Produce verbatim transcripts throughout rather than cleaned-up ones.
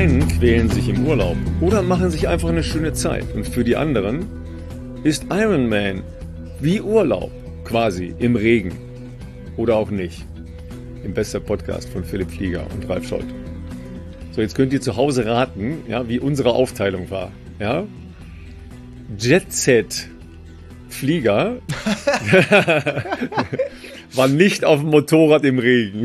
einen quälen sich im Urlaub oder machen sich einfach eine schöne Zeit. Und für die anderen ist Ironman wie Urlaub, quasi im Regen. Oder auch nicht. Im besten Podcast von Philipp Flieger und Ralf Scholz. So, jetzt könnt ihr zu Hause raten, ja, wie unsere Aufteilung war. Ja? Jet Set Flieger war nicht auf dem Motorrad im Regen.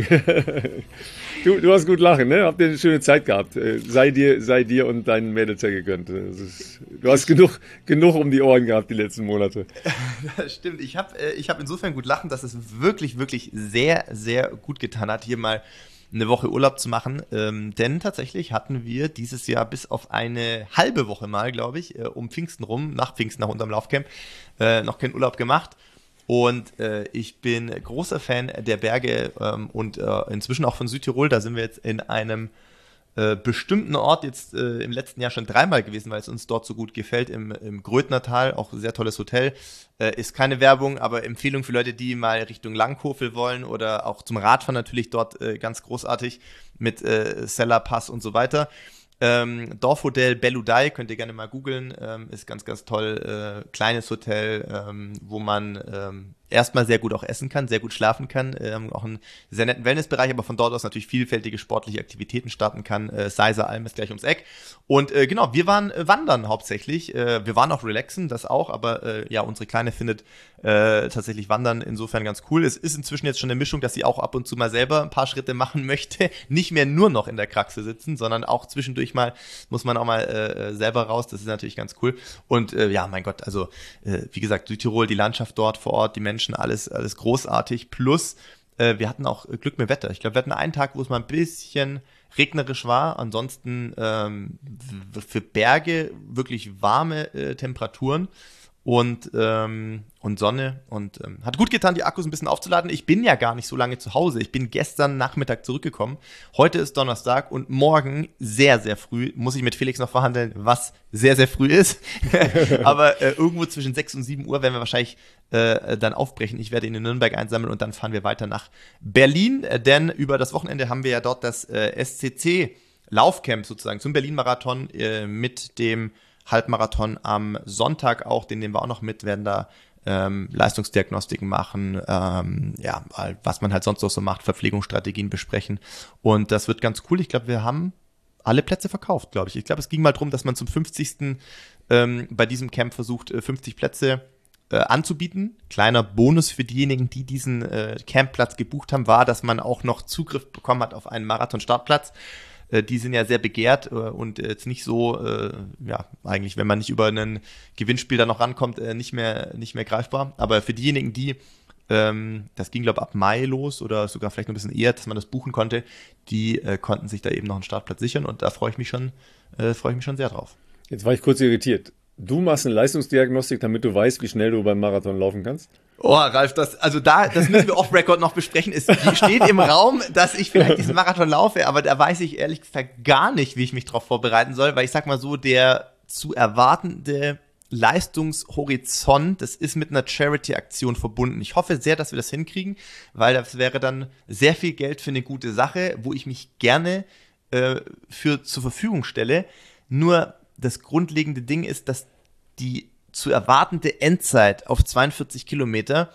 Du, du hast gut lachen, ne? Habt ihr eine schöne Zeit gehabt. Sei dir, sei dir und deinen Mädels ja gegönnt. Ist, du hast genug, genug um die Ohren gehabt die letzten Monate. Das stimmt. Ich habe ich hab insofern gut lachen, dass es wirklich, wirklich sehr, sehr gut getan hat, hier mal eine Woche Urlaub zu machen. Ähm, denn tatsächlich hatten wir dieses Jahr bis auf eine halbe Woche mal, glaube ich, äh, um Pfingsten rum, nach Pfingsten, nach unserem Laufcamp, äh, noch keinen Urlaub gemacht. Und äh, ich bin großer Fan der Berge ähm, und äh, inzwischen auch von Südtirol. Da sind wir jetzt in einem äh, bestimmten Ort jetzt äh, im letzten Jahr schon dreimal gewesen, weil es uns dort so gut gefällt, im, im Grödnertal, auch ein sehr tolles Hotel. Äh, ist keine Werbung, aber Empfehlung für Leute, die mal Richtung Langkofel wollen oder auch zum Radfahren natürlich dort äh, ganz großartig mit äh, Sellerpass und so weiter. Ähm, Dorfhotel Beludai, könnt ihr gerne mal googeln, ähm, ist ganz, ganz toll, äh, kleines Hotel, ähm, wo man ähm, erstmal sehr gut auch essen kann, sehr gut schlafen kann, ähm, auch einen sehr netten Wellnessbereich, aber von dort aus natürlich vielfältige sportliche Aktivitäten starten kann. Äh, Seiser Alm ist gleich ums Eck. Und äh, genau, wir waren äh, wandern hauptsächlich, äh, wir waren auch relaxen, das auch, aber äh, ja, unsere Kleine findet äh, tatsächlich Wandern insofern ganz cool. Es ist inzwischen jetzt schon eine Mischung, dass sie auch ab und zu mal selber ein paar Schritte machen möchte, nicht mehr nur noch in der Kraxe sitzen, sondern auch zwischendurch mal, muss man auch mal äh, selber raus, das ist natürlich ganz cool. Und äh, ja, mein Gott, also äh, wie gesagt, Südtirol, die Landschaft dort vor Ort, die Menschen, alles, alles großartig. Plus, äh, wir hatten auch Glück mit Wetter. Ich glaube, wir hatten einen Tag, wo es mal ein bisschen regnerisch war. Ansonsten ähm, für Berge wirklich warme äh, Temperaturen und, ähm, und Sonne. Und ähm, hat gut getan, die Akkus ein bisschen aufzuladen. Ich bin ja gar nicht so lange zu Hause. Ich bin gestern Nachmittag zurückgekommen. Heute ist Donnerstag und morgen sehr, sehr früh muss ich mit Felix noch verhandeln, was sehr, sehr früh ist. Aber äh, irgendwo zwischen sechs und sieben Uhr werden wir wahrscheinlich äh, dann aufbrechen. Ich werde ihn in Nürnberg einsammeln und dann fahren wir weiter nach Berlin. Äh, denn über das Wochenende haben wir ja dort das äh, S C C-Laufcamp sozusagen zum Berlin-Marathon äh, mit dem Halbmarathon am Sonntag auch, den nehmen wir auch noch mit, werden da ähm, Leistungsdiagnostiken machen, ähm, ja, was man halt sonst auch so macht, Verpflegungsstrategien besprechen und das wird ganz cool. Ich glaube, wir haben alle Plätze verkauft, glaube ich. Ich glaube, es ging mal drum, dass man zum fünfzigsten Ähm, bei diesem Camp versucht, fünfzig Plätze äh, anzubieten. Kleiner Bonus für diejenigen, die diesen äh, Campplatz gebucht haben, war, dass man auch noch Zugriff bekommen hat auf einen Marathon-Startplatz. Die sind ja sehr begehrt und jetzt nicht so, äh, ja, eigentlich, wenn man nicht über ein Gewinnspiel da noch rankommt, äh, nicht mehr nicht mehr greifbar. Aber für diejenigen, die, ähm, das ging, glaube ich, ab Mai los oder sogar vielleicht noch ein bisschen eher, dass man das buchen konnte, die äh, konnten sich da eben noch einen Startplatz sichern und da freue ich mich schon, äh, freue ich mich schon sehr drauf. Jetzt war ich kurz irritiert. Du machst eine Leistungsdiagnostik, damit du weißt, wie schnell du beim Marathon laufen kannst? Oh, Ralf, das, also da, das müssen wir off-Record noch besprechen. Es steht im Raum, dass ich vielleicht diesen Marathon laufe, aber da weiß ich ehrlich gesagt gar nicht, wie ich mich darauf vorbereiten soll, weil ich sag mal so, der zu erwartende Leistungshorizont, das ist mit einer Charity-Aktion verbunden. Ich hoffe sehr, dass wir das hinkriegen, weil das wäre dann sehr viel Geld für eine gute Sache, wo ich mich gerne äh, für zur Verfügung stelle. Nur das grundlegende Ding ist, dass die zu erwartende Endzeit auf zweiundvierzig Kilometer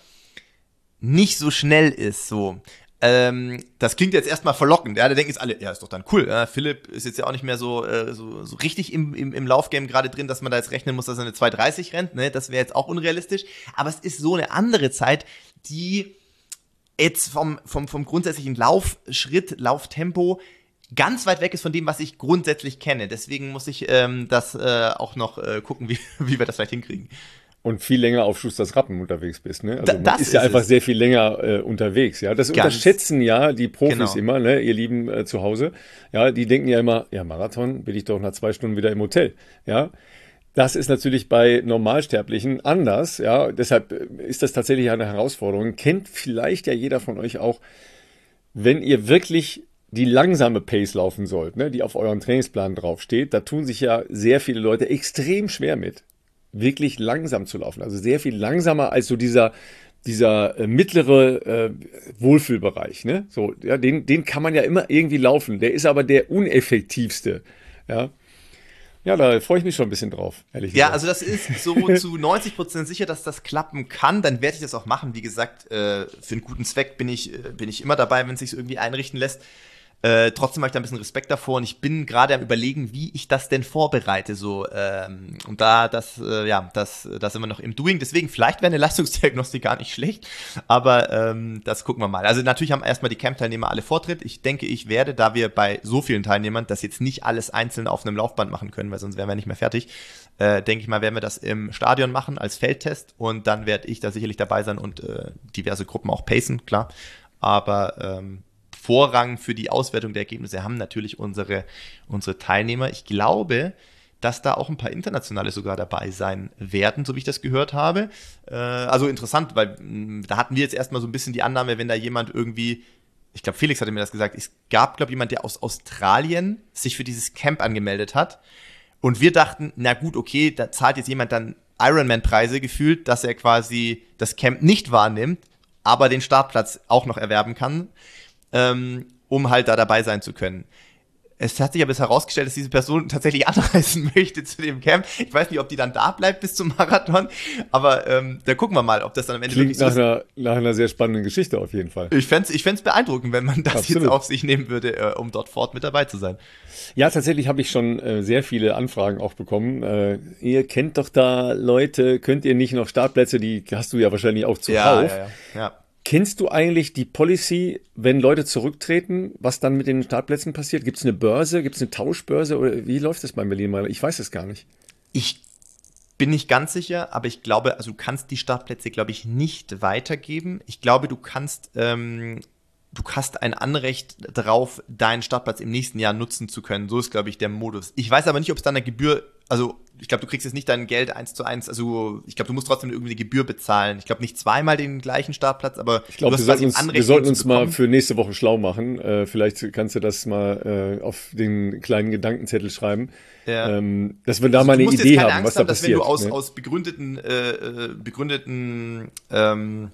nicht so schnell ist, so. Ähm, das klingt jetzt erstmal verlockend, ja, da denken jetzt alle, ja, ist doch dann cool, ja? Philipp ist jetzt ja auch nicht mehr so, äh, so, so richtig im, im, im Laufgame gerade drin, dass man da jetzt rechnen muss, dass er eine zwei dreißig rennt, ne, das wäre jetzt auch unrealistisch, aber es ist so eine andere Zeit, die jetzt vom, vom, vom grundsätzlichen Laufschritt, Lauftempo ganz weit weg ist von dem, was ich grundsätzlich kenne. Deswegen muss ich ähm, das äh, auch noch äh, gucken, wie, wie wir das vielleicht hinkriegen. Und viel länger auf Schusters Rappen unterwegs bist, ne? Also Da, man das ist ja ist einfach es. sehr viel länger äh, unterwegs, ja. Das Ganz unterschätzen ja die Profis genau. immer, ne, ihr Lieben äh, zu Hause. Ja, die denken ja immer, ja, Marathon bin ich doch nach zwei Stunden wieder im Hotel, ja. Das ist natürlich bei Normalsterblichen anders, ja. Deshalb ist das tatsächlich eine Herausforderung. Kennt vielleicht ja jeder von euch auch, wenn ihr wirklich die langsame Pace laufen sollt, ne, die auf eurem Trainingsplan draufsteht, da tun sich ja sehr viele Leute extrem schwer mit, wirklich langsam zu laufen. Also sehr viel langsamer als so dieser, dieser äh, mittlere äh, Wohlfühlbereich. Ne? So, ja, den, den kann man ja immer irgendwie laufen. Der ist aber der uneffektivste Ja. Ja, da freue ich mich schon ein bisschen drauf, ehrlich Ja, gesagt. also das ist so zu neunzig Prozent sicher, dass das klappen kann. Dann werde ich das auch machen. Wie gesagt, äh, für einen guten Zweck bin ich, äh, bin ich immer dabei, wenn es sich irgendwie einrichten lässt. Äh, trotzdem habe ich da ein bisschen Respekt davor und ich bin gerade am Überlegen, wie ich das denn vorbereite. So, ähm, und da, das, äh, ja, das, da sind wir noch im Doing. Deswegen, vielleicht wäre eine Leistungsdiagnostik gar nicht schlecht, aber ähm, das gucken wir mal. Also natürlich haben erstmal die Camp-Teilnehmer alle Vortritt. Ich denke, ich werde, da wir bei so vielen Teilnehmern das jetzt nicht alles einzeln auf einem Laufband machen können, weil sonst wären wir nicht mehr fertig, äh, denke ich mal, werden wir das im Stadion machen als Feldtest und dann werde ich da sicherlich dabei sein und äh, diverse Gruppen auch pacen, klar. Aber ähm, Vorrang für die Auswertung der Ergebnisse haben natürlich unsere, unsere Teilnehmer. Ich glaube, dass da auch ein paar internationale sogar dabei sein werden, so wie ich das gehört habe. Äh, also interessant, weil mh, da hatten wir jetzt erstmal so ein bisschen die Annahme, wenn da jemand irgendwie, ich glaube, Felix hatte mir das gesagt, es gab, glaube ich, jemand, der aus Australien sich für dieses Camp angemeldet hat. Und wir dachten, na gut, okay, da zahlt jetzt jemand dann Ironman-Preise gefühlt, dass er quasi das Camp nicht wahrnimmt, aber den Startplatz auch noch erwerben kann. Ähm, um halt da dabei sein zu können. Es hat sich aber herausgestellt, dass diese Person tatsächlich anreisen möchte zu dem Camp. Ich weiß nicht, ob die dann da bleibt bis zum Marathon, aber ähm, da gucken wir mal, ob das dann am Ende Klingt wirklich so nach ist. einer, nach einer sehr spannenden Geschichte auf jeden Fall. Ich fände es ich fänd's beeindruckend, wenn man das Absolut. jetzt auf sich nehmen würde, äh, um dort fort mit dabei zu sein. Ja, tatsächlich habe ich schon äh, sehr viele Anfragen auch bekommen. Äh, ihr kennt doch da Leute, könnt ihr nicht noch Startplätze, die hast du ja wahrscheinlich auch zuhauf. Ja, ja, ja, ja. Kennst du eigentlich die Policy, wenn Leute zurücktreten, was dann mit den Startplätzen passiert? Gibt es eine Börse, gibt es eine Tauschbörse oder wie läuft das beim Berlin Marathon? Ich weiß es gar nicht. Ich bin nicht ganz sicher, aber ich glaube, also du kannst die Startplätze, glaube ich, nicht weitergeben. Ich glaube, du kannst, ähm, du hast ein Anrecht darauf, deinen Startplatz im nächsten Jahr nutzen zu können. So ist, glaube ich, der Modus. Ich weiß aber nicht, ob es dann eine Gebühr, also ich glaube, du kriegst jetzt nicht dein Geld eins zu eins, also ich glaube, du musst trotzdem irgendwie eine Gebühr bezahlen. Ich glaube nicht zweimal den gleichen Startplatz, aber Ich glaube, du wir hast sollten quasi ein uns, Anrecht, wir sollten ihn uns zu mal bekommen. für nächste Woche schlau machen. Äh, vielleicht kannst du das mal äh, auf den kleinen Gedankenzettel schreiben, Ja. ähm, dass wir da Also mal du eine musst Idee jetzt keine haben, was Angst da haben, dass wenn passiert. du aus, ne? aus begründeten, äh, äh, begründeten ähm,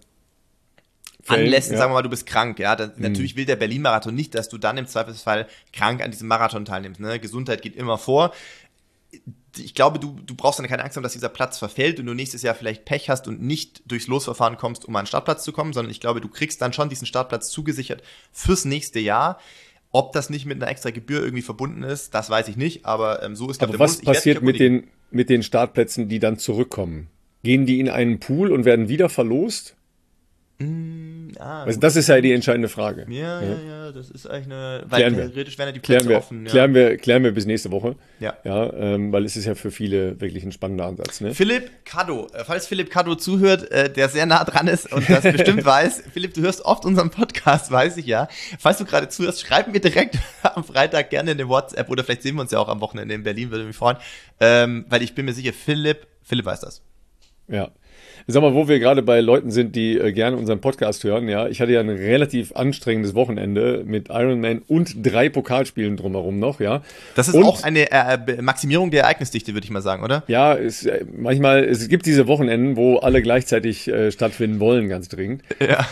Fällen, Anlässen, ja. sagen wir mal, du bist krank, ja, dann, natürlich will der Berlin-Marathon nicht, dass du dann im Zweifelsfall krank an diesem Marathon teilnimmst, ne? Gesundheit geht immer vor. Ich glaube, du, du brauchst dann keine Angst haben, dass dieser Platz verfällt und du nächstes Jahr vielleicht Pech hast und nicht durchs Losverfahren kommst, um an den Startplatz zu kommen, sondern ich glaube, du kriegst dann schon diesen Startplatz zugesichert fürs nächste Jahr. Ob das nicht mit einer extra Gebühr irgendwie verbunden ist, das weiß ich nicht, aber ähm, so ist Aber der was Modus. Ich werd passiert dich mit erkundigen. den, mit den Startplätzen, die dann zurückkommen? Gehen die in einen Pool und werden wieder verlost? Mm, ah, Also gut. das ist ja die entscheidende Frage. Ja, Ja. ja, ja, das ist eigentlich eine, weil Klären wir. theoretisch wären ja die Plätze Klären wir, offen. Ja. klären wir, klären wir bis nächste Woche. Ja. Ja, ähm, weil es ist ja für viele wirklich ein spannender Ansatz. Ne? Philipp Kaddo, äh, falls Philipp Kaddo zuhört, äh, der sehr nah dran ist und das bestimmt weiß. Philipp, du hörst oft unseren Podcast, weiß ich ja. Falls du gerade zuhörst, schreib mir direkt am Freitag gerne eine WhatsApp oder vielleicht sehen wir uns ja auch am Wochenende in Berlin, würde mich freuen. Ähm, weil ich bin mir sicher, Philipp, Philipp weiß das. Ja. Sag mal, wo wir gerade bei Leuten sind, die äh, gerne unseren Podcast hören, ja, ich hatte ja ein relativ anstrengendes Wochenende mit Ironman und drei Pokalspielen drumherum noch, ja. Das ist Und- auch eine äh, Be- Maximierung der Ereignisdichte, würde ich mal sagen, oder? Ja, es, äh, manchmal, es gibt diese Wochenenden, wo alle gleichzeitig äh, stattfinden wollen, ganz dringend. Ja.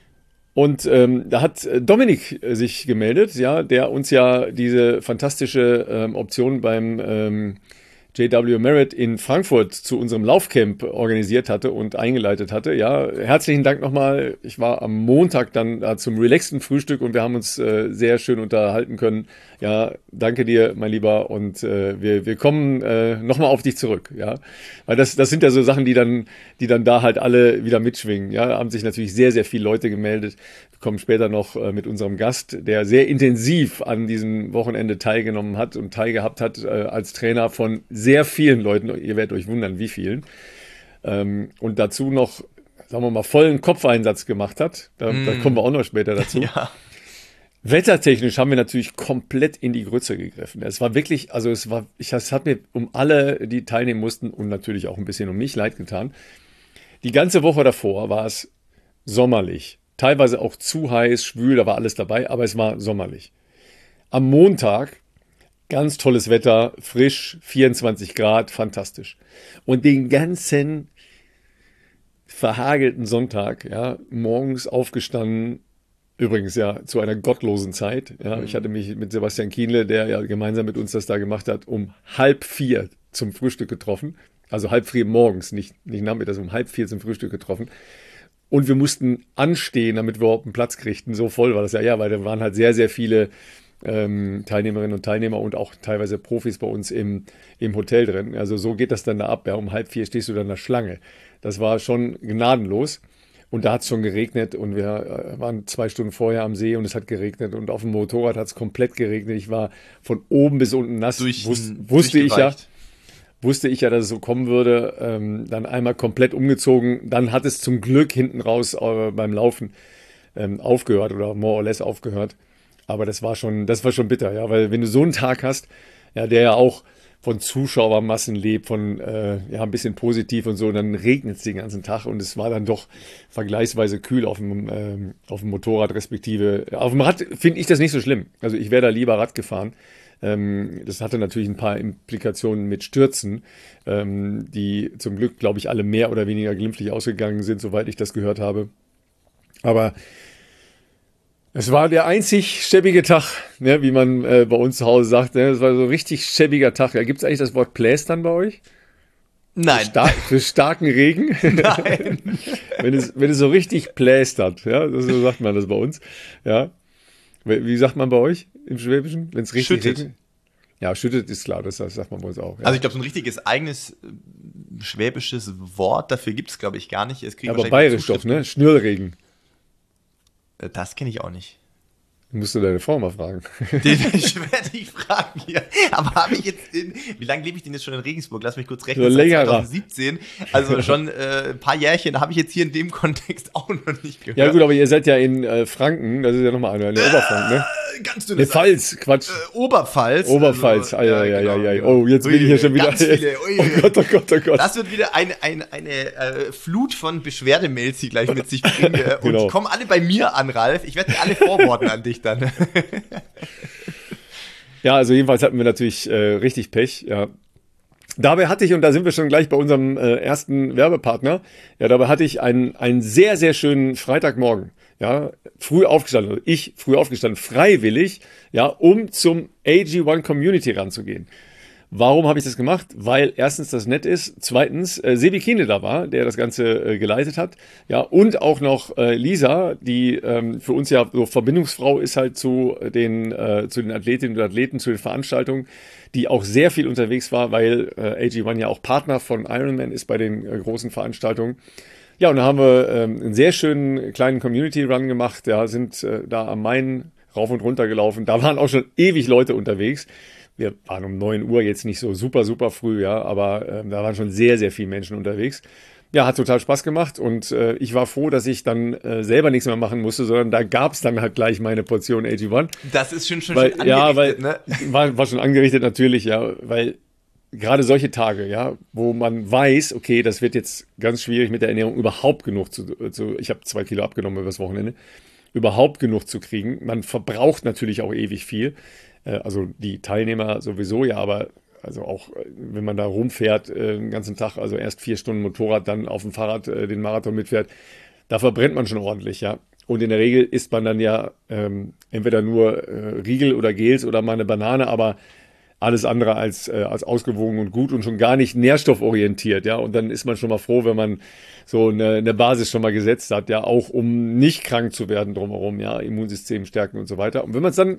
Und ähm, da hat äh, Dominik äh, sich gemeldet, ja, der uns ja diese fantastische ähm, Option beim ähm, J W Merritt in Frankfurt zu unserem Laufcamp organisiert hatte und eingeleitet hatte. Ja, herzlichen Dank nochmal. Ich war am Montag dann da zum relaxten Frühstück und wir haben uns äh, sehr schön unterhalten können. Ja, danke dir, mein Lieber. Und äh, wir, wir kommen äh, nochmal auf dich zurück. Ja, weil das, das sind ja so Sachen, die dann, die dann da halt alle wieder mitschwingen. Ja, da haben sich natürlich sehr, sehr viele Leute gemeldet. Wir kommen später noch äh, mit unserem Gast, der sehr intensiv an diesem Wochenende teilgenommen hat und teilgehabt hat äh, als Trainer von sehr vielen Leuten. Ihr werdet euch wundern, wie vielen. Ähm, und dazu noch, sagen wir mal, vollen Kopfeinsatz gemacht hat. Da, Mm. da kommen wir auch noch später dazu. Ja. Wettertechnisch haben wir natürlich komplett in die Grütze gegriffen. Es war wirklich, also es war, ich, es hat mir um alle, die teilnehmen mussten und natürlich auch ein bisschen um mich leid getan. Die ganze Woche davor war es sommerlich. Teilweise auch zu heiß, schwül, da war alles dabei, aber es war sommerlich. Am Montag ganz tolles Wetter, frisch, vierundzwanzig Grad, fantastisch. Und den ganzen verhagelten Sonntag, ja, morgens aufgestanden, Übrigens ja zu einer gottlosen Zeit. Ja, ich hatte mich mit Sebastian Kienle, der ja gemeinsam mit uns das da gemacht hat, um halb vier zum Frühstück getroffen. Also halb vier morgens, nicht, nicht nachmittags, um halb vier zum Frühstück getroffen. Und wir mussten anstehen, damit wir überhaupt einen Platz kriegten. So voll war das ja, ja, weil da waren halt sehr, sehr viele ähm, Teilnehmerinnen und Teilnehmer und auch teilweise Profis bei uns im, im Hotel drin. Also so geht das dann da ab. Ja, um halb vier stehst du dann in der Schlange. Das war schon gnadenlos. Und da hat es schon geregnet und wir äh, waren zwei Stunden vorher am See und es hat geregnet und auf dem Motorrad hat es komplett geregnet. Ich war von oben bis unten nass. Durch, Wus wusste ich ja, wusste ich ja, dass es so kommen würde. Ähm, dann einmal komplett umgezogen. Dann hat es zum Glück hinten raus äh, beim Laufen ähm, aufgehört oder more or less aufgehört. Aber das war schon, das war schon bitter, ja, weil wenn du so einen Tag hast, ja, der ja auch von Zuschauermassen lebt, von äh, ja ein bisschen positiv und so, und dann regnet es den ganzen Tag und es war dann doch vergleichsweise kühl auf dem, ähm, auf dem Motorrad respektive. Auf dem Rad finde ich das nicht so schlimm. Also ich wäre da lieber Rad gefahren. Ähm, das hatte natürlich ein paar Implikationen mit Stürzen, ähm, die zum Glück, glaube ich, alle mehr oder weniger glimpflich ausgegangen sind, soweit ich das gehört habe. Aber es war der einzig schäbige Tag, ne, wie man äh, bei uns zu Hause sagt. Ne? Es war so ein richtig schäbiger Tag. Ja, gibt es eigentlich das Wort Plästern bei euch? Nein. Für, star für starken Regen? Nein. wenn, es, wenn es so richtig plästert, ja, das, so sagt man das bei uns. Ja. Wie sagt man bei euch im Schwäbischen? Wenn es richtig schüttet. regnet? Ja, schüttet ist klar, das, das sagt man bei uns auch. Ja. Also ich glaube, so ein richtiges eigenes äh, schwäbisches Wort dafür gibt es, glaube ich, gar nicht. Es ja, aber bayerisch doch, ne? Schnürregen. Das kenne ich auch nicht. Musst du deine Frau mal fragen. Den, ich werde dich fragen hier. Aber habe ich jetzt in, wie lange lebe ich denn jetzt schon in Regensburg? Lass mich kurz rechnen. So länger. zwanzig siebzehn. Also schon äh, ein paar Jährchen habe ich jetzt hier in dem Kontext auch noch nicht gehört. Ja gut, aber ihr seid ja in äh, Franken, das ist ja nochmal eine, eine äh, Oberfranken, ne? Ganz dünne ne, Pfalz, Quatsch. Äh, Oberpfalz. Oberpfalz, also, ja, ja, ja, genau, ja. Oh, jetzt ui, bin ich hier schon wieder. Ganz viele, ui, oh Gott, oh Gott, oh Gott. Das wird wieder eine, eine, eine äh, Flut von Beschwerdemails, die gleich mit sich bringen. Äh, und genau. die kommen alle bei mir an, Ralf. Ich werde die alle forwarden an dich dann. Ja, also jedenfalls hatten wir natürlich äh, richtig Pech, ja. Dabei hatte ich, und da sind wir schon gleich bei unserem äh, ersten Werbepartner, ja, dabei hatte ich einen, einen sehr, sehr schönen Freitagmorgen, ja, früh aufgestanden, also ich früh aufgestanden, freiwillig, ja, um zum A G eins Community ranzugehen. Warum habe ich das gemacht? Weil erstens das nett ist, zweitens äh, Sebi Kienle da war, der das Ganze äh, geleitet hat, ja, und auch noch äh, Lisa, die ähm, für uns ja so Verbindungsfrau ist halt zu den, äh, zu den Athletinnen und Athleten, zu den Veranstaltungen, die auch sehr viel unterwegs war, weil äh, A G eins ja auch Partner von Ironman ist bei den äh, großen Veranstaltungen. Ja, und da haben wir ähm, einen sehr schönen kleinen Community-Run gemacht, ja, sind äh, da am Main rauf und runter gelaufen, da waren auch schon ewig Leute unterwegs. Wir waren um neun Uhr jetzt nicht so super, super früh, ja, aber äh, da waren schon sehr, sehr viele Menschen unterwegs. Ja, hat total Spaß gemacht und äh, ich war froh, dass ich dann äh, selber nichts mehr machen musste, sondern da gab es dann halt gleich meine Portion A G eins. Das ist schon, schon, weil, schon angerichtet, ja, weil, ne? War, war schon angerichtet natürlich, ja, weil gerade solche Tage, ja, wo man weiß, okay, das wird jetzt ganz schwierig mit der Ernährung überhaupt genug zu, zu ich habe zwei Kilo abgenommen über das Wochenende, überhaupt genug zu kriegen. Man verbraucht natürlich auch ewig viel. Also die Teilnehmer sowieso, ja, aber also auch, wenn man da rumfährt äh, den ganzen Tag, also erst vier Stunden Motorrad, dann auf dem Fahrrad äh, den Marathon mitfährt, da verbrennt man schon ordentlich, ja. Und in der Regel isst man dann ja ähm, entweder nur äh, Riegel oder Gels oder mal eine Banane, aber alles andere als, äh, als ausgewogen und gut und schon gar nicht nährstofforientiert, ja. Und dann ist man schon mal froh, wenn man so eine, eine Basis schon mal gesetzt hat, ja, auch um nicht krank zu werden drumherum, ja, Immunsystem stärken und so weiter. Und wenn man es dann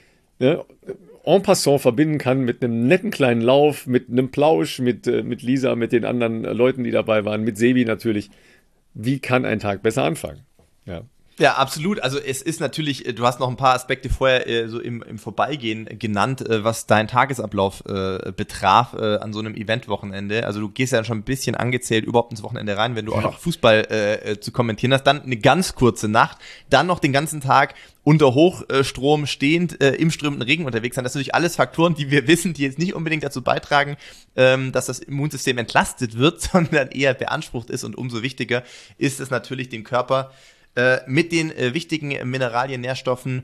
ja, en passant verbinden kann mit einem netten kleinen Lauf, mit einem Plausch, mit, mit Lisa, mit den anderen Leuten, die dabei waren, mit Sebi natürlich. Wie kann ein Tag besser anfangen? Ja. Ja, absolut. Also es ist natürlich, du hast noch ein paar Aspekte vorher äh, so im, im Vorbeigehen genannt, äh, was deinen Tagesablauf äh, betraf äh, an so einem Eventwochenende. Also du gehst ja schon ein bisschen angezählt überhaupt ins Wochenende rein, wenn du ja. auch noch Fußball äh, zu kommentieren hast. Dann eine ganz kurze Nacht, dann noch den ganzen Tag unter Hochstrom stehend äh, im strömenden Regen unterwegs sein. Das sind natürlich alles Faktoren, die wir wissen, die jetzt nicht unbedingt dazu beitragen, ähm, dass das Immunsystem entlastet wird, sondern eher beansprucht ist. Und umso wichtiger ist es natürlich, den Körper mit den äh, wichtigen Mineralien, Nährstoffen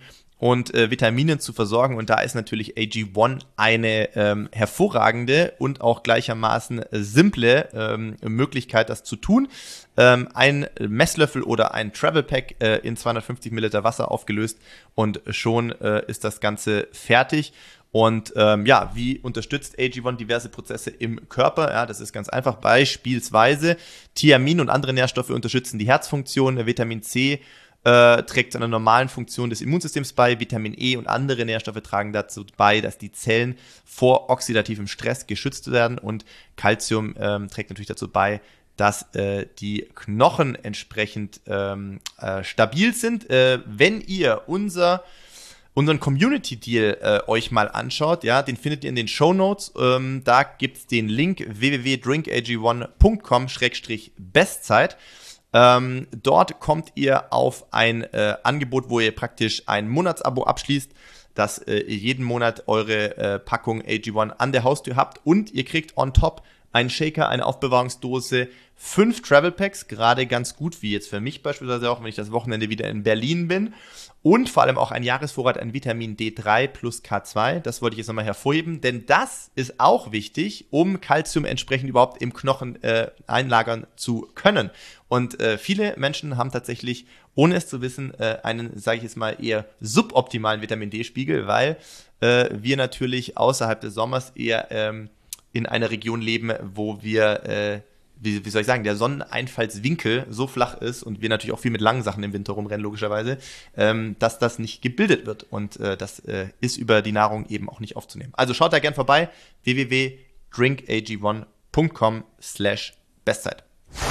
und äh, Vitaminen zu versorgen. Und da ist natürlich A G eins eine ähm, hervorragende und auch gleichermaßen äh, simple ähm, Möglichkeit, das zu tun. Ähm, ein Messlöffel oder ein Travel Pack äh, in zweihundertfünfzig Milliliter Wasser aufgelöst und schon äh, ist das Ganze fertig. Und ähm, ja, wie unterstützt A G eins diverse Prozesse im Körper? Ja, das ist ganz einfach. Beispielsweise Thiamin und andere Nährstoffe unterstützen die Herzfunktion, Vitamin C äh, trägt zu einer normalen Funktion des Immunsystems bei, Vitamin E und andere Nährstoffe tragen dazu bei, dass die Zellen vor oxidativem Stress geschützt werden und Calcium ähm, trägt natürlich dazu bei, dass äh, die Knochen entsprechend ähm, äh, stabil sind. Äh, wenn ihr unser unseren Community-Deal äh, euch mal anschaut, ja, den findet ihr in den Shownotes. Ähm, da gibt's den Link w w w punkt drink a g one punkt com slash bestzeit. Ähm, dort kommt ihr auf ein äh, Angebot, wo ihr praktisch ein Monatsabo abschließt, dass äh, ihr jeden Monat eure äh, Packung A G eins an der Haustür habt und ihr kriegt on top einen Shaker, eine Aufbewahrungsdose, fünf Travel Packs, gerade ganz gut, wie jetzt für mich beispielsweise auch, wenn ich das Wochenende wieder in Berlin bin. Und vor allem auch ein Jahresvorrat an Vitamin D drei plus K zwei. Das wollte ich jetzt nochmal hervorheben, denn das ist auch wichtig, um Calcium entsprechend überhaupt im Knochen äh, einlagern zu können. Und äh, viele Menschen haben tatsächlich, ohne es zu wissen, äh, einen, sage ich jetzt mal, eher suboptimalen Vitamin D-Spiegel, weil äh, wir natürlich außerhalb des Sommers eher ähm, in einer Region leben, wo wir äh, Wie, wie soll ich sagen, der Sonneneinfallswinkel so flach ist und wir natürlich auch viel mit langen Sachen im Winter rumrennen, logischerweise, ähm, dass das nicht gebildet wird. Und äh, das äh, ist über die Nahrung eben auch nicht aufzunehmen. Also schaut da gern vorbei, w w w punkt drink a g one punkt com slash bestzeit.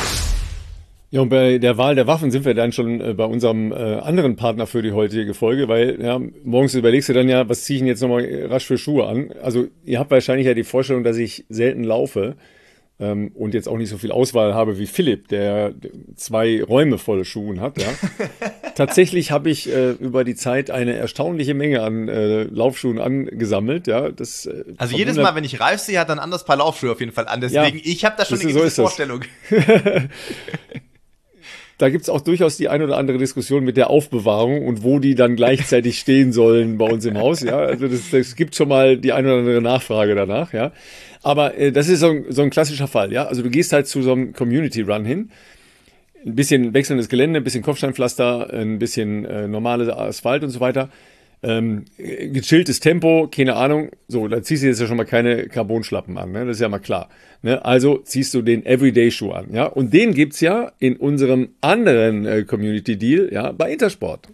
Ja, und bei der Wahl der Waffen sind wir dann schon äh, bei unserem äh, anderen Partner für die heutige Folge, weil ja, morgens überlegst du dann ja, was ziehe ich denn jetzt nochmal rasch für Schuhe an? Also ihr habt wahrscheinlich ja die Vorstellung, dass ich selten laufe. Und jetzt auch nicht so viel Auswahl habe wie Philipp, der zwei Räume voll Schuhen hat. Ja. Tatsächlich habe ich äh, über die Zeit eine erstaunliche Menge an äh, Laufschuhen angesammelt. Ja. Das, äh, also jedes Mal, wenn ich Ralf sehe, hat er ein anderes Paar Laufschuhe auf jeden Fall an. Deswegen, ja, ich habe da schon eine gewisse so Vorstellung. Da gibt es auch durchaus die ein oder andere Diskussion mit der Aufbewahrung und wo die dann gleichzeitig stehen sollen bei uns im Haus. Ja, also das, das gibt schon mal die ein oder andere Nachfrage danach. Ja, aber äh, das ist so ein, so ein klassischer Fall. Ja, also du gehst halt zu so einem Community Run hin, ein bisschen wechselndes Gelände, ein bisschen Kopfsteinpflaster, ein bisschen äh, normale Asphalt und so weiter. Ähm, gechilltes Tempo, keine Ahnung, so, da ziehst du jetzt ja schon mal keine Carbonschlappen an, ne? Das ist ja mal klar. Ne? Also ziehst du den Everyday-Schuh an, ja, und den gibt's ja in unserem anderen äh, Community-Deal, ja, bei Intersport.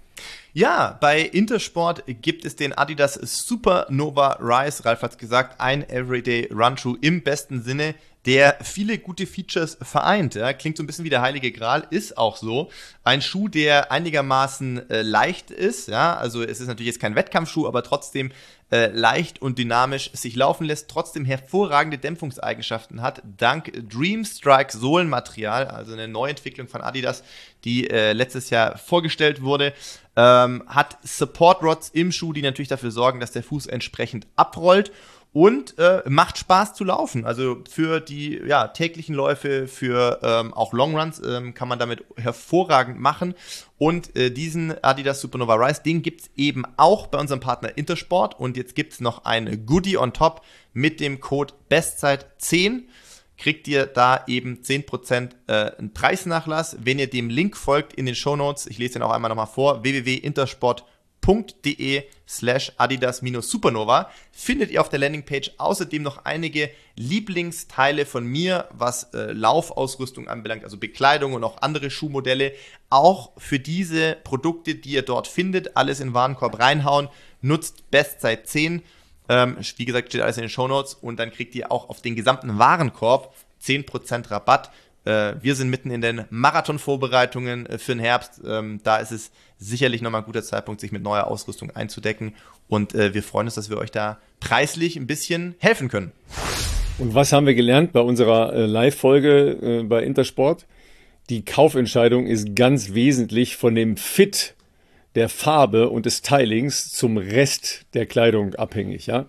Ja, bei Intersport gibt es den Adidas Supernova Rise, Ralf hat's gesagt, ein Everyday-Run-Schuh im besten Sinne, der viele gute Features vereint. Ja. Klingt so ein bisschen wie der Heilige Gral, ist auch so. Ein Schuh, der einigermaßen äh, leicht ist. Ja. Also es ist natürlich jetzt kein Wettkampfschuh, aber trotzdem äh, leicht und dynamisch sich laufen lässt, trotzdem hervorragende Dämpfungseigenschaften hat, dank Dreamstrike Sohlenmaterial, also eine Neuentwicklung von Adidas, die äh, letztes Jahr vorgestellt wurde. Ähm, hat Support Rods im Schuh, die natürlich dafür sorgen, dass der Fuß entsprechend abrollt. Und äh, macht Spaß zu laufen. Also für die ja, täglichen Läufe, für ähm, auch Longruns ähm, kann man damit hervorragend machen. Und äh, diesen Adidas Supernova Rise, den gibt's eben auch bei unserem Partner Intersport. Und jetzt gibt's noch ein Goodie on top mit dem Code Bestzeit zehn. Kriegt ihr da eben zehn Prozent äh, einen Preisnachlass, wenn ihr dem Link folgt in den Shownotes. Ich lese den auch einmal nochmal vor. w w w punkt intersport punkt de slash adidas minus supernova findet ihr auf der Landingpage außerdem noch einige Lieblingsteile von mir, was äh, Laufausrüstung anbelangt, also Bekleidung und auch andere Schuhmodelle. Auch für diese Produkte, die ihr dort findet, alles in den Warenkorb reinhauen, nutzt Bestzeit zehn. Ähm, wie gesagt, steht alles in den Shownotes und dann kriegt ihr auch auf den gesamten Warenkorb zehn Prozent Rabatt. Wir sind mitten in den Marathonvorbereitungen für den Herbst. Da ist es sicherlich nochmal ein guter Zeitpunkt, sich mit neuer Ausrüstung einzudecken. Und wir freuen uns, dass wir euch da preislich ein bisschen helfen können. Und was haben wir gelernt bei unserer Live-Folge bei Intersport? Die Kaufentscheidung ist ganz wesentlich von dem Fit der Farbe und des Stylings zum Rest der Kleidung abhängig. Ja?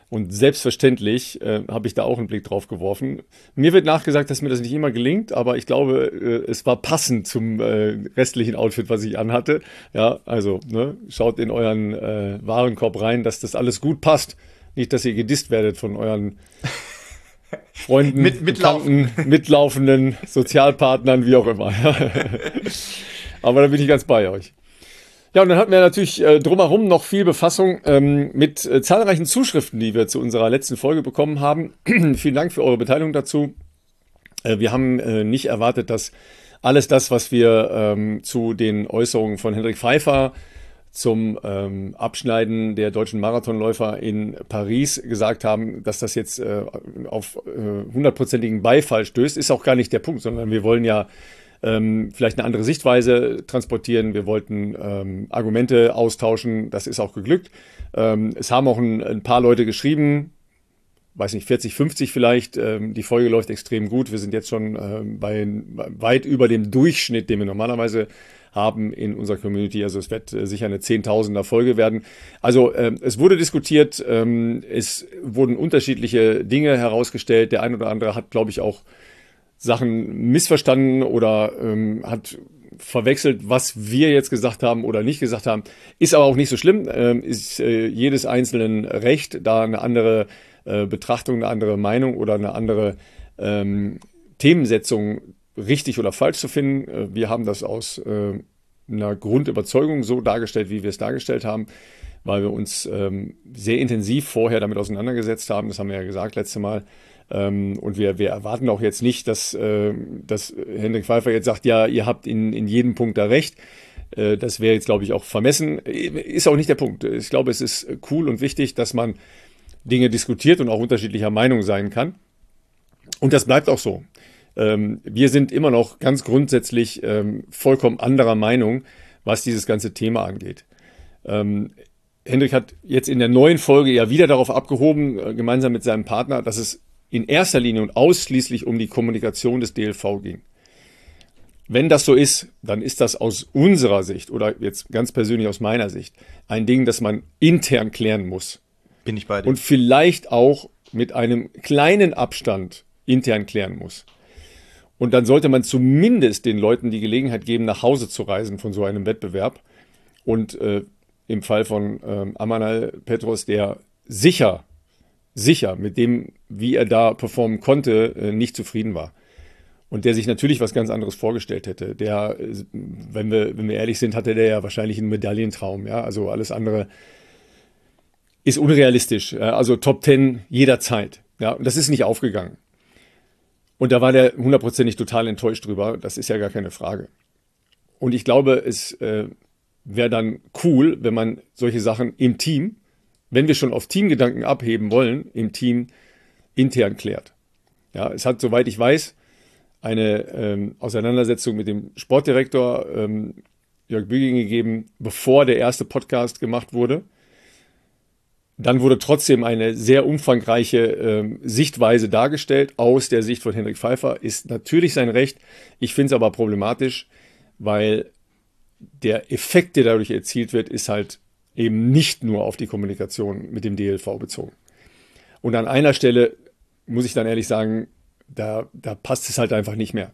Und selbstverständlich äh, habe ich da auch einen Blick drauf geworfen. Mir wird nachgesagt, dass mir das nicht immer gelingt, aber ich glaube, äh, es war passend zum äh, restlichen Outfit, was ich anhatte. Ja, also ne, schaut in euren äh, Warenkorb rein, dass das alles gut passt. Nicht, dass ihr gedisst werdet von euren Freunden, Mit, mitlaufen. Bekannten, mitlaufenden Sozialpartnern, wie auch immer. Aber da bin ich ganz bei euch. Ja, und dann hatten wir natürlich äh, drumherum noch viel Befassung ähm, mit äh, zahlreichen Zuschriften, die wir zu unserer letzten Folge bekommen haben. Vielen Dank für eure Beteiligung dazu. Äh, wir haben äh, nicht erwartet, dass alles das, was wir ähm, zu den Äußerungen von Hendrik Pfeiffer zum ähm, Abschneiden der deutschen Marathonläufer in Paris gesagt haben, dass das jetzt äh, auf äh, hundertprozentigen Beifall stößt, ist auch gar nicht der Punkt, sondern wir wollen ja ähm, vielleicht eine andere Sichtweise transportieren. Wir wollten ähm, Argumente austauschen, das ist auch geglückt. Ähm, es haben auch ein, ein paar Leute geschrieben, weiß nicht, vierzig, fünfzig vielleicht. Ähm, die Folge läuft extrem gut. Wir sind jetzt schon ähm, bei weit über dem Durchschnitt, den wir normalerweise haben in unserer Community. Also es wird äh, sicher eine Zehntausender Folge werden. Also ähm, es wurde diskutiert, ähm, es wurden unterschiedliche Dinge herausgestellt. Der ein oder andere hat, glaube ich, auch Sachen missverstanden oder ähm, hat verwechselt, was wir jetzt gesagt haben oder nicht gesagt haben. Ist aber auch nicht so schlimm. Ähm, ist äh, jedes Einzelnen recht, da eine andere äh, Betrachtung, eine andere Meinung oder eine andere ähm, Themensetzung richtig oder falsch zu finden. Äh, wir haben das aus äh, einer Grundüberzeugung so dargestellt, wie wir es dargestellt haben, weil wir uns ähm, sehr intensiv vorher damit auseinandergesetzt haben. Das haben wir ja gesagt letzte Mal. Ähm, und wir, wir erwarten auch jetzt nicht, dass, äh, dass Hendrik Pfeiffer jetzt sagt, ja, ihr habt in, in jedem Punkt da recht. Äh, das wäre jetzt, glaube ich, auch vermessen. Ist auch nicht der Punkt. Ich glaube, es ist cool und wichtig, dass man Dinge diskutiert und auch unterschiedlicher Meinung sein kann. Und das bleibt auch so. Ähm, wir sind immer noch ganz grundsätzlich ähm, vollkommen anderer Meinung, was dieses ganze Thema angeht. Ähm, Hendrik hat jetzt in der neuen Folge ja wieder darauf abgehoben, äh, gemeinsam mit seinem Partner, dass es in erster Linie und ausschließlich um die Kommunikation des D L V ging. Wenn das so ist, dann ist das aus unserer Sicht oder jetzt ganz persönlich aus meiner Sicht ein Ding, das man intern klären muss. Bin ich bei dir. Und vielleicht auch mit einem kleinen Abstand intern klären muss. Und dann sollte man zumindest den Leuten die Gelegenheit geben, nach Hause zu reisen von so einem Wettbewerb. Und äh, im Fall von äh, Amanal Petros, der sicher sicher mit dem, wie er da performen konnte, nicht zufrieden war. Und der sich natürlich was ganz anderes vorgestellt hätte. Der, wenn wir, wenn wir ehrlich sind, hatte der ja wahrscheinlich einen Medaillentraum. Ja? Also alles andere ist unrealistisch. Also Top Ten jederzeit. Ja? Und das ist nicht aufgegangen. Und da war der hundertprozentig total enttäuscht drüber. Das ist ja gar keine Frage. Und ich glaube, es äh, wäre dann cool, wenn man solche Sachen im Team, wenn wir schon auf Teamgedanken abheben wollen, im Team intern klärt. Ja, es hat, soweit ich weiß, eine ähm, Auseinandersetzung mit dem Sportdirektor ähm, Jörg Büging gegeben, bevor der erste Podcast gemacht wurde. Dann wurde trotzdem eine sehr umfangreiche ähm, Sichtweise dargestellt aus der Sicht von Hendrik Pfeiffer. Ist natürlich sein Recht. Ich finde es aber problematisch, weil der Effekt, der dadurch erzielt wird, ist halt eben nicht nur auf die Kommunikation mit dem D L V bezogen. Und an einer Stelle muss ich dann ehrlich sagen, da, da passt es halt einfach nicht mehr.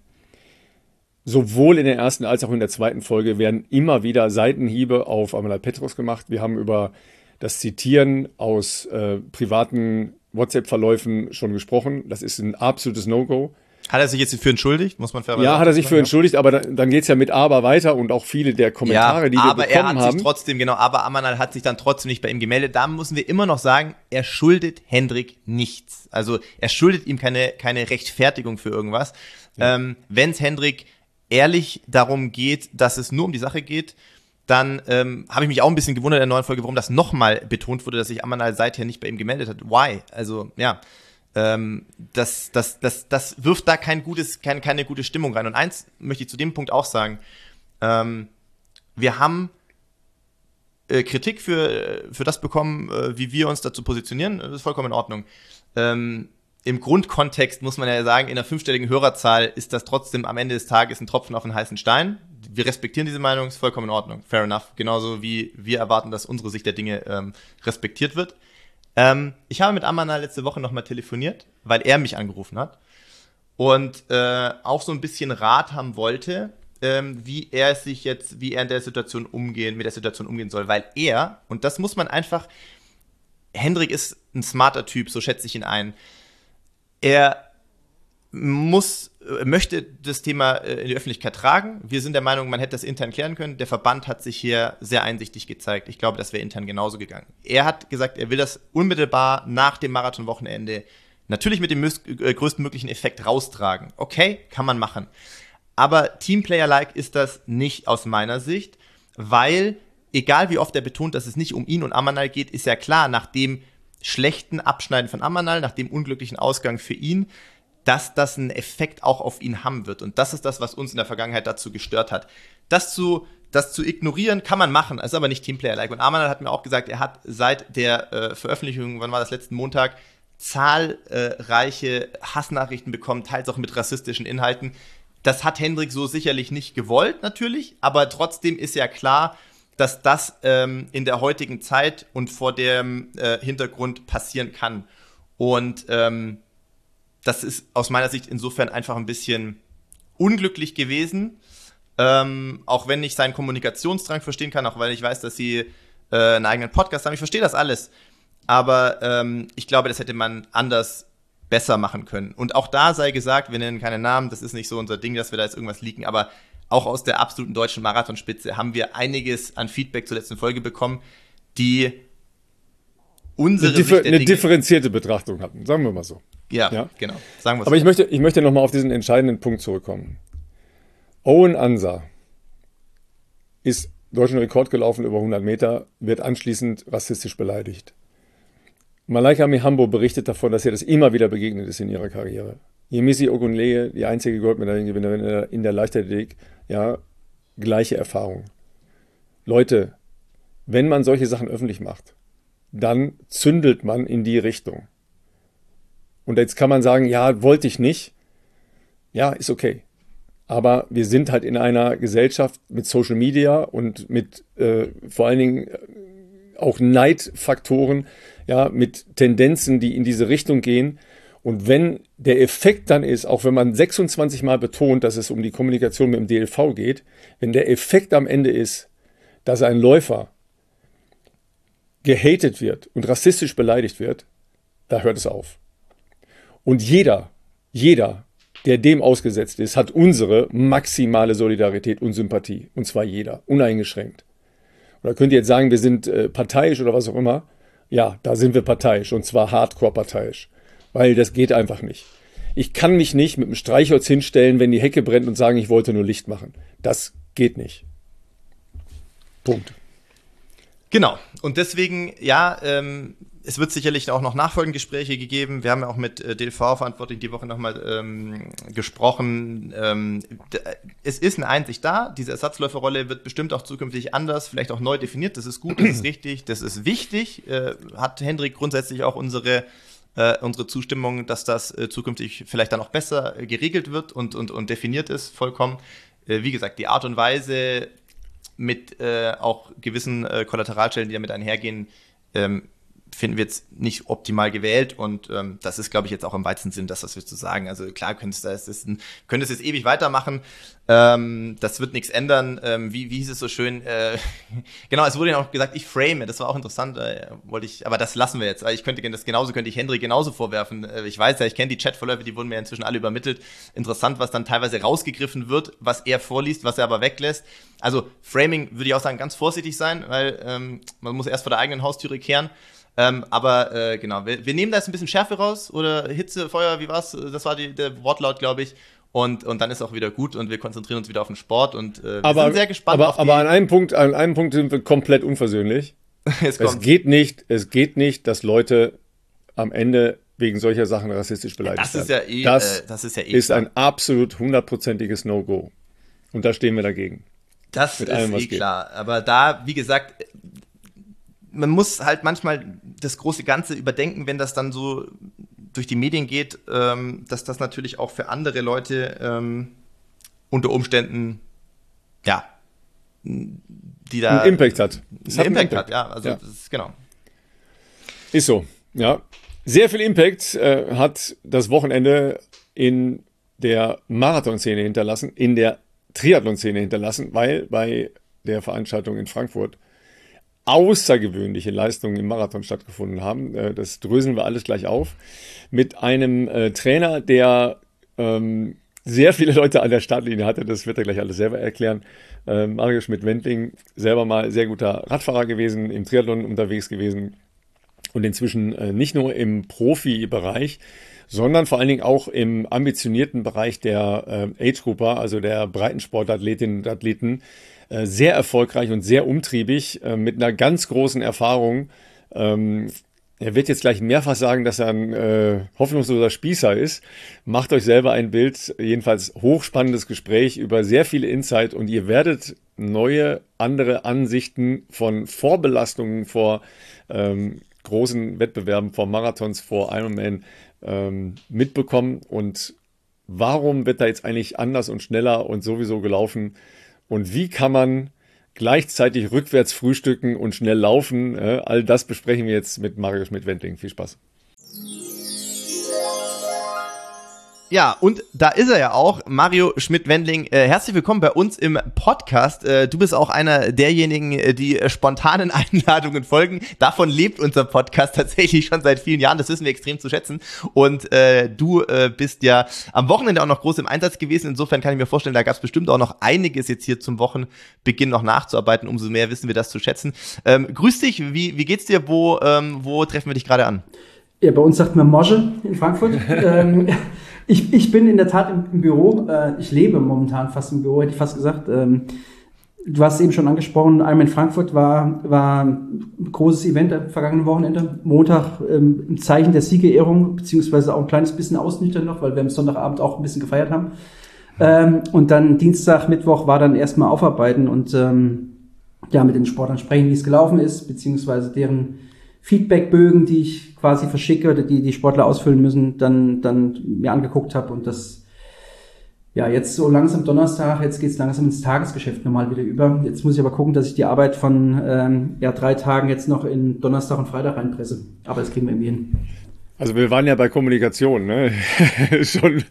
Sowohl in der ersten als auch in der zweiten Folge werden immer wieder Seitenhiebe auf Amanal Petros gemacht. Wir haben über das Zitieren aus äh, privaten WhatsApp-Verläufen schon gesprochen. Das ist ein absolutes No-Go. Hat er sich jetzt dafür entschuldigt? Muss man fairerweise Ja, hat er sich für entschuldigt, aber dann, dann geht es ja mit Aber weiter und auch viele der Kommentare, ja, die wir aber bekommen er hat haben. sich trotzdem, genau, aber Amanal hat sich dann trotzdem nicht bei ihm gemeldet. Da müssen wir immer noch sagen, er schuldet Hendrik nichts. Also er schuldet ihm keine, keine Rechtfertigung für irgendwas. Ja. Ähm, wenn es Hendrik ehrlich darum geht, dass es nur um die Sache geht, dann ähm, habe ich mich auch ein bisschen gewundert in der neuen Folge, warum das nochmal betont wurde, dass sich Amanal seither nicht bei ihm gemeldet hat. Why? Also, ja. Ähm, das, das, das, das wirft da kein gutes, kein, keine gute Stimmung rein. Und eins möchte ich zu dem Punkt auch sagen. Ähm, wir haben äh, Kritik für, für das bekommen, äh, wie wir uns dazu positionieren. Das ist vollkommen in Ordnung. Ähm, Im Grundkontext muss man ja sagen, in einer fünfstelligen Hörerzahl ist das trotzdem am Ende des Tages ein Tropfen auf einen heißen Stein. Wir respektieren diese Meinung, ist vollkommen in Ordnung. Fair enough. Genauso wie wir erwarten, dass unsere Sicht der Dinge ähm, respektiert wird. Ähm, ich habe mit Amanal letzte Woche nochmal telefoniert, weil er mich angerufen hat und äh, auch so ein bisschen Rat haben wollte, ähm, wie er sich jetzt, wie er in der Situation umgehen, mit der Situation umgehen soll, weil er, und das muss man einfach, Hendrik ist ein smarter Typ, so schätze ich ihn ein, er muss, möchte das Thema in die Öffentlichkeit tragen. Wir sind der Meinung, man hätte das intern klären können. Der Verband hat sich hier sehr einsichtig gezeigt. Ich glaube, das wäre intern genauso gegangen. Er hat gesagt, er will das unmittelbar nach dem Marathonwochenende natürlich mit dem größten möglichen Effekt raustragen. Okay, kann man machen. Aber Teamplayer-like ist das nicht aus meiner Sicht, weil, egal wie oft er betont, dass es nicht um ihn und Amanal geht, ist ja klar, nach dem schlechten Abschneiden von Amanal, nach dem unglücklichen Ausgang für ihn, dass das einen Effekt auch auf ihn haben wird. Und das ist das, was uns in der Vergangenheit dazu gestört hat. Das zu, das zu ignorieren kann man machen, ist aber nicht Teamplayer-like. Und Amanal hat mir auch gesagt, er hat seit der äh, Veröffentlichung, wann war das, letzten Montag, zahlreiche Hassnachrichten bekommen, teils auch mit rassistischen Inhalten. Das hat Hendrik so sicherlich nicht gewollt, natürlich, aber trotzdem ist ja klar, dass das ähm, in der heutigen Zeit und vor dem äh, Hintergrund passieren kann. Und ähm, das ist aus meiner Sicht insofern einfach ein bisschen unglücklich gewesen, ähm, auch wenn ich seinen Kommunikationsdrang verstehen kann, auch weil ich weiß, dass sie äh, einen eigenen Podcast haben. Ich verstehe das alles, aber ähm, ich glaube, das hätte man anders besser machen können. Und auch da sei gesagt, wir nennen keine Namen, das ist nicht so unser Ding, dass wir da jetzt irgendwas leaken, aber auch aus der absoluten deutschen Marathonspitze haben wir einiges an Feedback zur letzten Folge bekommen, die unsere eine, differ- Sicht der eine Dinge, differenzierte Betrachtung hatten, sagen wir mal so. Ja, ja? genau. Sagen wir Aber ich möchte, ich möchte nochmal auf diesen entscheidenden Punkt zurückkommen. Owen Ansa ist deutschen Rekord gelaufen über hundert Meter, wird anschließend rassistisch beleidigt. Malaika Mihambo berichtet davon, dass ihr das immer wieder begegnet ist in ihrer Karriere. Yemisi Ogunleye, die einzige Goldmedaillengewinnerin in der Leichtathletik, ja, gleiche Erfahrung. Leute, wenn man solche Sachen öffentlich macht, dann zündelt man in die Richtung. Und jetzt kann man sagen, ja, wollte ich nicht. Ja, ist okay. Aber wir sind halt in einer Gesellschaft mit Social Media und mit äh, vor allen Dingen auch Neidfaktoren, ja, mit Tendenzen, die in diese Richtung gehen. Und wenn der Effekt dann ist, auch wenn man sechsundzwanzig Mal betont, dass es um die Kommunikation mit dem D L V geht, wenn der Effekt am Ende ist, dass ein Läufer gehatet wird und rassistisch beleidigt wird, da hört es auf. Und jeder, jeder, der dem ausgesetzt ist, hat unsere maximale Solidarität und Sympathie. Und zwar jeder, uneingeschränkt. Oder könnt ihr jetzt sagen, wir sind äh, parteiisch oder was auch immer? Ja, da sind wir parteiisch und zwar hardcore parteiisch. Weil das geht einfach nicht. Ich kann mich nicht mit einem Streichholz hinstellen, wenn die Hecke brennt und sagen, ich wollte nur Licht machen. Das geht nicht. Punkt. Genau. Und deswegen, ja, ähm, es wird sicherlich auch noch nachfolgende Gespräche gegeben. Wir haben ja auch mit äh, D L V-Verantwortlichen die Woche nochmal ähm, gesprochen. Ähm, d- es ist eine Einsicht da. Diese Ersatzläuferrolle wird bestimmt auch zukünftig anders, vielleicht auch neu definiert. Das ist gut, das ist richtig, das ist wichtig. Äh, hat Hendrik grundsätzlich auch unsere äh, unsere Zustimmung, dass das äh, zukünftig vielleicht dann auch besser äh, geregelt wird und, und, und definiert ist, vollkommen. Äh, wie gesagt, die Art und Weise mit äh, auch gewissen äh, Kollateralschäden, die damit einhergehen, ähm, finden wir jetzt nicht optimal gewählt und ähm, das ist, glaube ich, jetzt auch im weitesten Sinn, das, was wir zu sagen. Also klar, könntest du das ist ein, könntest jetzt ewig weitermachen, ähm, das wird nichts ändern. Ähm, wie, wie hieß es so schön? Äh, genau, es wurde ja auch gesagt, ich frame, das war auch interessant, äh, wollte ich, aber das lassen wir jetzt. Ich könnte das genauso, könnte ich Hendrik genauso vorwerfen. Äh, ich weiß ja, ich kenne die Chatverläufe, die wurden mir inzwischen alle übermittelt. Interessant, was dann teilweise rausgegriffen wird, was er vorliest, was er aber weglässt. Also Framing würde ich auch sagen, ganz vorsichtig sein, weil ähm, man muss erst vor der eigenen Haustüre kehren. Ähm, aber äh, genau, wir, wir nehmen da jetzt ein bisschen Schärfe raus oder Hitze, Feuer, wie war's? Das war die, der Wortlaut, glaube ich. Und, und dann ist auch wieder gut und wir konzentrieren uns wieder auf den Sport und äh, wir aber, sind sehr gespannt. Aber, auf die aber an einem Punkt, an einem Punkt sind wir komplett unversöhnlich. es, es geht nicht, es geht nicht, dass Leute am Ende wegen solcher Sachen rassistisch beleidigt das ist werden. ja eh, das äh, das ist ja eh ist klar. ein absolut hundertprozentiges No-Go. Und da stehen wir dagegen. Das Mit ist allem, was eh geht. klar. Aber da, wie gesagt, man muss halt manchmal das große Ganze überdenken, wenn das dann so durch die Medien geht, ähm, dass das natürlich auch für andere Leute ähm, unter Umständen, ja, die da Einen Impact hat. einen Impact, hat, ja. Also Ja. das ist genau. Ist so. Ja, sehr viel Impact äh, hat das Wochenende in der Marathonszene hinterlassen, in der Triathlon-Szene hinterlassen, weil bei der Veranstaltung in Frankfurt außergewöhnliche Leistungen im Marathon stattgefunden haben. Äh, das dröseln wir alles gleich auf. Mit einem äh, Trainer, der ähm, sehr viele Leute an der Startlinie hatte, das wird er gleich alles selber erklären. Äh, Mario Schmidt-Wendling, selber mal sehr guter Radfahrer gewesen, im Triathlon unterwegs gewesen und inzwischen äh, nicht nur im Profibereich, sondern vor allen Dingen auch im ambitionierten Bereich der äh, Age-Grupper, also der Breitensportathletinnen und Athleten, äh, sehr erfolgreich und sehr umtriebig, äh, mit einer ganz großen Erfahrung. Ähm, er wird jetzt gleich mehrfach sagen, dass er ein äh, hoffnungsloser Spießer ist. Macht euch selber ein Bild, jedenfalls hochspannendes Gespräch über sehr viele Insight und ihr werdet neue, andere Ansichten von Vorbelastungen vor ähm, großen Wettbewerben, vor Marathons, vor Ironman ähm, mitbekommen. Und warum wird da jetzt eigentlich anders und schneller und sowieso gelaufen? Und wie kann man gleichzeitig rückwärts frühstücken und schnell laufen? Äh, all das besprechen wir jetzt mit Mario Schmidt-Wendling. Viel Spaß. Ja, und da ist er ja auch, Mario Schmidt-Wendling. Äh, herzlich willkommen bei uns im Podcast. Äh, du bist auch einer derjenigen, die äh, spontanen Einladungen folgen. Davon lebt unser Podcast tatsächlich schon seit vielen Jahren. Das wissen wir extrem zu schätzen. Und äh, du äh, bist ja am Wochenende auch noch groß im Einsatz gewesen. Insofern kann ich mir vorstellen, da gab es bestimmt auch noch einiges jetzt hier zum Wochenbeginn noch nachzuarbeiten. Umso mehr wissen wir das zu schätzen. Ähm, grüß dich, wie, wie geht's dir? Wo, ähm, wo treffen wir dich gerade an? Ja, bei uns sagt man Mosche in Frankfurt. ähm, ich, ich bin in der Tat im, im Büro. Äh, ich lebe momentan fast im Büro, hätte ich fast gesagt. Ähm, du hast es eben schon angesprochen, Ironman in Frankfurt war, war ein großes Event am vergangenen Wochenende. Montag ähm, im Zeichen der Siegerehrung, beziehungsweise auch ein kleines bisschen ausnüchtern noch, weil wir am Sonntagabend auch ein bisschen gefeiert haben. Ähm, und dann Dienstag, Mittwoch war dann erstmal aufarbeiten und ähm, ja, mit den Sportlern sprechen, wie es gelaufen ist, beziehungsweise deren Feedbackbögen, die ich quasi verschicke oder die die Sportler ausfüllen müssen, dann dann mir angeguckt habe und das, ja, jetzt so langsam Donnerstag, jetzt geht's langsam ins Tagesgeschäft nochmal wieder über. Jetzt muss ich aber gucken, dass ich die Arbeit von ähm, ja drei Tagen jetzt noch in Donnerstag und Freitag reinpresse. Aber das kriegen wir irgendwie hin. Also wir waren ja bei Kommunikation, ne? Schon.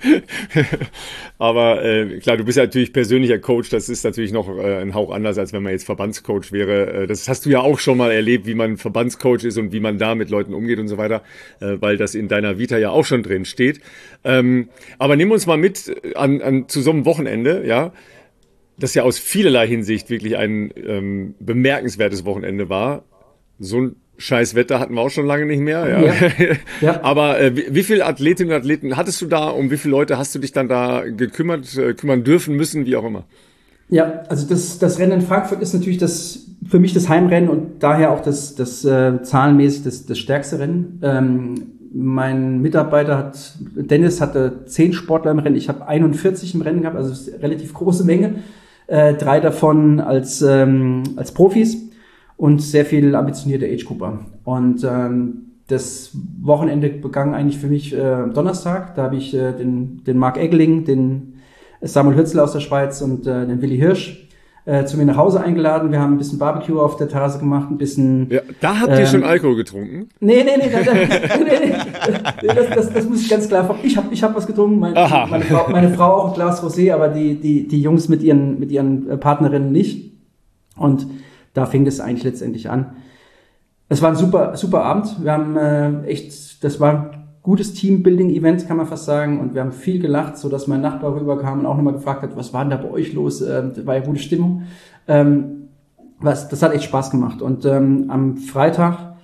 Aber äh, klar, du bist ja natürlich persönlicher Coach, das ist natürlich noch äh, ein Hauch anders, als wenn man jetzt Verbandscoach wäre. Äh, das hast du ja auch schon mal erlebt, wie man Verbandscoach ist und wie man da mit Leuten umgeht und so weiter, äh, weil das in deiner Vita ja auch schon drin steht. Ähm, aber nimm uns mal mit an, an zu so einem Wochenende, ja, das ja aus vielerlei Hinsicht wirklich ein ähm, bemerkenswertes Wochenende war. So ein scheiß Wetter hatten wir auch schon lange nicht mehr. Ja. Ja. Ja. Aber äh, wie, wie viele Athletinnen und Athleten hattest du da? Um wie viele Leute hast du dich dann da gekümmert, äh, kümmern dürfen, müssen, wie auch immer? Ja, also das, das Rennen in Frankfurt ist natürlich das für mich das Heimrennen und daher auch das, das äh, zahlenmäßig das, das stärkste Rennen. Ähm, mein Mitarbeiter hat, Dennis hatte zehn Sportler im Rennen, ich habe einundvierzig im Rennen gehabt, also das ist eine relativ große Menge. Äh, drei davon als, ähm, als Profis. Und sehr viel ambitionierte Age-Grupper. Und ähm, das Wochenende begann eigentlich für mich äh, Donnerstag. Da habe ich äh, den, den Marc Eggeling, den Samuel Hützler aus der Schweiz und äh, den Willi Hirsch äh, zu mir nach Hause eingeladen. Wir haben ein bisschen Barbecue auf der Terrasse gemacht, ein bisschen... Ja, da habt ihr ähm, schon Alkohol getrunken? Nee, nee, nee, da, da, nee, nee, nee. Das, das, das muss ich ganz klar... Ich habe ich hab was getrunken, meine, meine, Frau, meine Frau auch ein Glas Rosé, aber die, die, die Jungs mit ihren, mit ihren Partnerinnen nicht. Und da fing das eigentlich letztendlich an. Es war ein super, super Abend. Wir haben äh, echt, das war ein gutes Teambuilding-Event, kann man fast sagen. Und wir haben viel gelacht, so dass mein Nachbar rüberkam und auch nochmal gefragt hat, was war denn da bei euch los? Ähm, war ja gute Stimmung. Ähm, was, das hat echt Spaß gemacht. Und ähm, am Freitag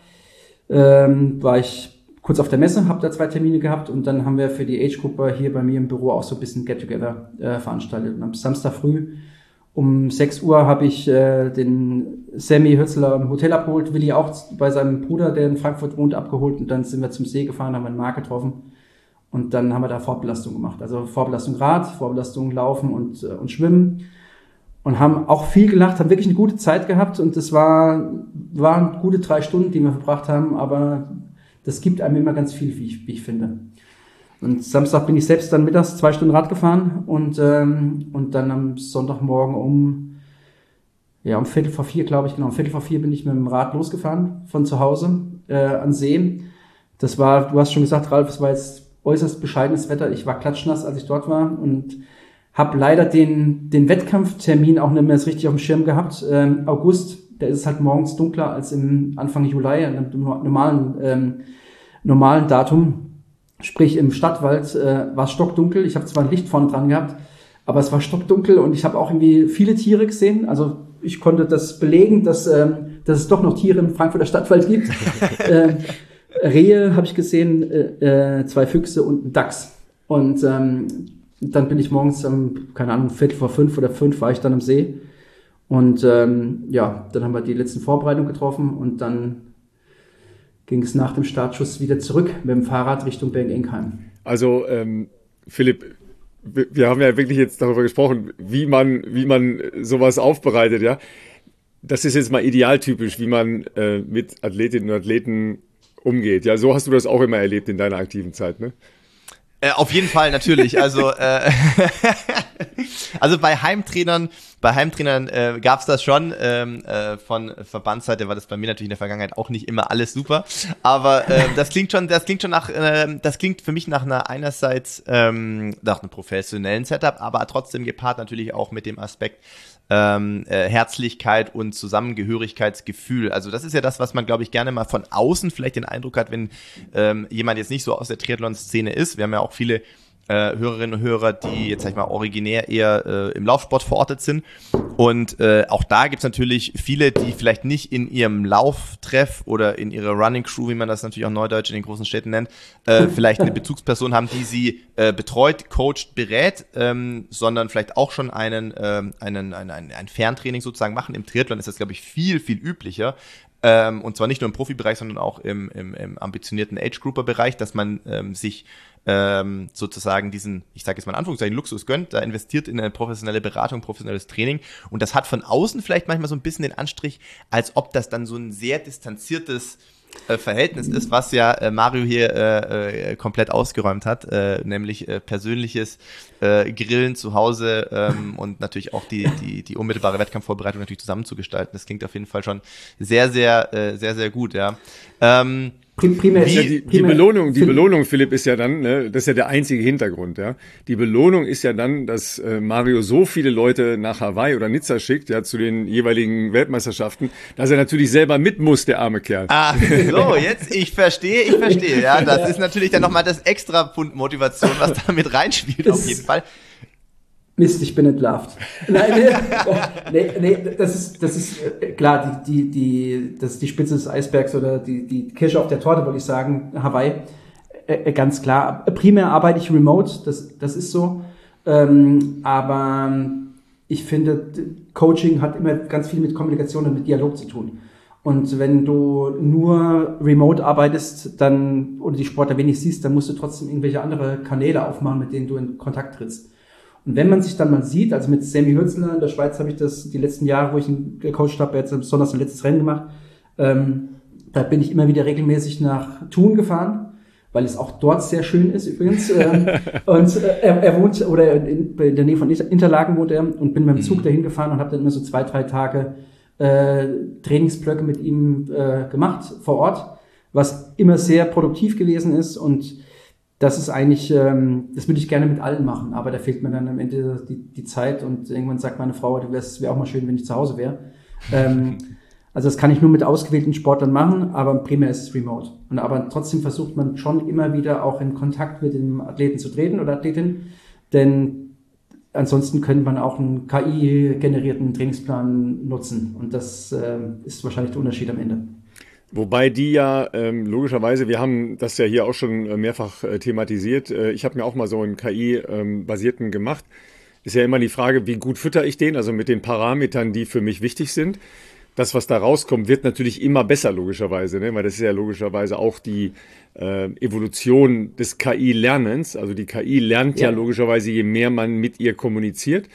ähm, war ich kurz auf der Messe, habe da zwei Termine gehabt und dann haben wir für die Age-Gruppe hier bei mir im Büro auch so ein bisschen Get-Together äh, veranstaltet. Und am Samstag früh um sechs Uhr habe ich äh, den Sammy Hützler im Hotel abgeholt, Willi auch bei seinem Bruder, der in Frankfurt wohnt, abgeholt und dann sind wir zum See gefahren, haben einen Marc getroffen und dann haben wir da Vorbelastung gemacht. Also Vorbelastung Rad, Vorbelastung Laufen und, äh, und Schwimmen und haben auch viel gelacht, haben wirklich eine gute Zeit gehabt und das war, waren gute drei Stunden, die wir verbracht haben, aber das gibt einem immer ganz viel, wie ich, wie ich finde. Und Samstag bin ich selbst dann mittags zwei Stunden Rad gefahren und ähm, und dann am Sonntagmorgen um ja um Viertel vor vier, glaube ich, genau, um Viertel vor vier bin ich mit dem Rad losgefahren von zu Hause äh, an See Das war, du hast schon gesagt, Ralf, es war jetzt äußerst bescheidenes Wetter. Ich war klatschnass, als ich dort war und habe leider den, den Wettkampftermin auch nicht mehr so richtig auf dem Schirm gehabt. Ähm, August, da ist es halt morgens dunkler als im Anfang Juli, an einem normalen, ähm, normalen Datum. Sprich, im Stadtwald äh, war es stockdunkel. Ich habe zwar ein Licht vorne dran gehabt, aber es war stockdunkel und ich habe auch irgendwie viele Tiere gesehen. Also ich konnte das belegen, dass, ähm, dass es doch noch Tiere im Frankfurter Stadtwald gibt. äh, Rehe habe ich gesehen, äh, zwei Füchse und einen Dachs. Und ähm, dann bin ich morgens um, keine Ahnung, Viertel vor fünf oder fünf war ich dann am See. Und ähm, ja, dann haben wir die letzten Vorbereitungen getroffen und dann ging es nach dem Startschuss wieder zurück mit dem Fahrrad Richtung Berg-Enkheim. Also ähm, Philipp, wir haben ja wirklich jetzt darüber gesprochen, wie man, wie man sowas aufbereitet, ja. Das ist jetzt mal idealtypisch, wie man äh, mit Athletinnen und Athleten umgeht. Ja, so hast du das auch immer erlebt in deiner aktiven Zeit, ne? Äh, auf jeden Fall, natürlich. Also, äh, also bei Heimtrainern, bei Heimtrainern äh, gab's das schon. Ähm, äh, von Verbandsseite war das bei mir natürlich in der Vergangenheit auch nicht immer alles super. Aber äh, das klingt schon, das klingt schon nach, äh, das klingt für mich nach einer einerseits ähm, nach einem professionellen Setup, aber trotzdem gepaart natürlich auch mit dem Aspekt Ähm, äh, Herzlichkeit und Zusammengehörigkeitsgefühl. Also das ist ja das, was man, glaube ich, gerne mal von außen vielleicht den Eindruck hat, wenn ähm, jemand jetzt nicht so aus der Triathlon-Szene ist. Wir haben ja auch viele äh, Hörerinnen und Hörer, die jetzt, sag ich mal, originär eher äh, im Laufsport verortet sind. Und äh, auch da gibt's natürlich viele, die vielleicht nicht in ihrem Lauftreff oder in ihrer Running Crew, wie man das natürlich auch neudeutsch in den großen Städten nennt, äh, vielleicht eine Bezugsperson haben, die sie äh, betreut, coacht, berät, ähm, sondern vielleicht auch schon einen, ähm, einen, einen, ein, ein Ferntraining sozusagen machen. Im Triathlon ist das, glaube ich, viel, viel üblicher. Ähm, und zwar nicht nur im Profibereich, sondern auch im, im, im ambitionierten Age-Grouper-Bereich, dass man ähm, sich ähm, sozusagen diesen, ich sage jetzt mal in Anführungszeichen, Luxus gönnt, da investiert in eine professionelle Beratung, professionelles Training und das hat von außen vielleicht manchmal so ein bisschen den Anstrich, als ob das dann so ein sehr distanziertes äh, Verhältnis ist, was ja äh, Mario hier äh, äh, komplett ausgeräumt hat, äh, nämlich äh, persönliches äh, Grillen zu Hause ähm, und natürlich auch die, die, die unmittelbare Wettkampfvorbereitung natürlich zusammenzugestalten. Das klingt auf jeden Fall schon sehr, sehr, äh, sehr, sehr gut, ja. Ähm, Primär ist ja die, die Belohnung, die Belohnung, Philipp, ist ja dann, ne, das ist ja der einzige Hintergrund, ja. Die Belohnung ist ja dann, dass äh, Mario so viele Leute nach Hawaii oder Nizza schickt, ja, zu den jeweiligen Weltmeisterschaften, dass er natürlich selber mit muss, der arme Kerl. Ah, so, jetzt, ich verstehe, ich verstehe, ja. Das ja. ist natürlich dann nochmal das extra Pfund Motivation, was da mit reinspielt, das auf jeden Fall. Mist, ich bin entlarvt. Nein, nee, nee, nee, das ist, das ist klar, die, die, die, das ist die Spitze des Eisbergs oder die, die Kirsche auf der Torte, würde ich sagen, Hawaii. Äh, ganz klar. Primär arbeite ich remote, das, das ist so. Ähm, aber ich finde, Coaching hat immer ganz viel mit Kommunikation und mit Dialog zu tun. Und wenn du nur remote arbeitest, dann, oder die Sportler wenig siehst, dann musst du trotzdem irgendwelche andere Kanäle aufmachen, mit denen du in Kontakt trittst. Und wenn man sich dann mal sieht, also mit Sammy Hürzler in der Schweiz habe ich das die letzten Jahre, wo ich ihn gecoacht habe, jetzt besonders ein letztes Rennen gemacht, ähm, da bin ich immer wieder regelmäßig nach Thun gefahren, weil es auch dort sehr schön ist übrigens. ähm, und äh, er, er wohnt, oder in, in der Nähe von Interlaken wohnt er, und bin mit dem Zug dahin gefahren und habe dann immer so zwei, drei Tage äh, Trainingsblöcke mit ihm äh, gemacht vor Ort, was immer sehr produktiv gewesen ist. Und das ist eigentlich, ähm, das würde ich gerne mit allen machen, aber da fehlt mir dann am Ende die, die Zeit und irgendwann sagt meine Frau, es wäre auch mal schön, wenn ich zu Hause wäre. Ähm, also das kann ich nur mit ausgewählten Sportlern machen, aber primär ist es remote. Und aber trotzdem versucht man schon immer wieder auch in Kontakt mit dem Athleten zu treten oder Athletin, denn ansonsten könnte man auch einen K I-generierten Trainingsplan nutzen und das äh, ist wahrscheinlich der Unterschied am Ende. Wobei die ja ähm, logischerweise, wir haben das ja hier auch schon äh, mehrfach äh, thematisiert, äh, ich habe mir auch mal so einen K I-basierten ähm, gemacht, ist ja immer die Frage, wie gut fütter ich den, also mit den Parametern, die für mich wichtig sind. Das, was da rauskommt, wird natürlich immer besser logischerweise, ne? Weil das ist ja logischerweise auch die äh, Evolution des K I-Lernens, also die K I lernt ja. ja logischerweise, je mehr man mit ihr kommuniziert.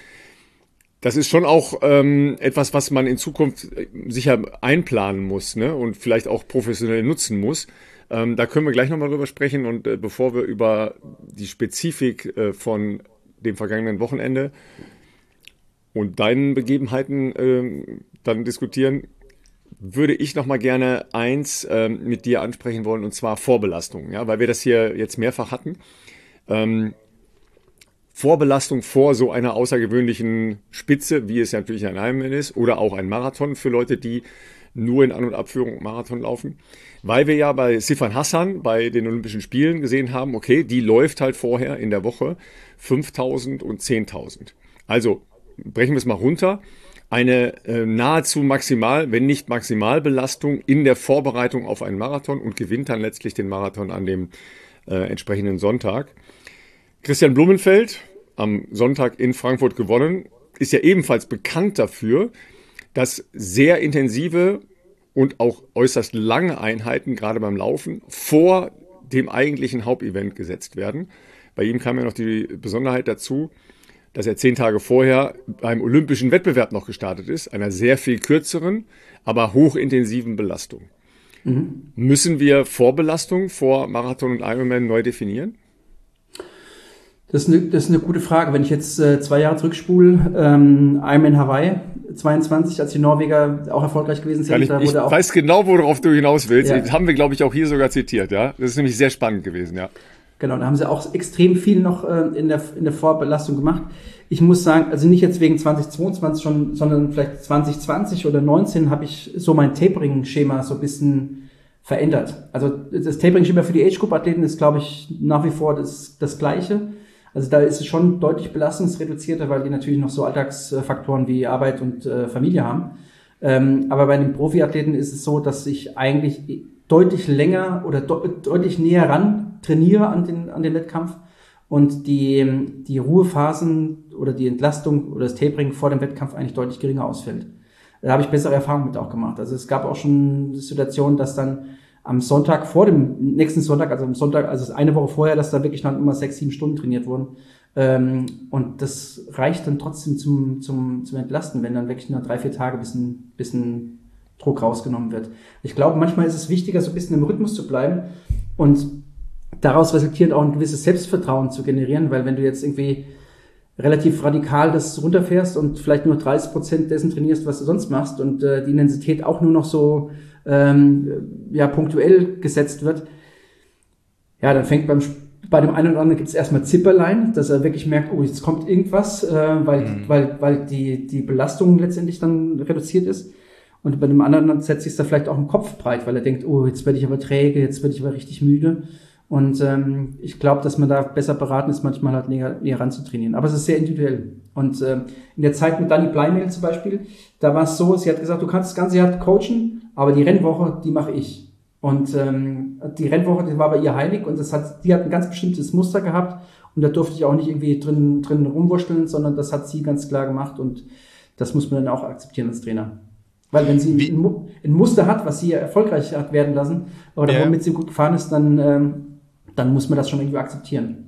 Das ist schon auch ähm, etwas, was man in Zukunft sicher einplanen muss, ne? Und vielleicht auch professionell nutzen muss. Ähm, da können wir gleich nochmal drüber sprechen. Und äh, bevor wir über die Spezifik äh, von dem vergangenen Wochenende und deinen Begebenheiten äh, dann diskutieren, würde ich noch mal gerne eins ähm, mit dir ansprechen wollen, und zwar Vorbelastung, ja, weil wir das hier jetzt mehrfach hatten. Ähm, Vorbelastung vor so einer außergewöhnlichen Spitze, wie es ja natürlich ein Ironman ist, oder auch ein Marathon für Leute, die nur in An- und Abführung Marathon laufen. Weil wir ja bei Sifan Hassan bei den Olympischen Spielen gesehen haben, okay, die läuft halt vorher in der Woche fünftausend und zehntausend. Also brechen wir es mal runter. Eine äh, nahezu maximal, wenn nicht Maximalbelastung in der Vorbereitung auf einen Marathon und gewinnt dann letztlich den Marathon an dem äh, entsprechenden Sonntag. Christian Blumenfeld, am Sonntag in Frankfurt gewonnen, ist ja ebenfalls bekannt dafür, dass sehr intensive und auch äußerst lange Einheiten, gerade beim Laufen, vor dem eigentlichen Hauptevent gesetzt werden. Bei ihm kam ja noch die Besonderheit dazu, dass er zehn Tage vorher beim olympischen Wettbewerb noch gestartet ist, einer sehr viel kürzeren, aber hochintensiven Belastung. Mhm. Müssen wir Vorbelastung vor Marathon und Ironman neu definieren? Das ist eine, das ist eine gute Frage. Wenn ich jetzt äh, zwei Jahre zurückspule, ähm, Ironman Hawaii zweiundzwanzig, als die Norweger auch erfolgreich gewesen sind. Ich, da ich wurde auch, weiß genau, worauf du hinaus willst. Ja. Das haben wir, glaube ich, auch hier sogar zitiert. Ja, das ist nämlich sehr spannend gewesen. Ja. Genau, da haben sie auch extrem viel noch äh, in der in der Vorbelastung gemacht. Ich muss sagen, also nicht jetzt wegen zweitausendzweiundzwanzig schon, sondern vielleicht zwanzig zwanzig oder neunzehn habe ich so mein Tapering-Schema so ein bisschen verändert. Also das Tapering-Schema für die Age-Group-Athleten ist, glaube ich, nach wie vor das, das Gleiche. Also da ist es schon deutlich belastungsreduzierter, weil die natürlich noch so Alltagsfaktoren wie Arbeit und äh, Familie haben. Ähm, aber bei den Profiathleten ist es so, dass ich eigentlich deutlich länger oder de- deutlich näher ran trainiere an den, an den Wettkampf und die, die Ruhephasen oder die Entlastung oder das Tapering vor dem Wettkampf eigentlich deutlich geringer ausfällt. Da habe ich bessere Erfahrungen mit auch gemacht. Also es gab auch schon Situationen, dass dann am Sonntag vor dem nächsten Sonntag, also am Sonntag, also eine Woche vorher, dass da wirklich dann immer sechs, sieben Stunden trainiert wurden. Ähm, und das reicht dann trotzdem zum, zum, zum Entlasten, wenn dann wirklich nur drei, vier Tage bisschen, bisschen Druck rausgenommen wird. Ich glaube, manchmal ist es wichtiger, so ein bisschen im Rhythmus zu bleiben und daraus resultierend auch ein gewisses Selbstvertrauen zu generieren, weil wenn du jetzt irgendwie relativ radikal das runterfährst und vielleicht nur dreißig Prozent dessen trainierst, was du sonst machst und äh, die Intensität auch nur noch so ähm, ja punktuell gesetzt wird, ja, dann fängt beim bei dem einen oder anderen gibt es erstmal Zipperlein, dass er wirklich merkt, oh, jetzt kommt irgendwas, äh, weil mhm. weil weil die die Belastung letztendlich dann reduziert ist. Und bei dem anderen setzt sich da vielleicht auch im Kopf breit, weil er denkt, oh, jetzt werde ich aber träge, jetzt werde ich aber richtig müde. Und ähm, ich glaube, dass man da besser beraten ist, manchmal halt näher, näher ranzutrainieren. Aber es ist sehr individuell. Und äh, in der Zeit mit Dani Bleimehl zum Beispiel, da war es so, sie hat gesagt, du kannst das ganze Jahr coachen, aber die Rennwoche, die mache ich. Und ähm, die Rennwoche, die war bei ihr heilig und das hat, die hat ein ganz bestimmtes Muster gehabt und da durfte ich auch nicht irgendwie drin, drin rumwurschteln, sondern das hat sie ganz klar gemacht und das muss man dann auch akzeptieren als Trainer. Weil wenn sie ein, ein Muster hat, was sie erfolgreich hat werden lassen oder ja. womit sie gut gefahren ist, dann, ähm, dann muss man das schon irgendwie akzeptieren.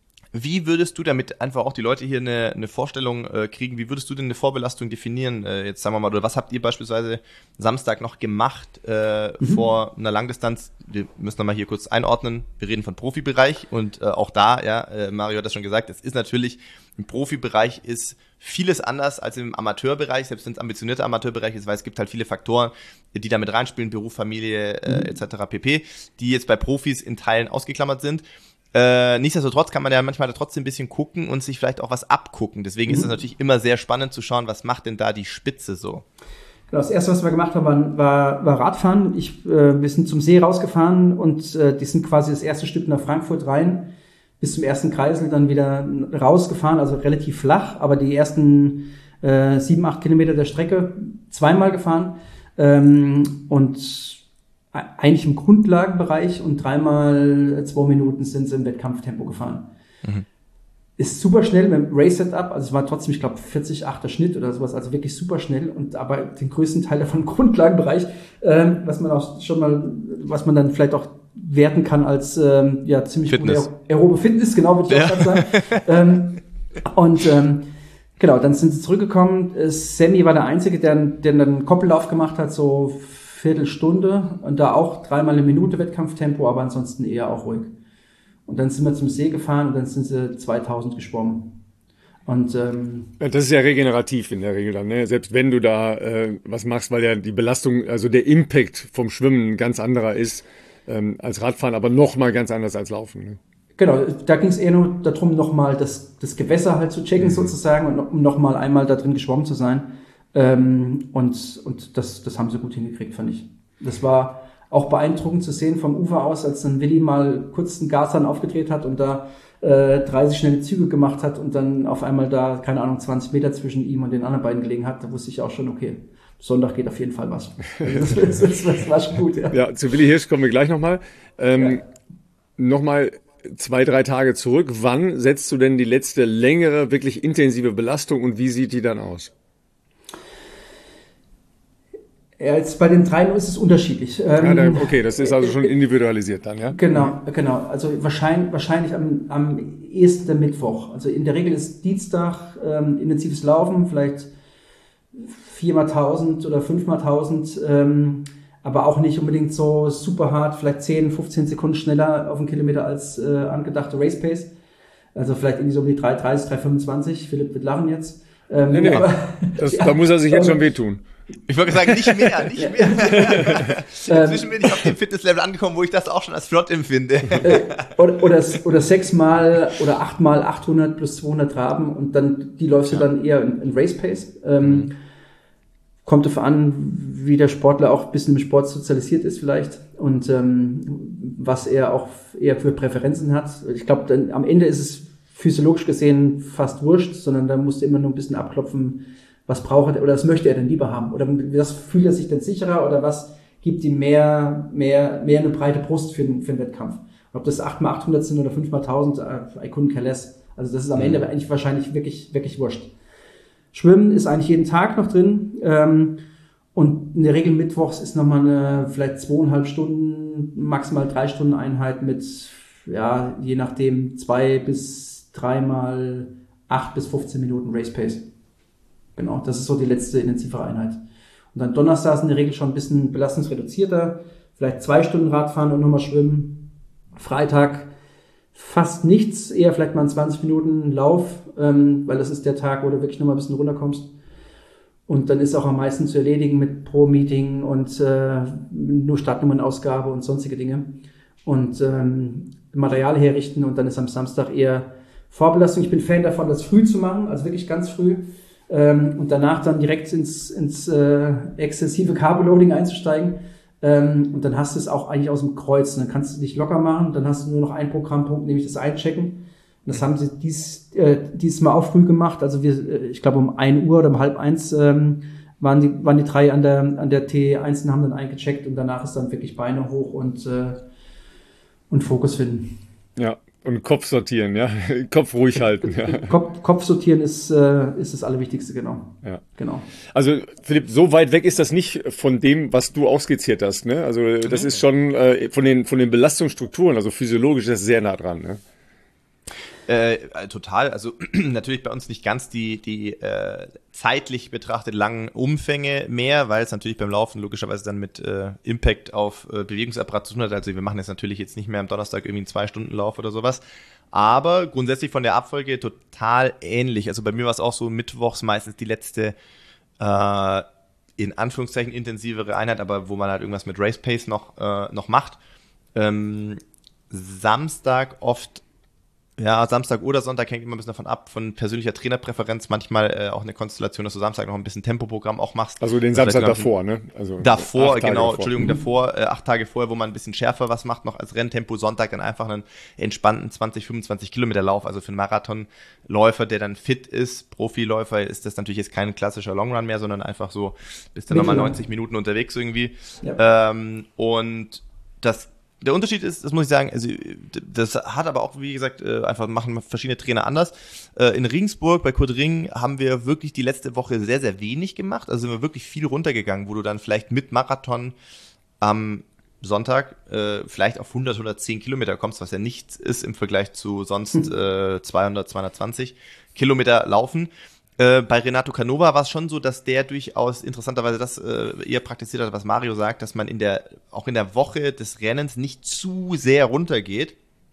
Wie würdest du, damit einfach auch die Leute hier eine, eine Vorstellung äh, kriegen, wie würdest du denn eine Vorbelastung definieren? Äh, jetzt sagen wir mal, oder was habt ihr beispielsweise Samstag noch gemacht äh, mhm. vor einer Langdistanz? Wir müssen nochmal hier kurz einordnen. Wir reden von Profibereich und äh, auch da, ja, äh, Mario hat das schon gesagt, es ist natürlich, im Profibereich ist vieles anders als im Amateurbereich, selbst wenn es ambitionierter Amateurbereich ist, weil es gibt halt viele Faktoren, die da mit reinspielen, Beruf, Familie äh, mhm. et cetera pp., die jetzt bei Profis in Teilen ausgeklammert sind. Äh, nichtsdestotrotz kann man ja manchmal da trotzdem ein bisschen gucken und sich vielleicht auch was abgucken. Deswegen mhm. ist es natürlich immer sehr spannend zu schauen, was macht denn da die Spitze so? Genau, das erste, was wir gemacht haben, war, war Radfahren. Ich, äh, wir sind zum See rausgefahren und äh, die sind quasi das erste Stück nach Frankfurt rein, bis zum ersten Kreisel dann wieder rausgefahren, also relativ flach, aber die ersten äh, sieben, acht Kilometer der Strecke zweimal gefahren ähm, und eigentlich im Grundlagenbereich und dreimal zwei Minuten sind sie im Wettkampftempo gefahren. Mhm. Ist super schnell mit dem Race-Setup, also es war trotzdem, ich glaube, vierzig Achter Schnitt oder sowas, also wirklich super schnell und aber den größten Teil davon im Grundlagenbereich, ähm, was man auch schon mal, was man dann vielleicht auch werten kann als ähm, ja ziemlich Fitness. gute aerobe Fitness, genau, würde ich ja. auch gerade sagen. ähm, und ähm, genau, dann sind sie zurückgekommen. Sammy war der Einzige, der, der dann einen Koppellauf gemacht hat, so Viertelstunde und da auch dreimal eine Minute Wettkampftempo, aber ansonsten eher auch ruhig. Und dann sind wir zum See gefahren und dann sind sie zweitausend geschwommen. Und ähm, das ist ja regenerativ in der Regel dann, ne? Selbst wenn du da äh, was machst, weil ja die Belastung, also der Impact vom Schwimmen ein ganz anderer ist ähm, als Radfahren, aber noch mal ganz anders als Laufen. Ne? Genau, da ging es eher nur darum, nochmal das, das Gewässer halt zu checken mhm. sozusagen und um nochmal einmal da drin geschwommen zu sein. Ähm, und und das, das haben sie gut hingekriegt, fand ich. Das war auch beeindruckend zu sehen vom Ufer aus, als dann Willi mal kurz den Gashahn aufgedreht hat und da äh, dreißig schnelle Züge gemacht hat und dann auf einmal da, keine Ahnung, zwanzig Meter zwischen ihm und den anderen beiden gelegen hat. Da wusste ich auch schon, okay, Sonntag geht auf jeden Fall was. Das, das, das, das war schon gut, ja. Ja, zu Willi Hirsch kommen wir gleich nochmal. Ähm, ja. Nochmal zwei, drei Tage zurück. Wann setzt du denn die letzte längere, wirklich intensive Belastung und wie sieht die dann aus? Ja, jetzt bei den dreien ist es unterschiedlich. Ähm, ja, okay, das ist also schon individualisiert dann, ja? Genau, genau. Also wahrscheinlich, wahrscheinlich am, am ehesten der Mittwoch. Also in der Regel ist Dienstag ähm, intensives Laufen, vielleicht viermal tausend oder fünfmal tausend, ähm, aber auch nicht unbedingt so super hart, vielleicht zehn, fünfzehn Sekunden schneller auf den Kilometer als äh, angedachte Race Pace. Also vielleicht irgendwie so um die drei dreißig, drei fünfundzwanzig. Philipp wird lachen jetzt. Ähm, nee, nee. Aber, das, ja, da muss er sich jetzt schon wehtun. Ich wollte sagen, nicht mehr, nicht mehr. Inzwischen bin ich auf dem Fitnesslevel angekommen, wo ich das auch schon als flott empfinde. Äh, oder, oder, oder sechsmal oder achtmal achthundert plus zweihundert Traben und dann, die läufst du ja. dann eher in, in Race Pace. Ähm, mhm. Kommt darauf an, wie der Sportler auch ein bisschen im Sport sozialisiert ist vielleicht und ähm, was er auch eher für Präferenzen hat. Ich glaube, am Ende ist es physiologisch gesehen fast wurscht, sondern da musst du immer nur ein bisschen abklopfen, was braucht er oder was möchte er denn lieber haben? Oder was fühlt er sich denn sicherer oder was gibt ihm mehr, mehr, mehr eine breite Brust für den, für den Wettkampf? Ob das acht mal achthundert sind oder fünf mal tausend, I couldn't care less. Also das ist am Ende eigentlich wahrscheinlich wirklich, wirklich wurscht. Schwimmen ist eigentlich jeden Tag noch drin. Ähm, und in der Regel mittwochs ist nochmal eine vielleicht zweieinhalb Stunden, maximal drei Stunden Einheit mit, ja, je nachdem zwei bis dreimal acht bis fünfzehn Minuten Race Pace. Genau, das ist so die letzte intensivere Einheit. Und dann Donnerstag ist in der Regel schon ein bisschen belastungsreduzierter. Vielleicht zwei Stunden Radfahren und nochmal schwimmen. Freitag fast nichts, eher vielleicht mal einen zwanzig Minuten Lauf, ähm, weil das ist der Tag, wo du wirklich nochmal ein bisschen runterkommst. Und dann ist auch am meisten zu erledigen mit Pro-Meeting und äh, nur Startnummernausgabe und sonstige Dinge. Und ähm, Material herrichten und dann ist am Samstag eher Vorbelastung. Ich bin Fan davon, das früh zu machen, also wirklich ganz früh. Ähm, und danach dann direkt ins, ins äh, exzessive Carboloading einzusteigen. Ähm, und dann hast du es auch eigentlich aus dem Kreuz. Und dann kannst du dich locker machen. Dann hast du nur noch einen Programmpunkt, nämlich das Einchecken. Und das haben sie dies, äh, dieses Mal auch früh gemacht. Also wir, äh, ich glaube um ein Uhr oder um halb eins ähm, waren die waren die drei an der an der T eins und haben dann eingecheckt. Und danach ist dann wirklich Beine hoch und äh, und Fokus finden. Ja. Und Kopf sortieren, ja. Kopf ruhig halten, ja. Kopf, Kopf sortieren ist, äh, ist das Allerwichtigste, genau. Ja. Genau. Also, Philipp, so weit weg ist das nicht von dem, was du ausskizziert hast, ne? Also, das mhm. ist schon äh, von den, von den Belastungsstrukturen, also physiologisch ist das sehr nah dran, ne? Äh, total, also natürlich bei uns nicht ganz die, die äh, zeitlich betrachtet langen Umfänge mehr, weil es natürlich beim Laufen logischerweise dann mit äh, Impact auf äh, Bewegungsapparat zu tun hat. Also wir machen jetzt natürlich jetzt nicht mehr am Donnerstag irgendwie einen Zwei-Stunden-Lauf oder sowas, aber grundsätzlich von der Abfolge total ähnlich. Also bei mir war es auch so mittwochs meistens die letzte äh, in Anführungszeichen intensivere Einheit, aber wo man halt irgendwas mit Race Pace noch, äh, noch macht. Ähm, Samstag oft Ja, Samstag oder Sonntag hängt immer ein bisschen davon ab, von persönlicher Trainerpräferenz. Manchmal äh, auch eine Konstellation, dass du Samstag noch ein bisschen Tempoprogramm auch machst. Also den Samstag davor, ne? Also davor, genau, davor. Entschuldigung, davor, äh, acht Tage vorher, wo man ein bisschen schärfer was macht, noch als Renntempo. Sonntag dann einfach einen entspannten zwanzig, fünfundzwanzig Kilometer Lauf. Also für einen Marathonläufer, der dann fit ist, Profiläufer, ist das natürlich jetzt kein klassischer Longrun mehr, sondern einfach so, bist dann nochmal neunzig Minuten unterwegs irgendwie. Ja. Ähm, und das Der Unterschied ist, das muss ich sagen, also das hat aber auch, wie gesagt, einfach machen verschiedene Trainer anders. In Regensburg, bei Kurt Ring, haben wir wirklich die letzte Woche sehr, sehr wenig gemacht. Also sind wir wirklich viel runtergegangen, wo du dann vielleicht mit Marathon am Sonntag äh, vielleicht auf hundert, hundertzehn Kilometer kommst, was ja nichts ist im Vergleich zu sonst äh, zweihundert, zweihundertzwanzig Kilometer laufen. Äh, bei Renato Canova war es schon so, dass der durchaus interessanterweise das äh, eher praktiziert hat, was Mario sagt, dass man in der auch in der Woche des Rennens nicht zu sehr runtergeht,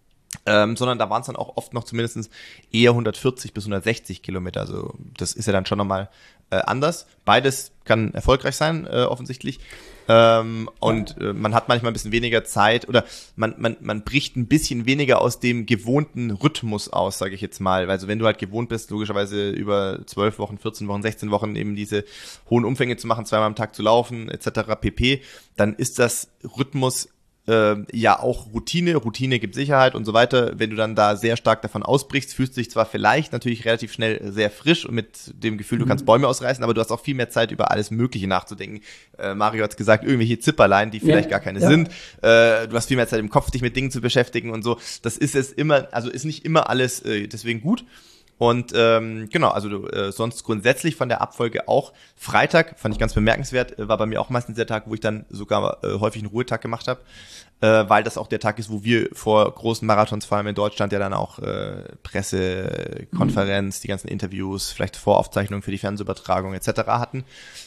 Ähm, sondern da waren es dann auch oft noch zumindest eher hundertvierzig bis hundertsechzig Kilometer. Also das ist ja dann schon nochmal äh, anders. Beides kann erfolgreich sein, äh, offensichtlich. Ähm, und äh, man hat manchmal ein bisschen weniger Zeit oder man, man, man bricht ein bisschen weniger aus dem gewohnten Rhythmus aus, sage ich jetzt mal. Also wenn du halt gewohnt bist, logischerweise über zwölf Wochen, vierzehn Wochen, sechzehn Wochen eben diese hohen Umfänge zu machen, zweimal am Tag zu laufen, et cetera pp., dann ist das Rhythmus Äh, ja auch Routine, Routine gibt Sicherheit und so weiter. Wenn du dann da sehr stark davon ausbrichst, fühlst du dich zwar vielleicht natürlich relativ schnell sehr frisch und mit dem Gefühl, du kannst Bäume ausreißen, aber du hast auch viel mehr Zeit, über alles Mögliche nachzudenken. Äh, Mario hat's gesagt, irgendwelche Zipperlein, die vielleicht ja, gar keine ja. sind. Äh, du hast viel mehr Zeit im Kopf, dich mit Dingen zu beschäftigen und so. Das ist es immer, also ist nicht immer alles äh, deswegen gut. Und ähm, genau, also du, äh, sonst grundsätzlich von der Abfolge auch Freitag, fand ich ganz bemerkenswert, äh, war bei mir auch meistens der Tag, wo ich dann sogar äh, häufig einen Ruhetag gemacht habe, äh, weil das auch der Tag ist, wo wir vor großen Marathons, vor allem in Deutschland, ja dann auch äh, Presse, Konferenz, mhm. die ganzen Interviews, vielleicht Voraufzeichnungen für die Fernsehübertragung et cetera hatten.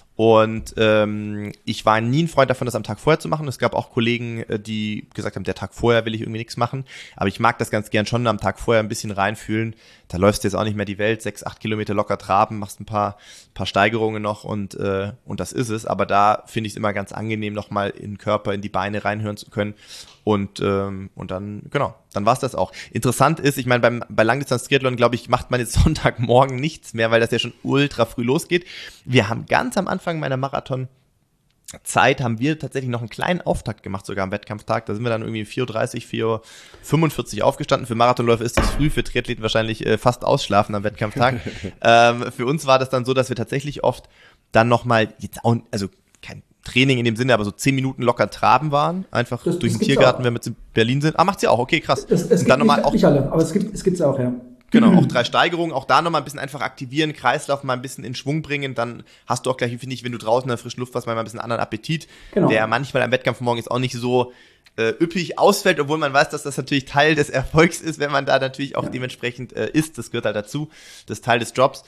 Und ähm, ich war nie ein Freund davon, das am Tag vorher zu machen. Es gab auch Kollegen, die gesagt haben, der Tag vorher will ich irgendwie nichts machen. Aber ich mag das ganz gern schon am Tag vorher ein bisschen reinfühlen. Da läufst du jetzt auch nicht mehr die Welt, sechs, acht Kilometer locker traben, machst ein paar paar Steigerungen noch und äh, und das ist es. Aber da finde ich es immer ganz angenehm, nochmal in den Körper, in die Beine reinhören zu können. Und ähm, und dann, genau, dann war's das auch. Interessant ist, ich meine, beim bei Langdistanz-Triathlon, glaube ich, macht man jetzt Sonntagmorgen nichts mehr, weil das ja schon ultra früh losgeht. Wir haben ganz am Anfang meiner Marathon-Zeit haben wir tatsächlich noch einen kleinen Auftakt gemacht, sogar am Wettkampftag. Da sind wir dann irgendwie vier Uhr dreißig, vier Uhr fünfundvierzig aufgestanden. Für Marathonläufer ist das früh, für Triathleten wahrscheinlich äh, fast ausschlafen am Wettkampftag. ähm, für uns war das dann so, dass wir tatsächlich oft dann nochmal, jetzt auch, also kein Training in dem Sinne, aber so zehn Minuten locker traben waren, einfach das, durch das den Tiergarten, auch. Wenn wir in Berlin sind. Ah, macht sie auch, okay, krass. Es, es gibt dann nicht, auch, nicht alle, aber es gibt es gibt's auch, ja. Genau, auch drei Steigerungen, auch da nochmal ein bisschen einfach aktivieren, Kreislauf mal ein bisschen in Schwung bringen, dann hast du auch gleich, finde ich, wenn du draußen in der frischen Luft warst, mal ein bisschen anderen Appetit, genau. Der manchmal am Wettkampf morgen ist auch nicht so äh, üppig ausfällt, obwohl man weiß, dass das natürlich Teil des Erfolgs ist, wenn man da natürlich auch ja. dementsprechend äh, isst, das gehört halt dazu, das ist Teil des Jobs.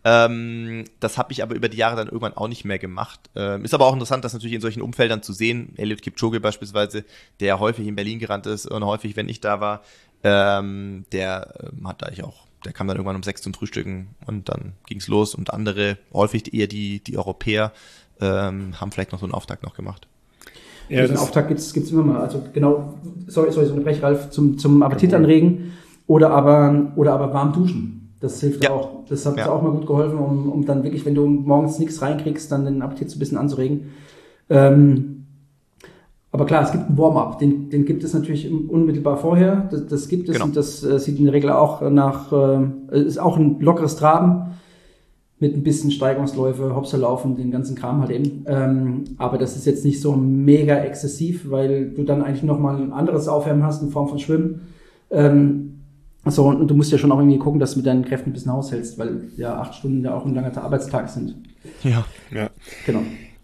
Ähm, das habe ich aber über die Jahre dann irgendwann auch nicht mehr gemacht. Ähm, ist aber auch interessant, das natürlich in solchen Umfeldern zu sehen. Eliud Kipchoge beispielsweise, der häufig in Berlin gerannt ist und häufig, wenn ich da war, ähm, der ähm, hat da ich auch, der kam dann irgendwann um sechs zum Frühstücken und dann ging's los und andere, häufig eher die die Europäer, ähm, haben vielleicht noch so einen Auftakt noch gemacht. Ja, diesen Auftakt gibt's gibt's immer mal. Also genau, sorry, sorry, so ein Brech, Ralf, zum zum Appetit anregen oder aber oder aber warm duschen. Das hilft ja. auch. Das hat ja. auch mal gut geholfen, um, um dann wirklich, wenn du morgens nichts reinkriegst, dann den Appetit so ein bisschen anzuregen. Ähm, aber klar, es gibt einen Warm-up. Den, den gibt es natürlich unmittelbar vorher. Das, das gibt es genau. Und das äh, sieht in der Regel auch nach, äh, ist auch ein lockeres Traben mit ein bisschen Steigerungsläufe, Hopserlaufen, den ganzen Kram halt eben. Ähm, aber das ist jetzt nicht so mega exzessiv, weil du dann eigentlich nochmal ein anderes Aufwärmen hast in Form von Schwimmen. Ähm, So, und du musst ja schon auch irgendwie gucken, dass du mit deinen Kräften ein bisschen aushältst, weil ja acht Stunden ja auch ein langer Arbeitstag sind. Ja, ja. Genau.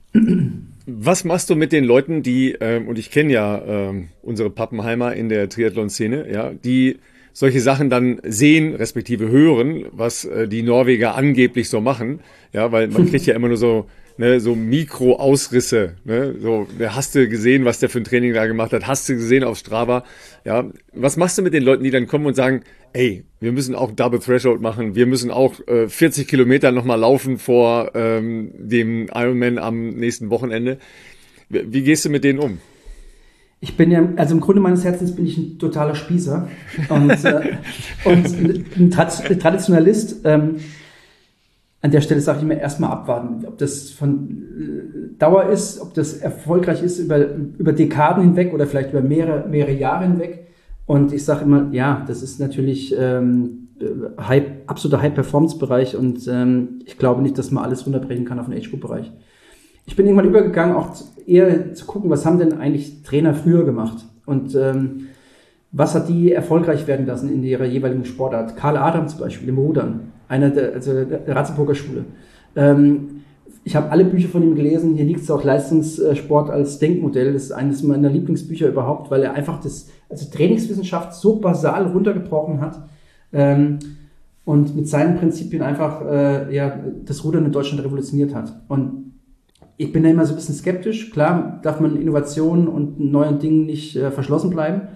Was machst du mit den Leuten, die, ähm, und ich kenne ja ähm, unsere Pappenheimer in der Triathlon-Szene, ja, die solche Sachen dann sehen, respektive hören, was äh, die Norweger angeblich so machen, ja, weil man kriegt ja immer nur so Ne, so Mikro-Ausrisse, ne, so, hast du gesehen, was der für ein Training da gemacht hat, hast du gesehen auf Strava, ja, was machst du mit den Leuten, die dann kommen und sagen, ey, wir müssen auch Double Threshold machen, wir müssen auch äh, vierzig Kilometer nochmal laufen vor ähm, dem Ironman am nächsten Wochenende, wie, wie gehst du mit denen um? Ich bin ja, also im Grunde meines Herzens bin ich ein totaler Spießer und, äh, und ein Trad- Traditionalist, ähm, an der Stelle sage ich mir erstmal abwarten, ob das von äh, Dauer ist, ob das erfolgreich ist über, über Dekaden hinweg oder vielleicht über mehrere, mehrere Jahre hinweg. Und ich sage immer, ja, das ist natürlich ähm, High, absoluter High-Performance-Bereich und ähm, ich glaube nicht, dass man alles runterbrechen kann auf den Age-Group-Bereich. Ich bin irgendwann übergegangen, auch eher zu gucken, was haben denn eigentlich Trainer früher gemacht und ähm, was hat die erfolgreich werden lassen in ihrer jeweiligen Sportart. Karl Adam zum Beispiel, im Rudern. Einer der, also der Ratzeburger Schule. Ähm, ich habe alle Bücher von ihm gelesen. Hier liegt es auch Leistungssport als Denkmodell. Das ist eines meiner Lieblingsbücher überhaupt, weil er einfach das, also Trainingswissenschaft so basal runtergebrochen hat ähm, und mit seinen Prinzipien einfach äh, ja, das Rudern in Deutschland revolutioniert hat. Und ich bin da immer so ein bisschen skeptisch. Klar darf man Innovationen und neuen Dingen nicht äh, verschlossen bleiben.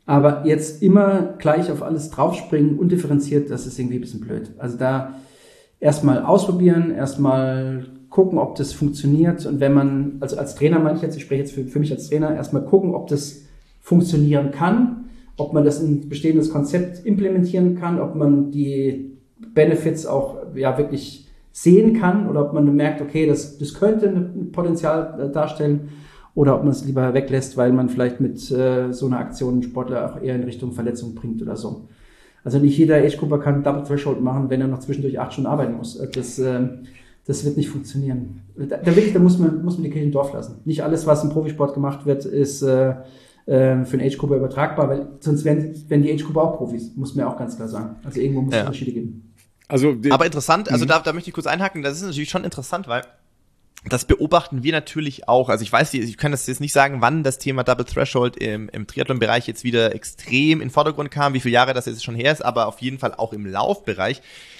Aber jetzt immer gleich auf alles draufspringen, undifferenziert, das ist irgendwie ein bisschen blöd. Also da erstmal ausprobieren, erstmal gucken, ob das funktioniert. Und wenn man, also als Trainer meine ich jetzt, ich spreche jetzt für, für mich als Trainer, erstmal gucken, ob das funktionieren kann, ob man das in ein bestehendes Konzept implementieren kann, ob man die Benefits auch ja wirklich sehen kann oder ob man merkt, okay, das, das könnte ein Potenzial darstellen. Oder ob man es lieber weglässt, weil man vielleicht mit äh, so einer Aktion einen Sportler auch eher in Richtung Verletzung bringt oder so. Also nicht jeder Age-Grupper kann Double Threshold machen, wenn er noch zwischendurch acht Stunden arbeiten muss. Das, äh, das wird nicht funktionieren. Da, da, wirklich, da muss man, muss man die Kirche im Dorf lassen. Nicht alles, was im Profisport gemacht wird, ist äh, äh, für eine Age-Grupper übertragbar, weil sonst wären, wären die Age-Grupper auch Profis, muss man ja auch ganz klar sagen. Also irgendwo muss es ja Unterschiede geben. Also, Aber interessant, also da, da möchte ich kurz einhaken, das ist natürlich schon interessant, weil das beobachten wir natürlich auch. Also ich weiß, ich kann das jetzt nicht sagen, wann das Thema Double Threshold im, im Triathlon-Bereich jetzt wieder extrem in den Vordergrund kam, wie viele Jahre das jetzt schon her ist, aber auf jeden Fall auch im Laufbereich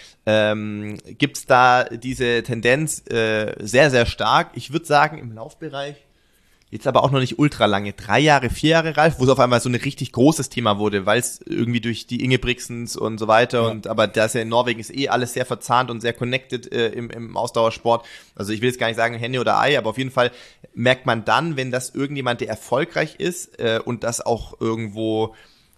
ähm, gibt es da diese Tendenz äh, sehr, sehr stark. Ich würde sagen, im Laufbereich jetzt aber auch noch nicht ultra lange, drei Jahre, vier Jahre, Ralf, wo es auf einmal so ein richtig großes Thema wurde, weil es irgendwie durch die Ingebrigtsens und so weiter ja. und aber das ja in Norwegen ist eh alles sehr verzahnt und sehr connected äh, im, im Ausdauersport. Also ich will jetzt gar nicht sagen Henne oder Ei, aber auf jeden Fall merkt man dann, wenn das irgendjemand, der erfolgreich ist äh, und das auch irgendwo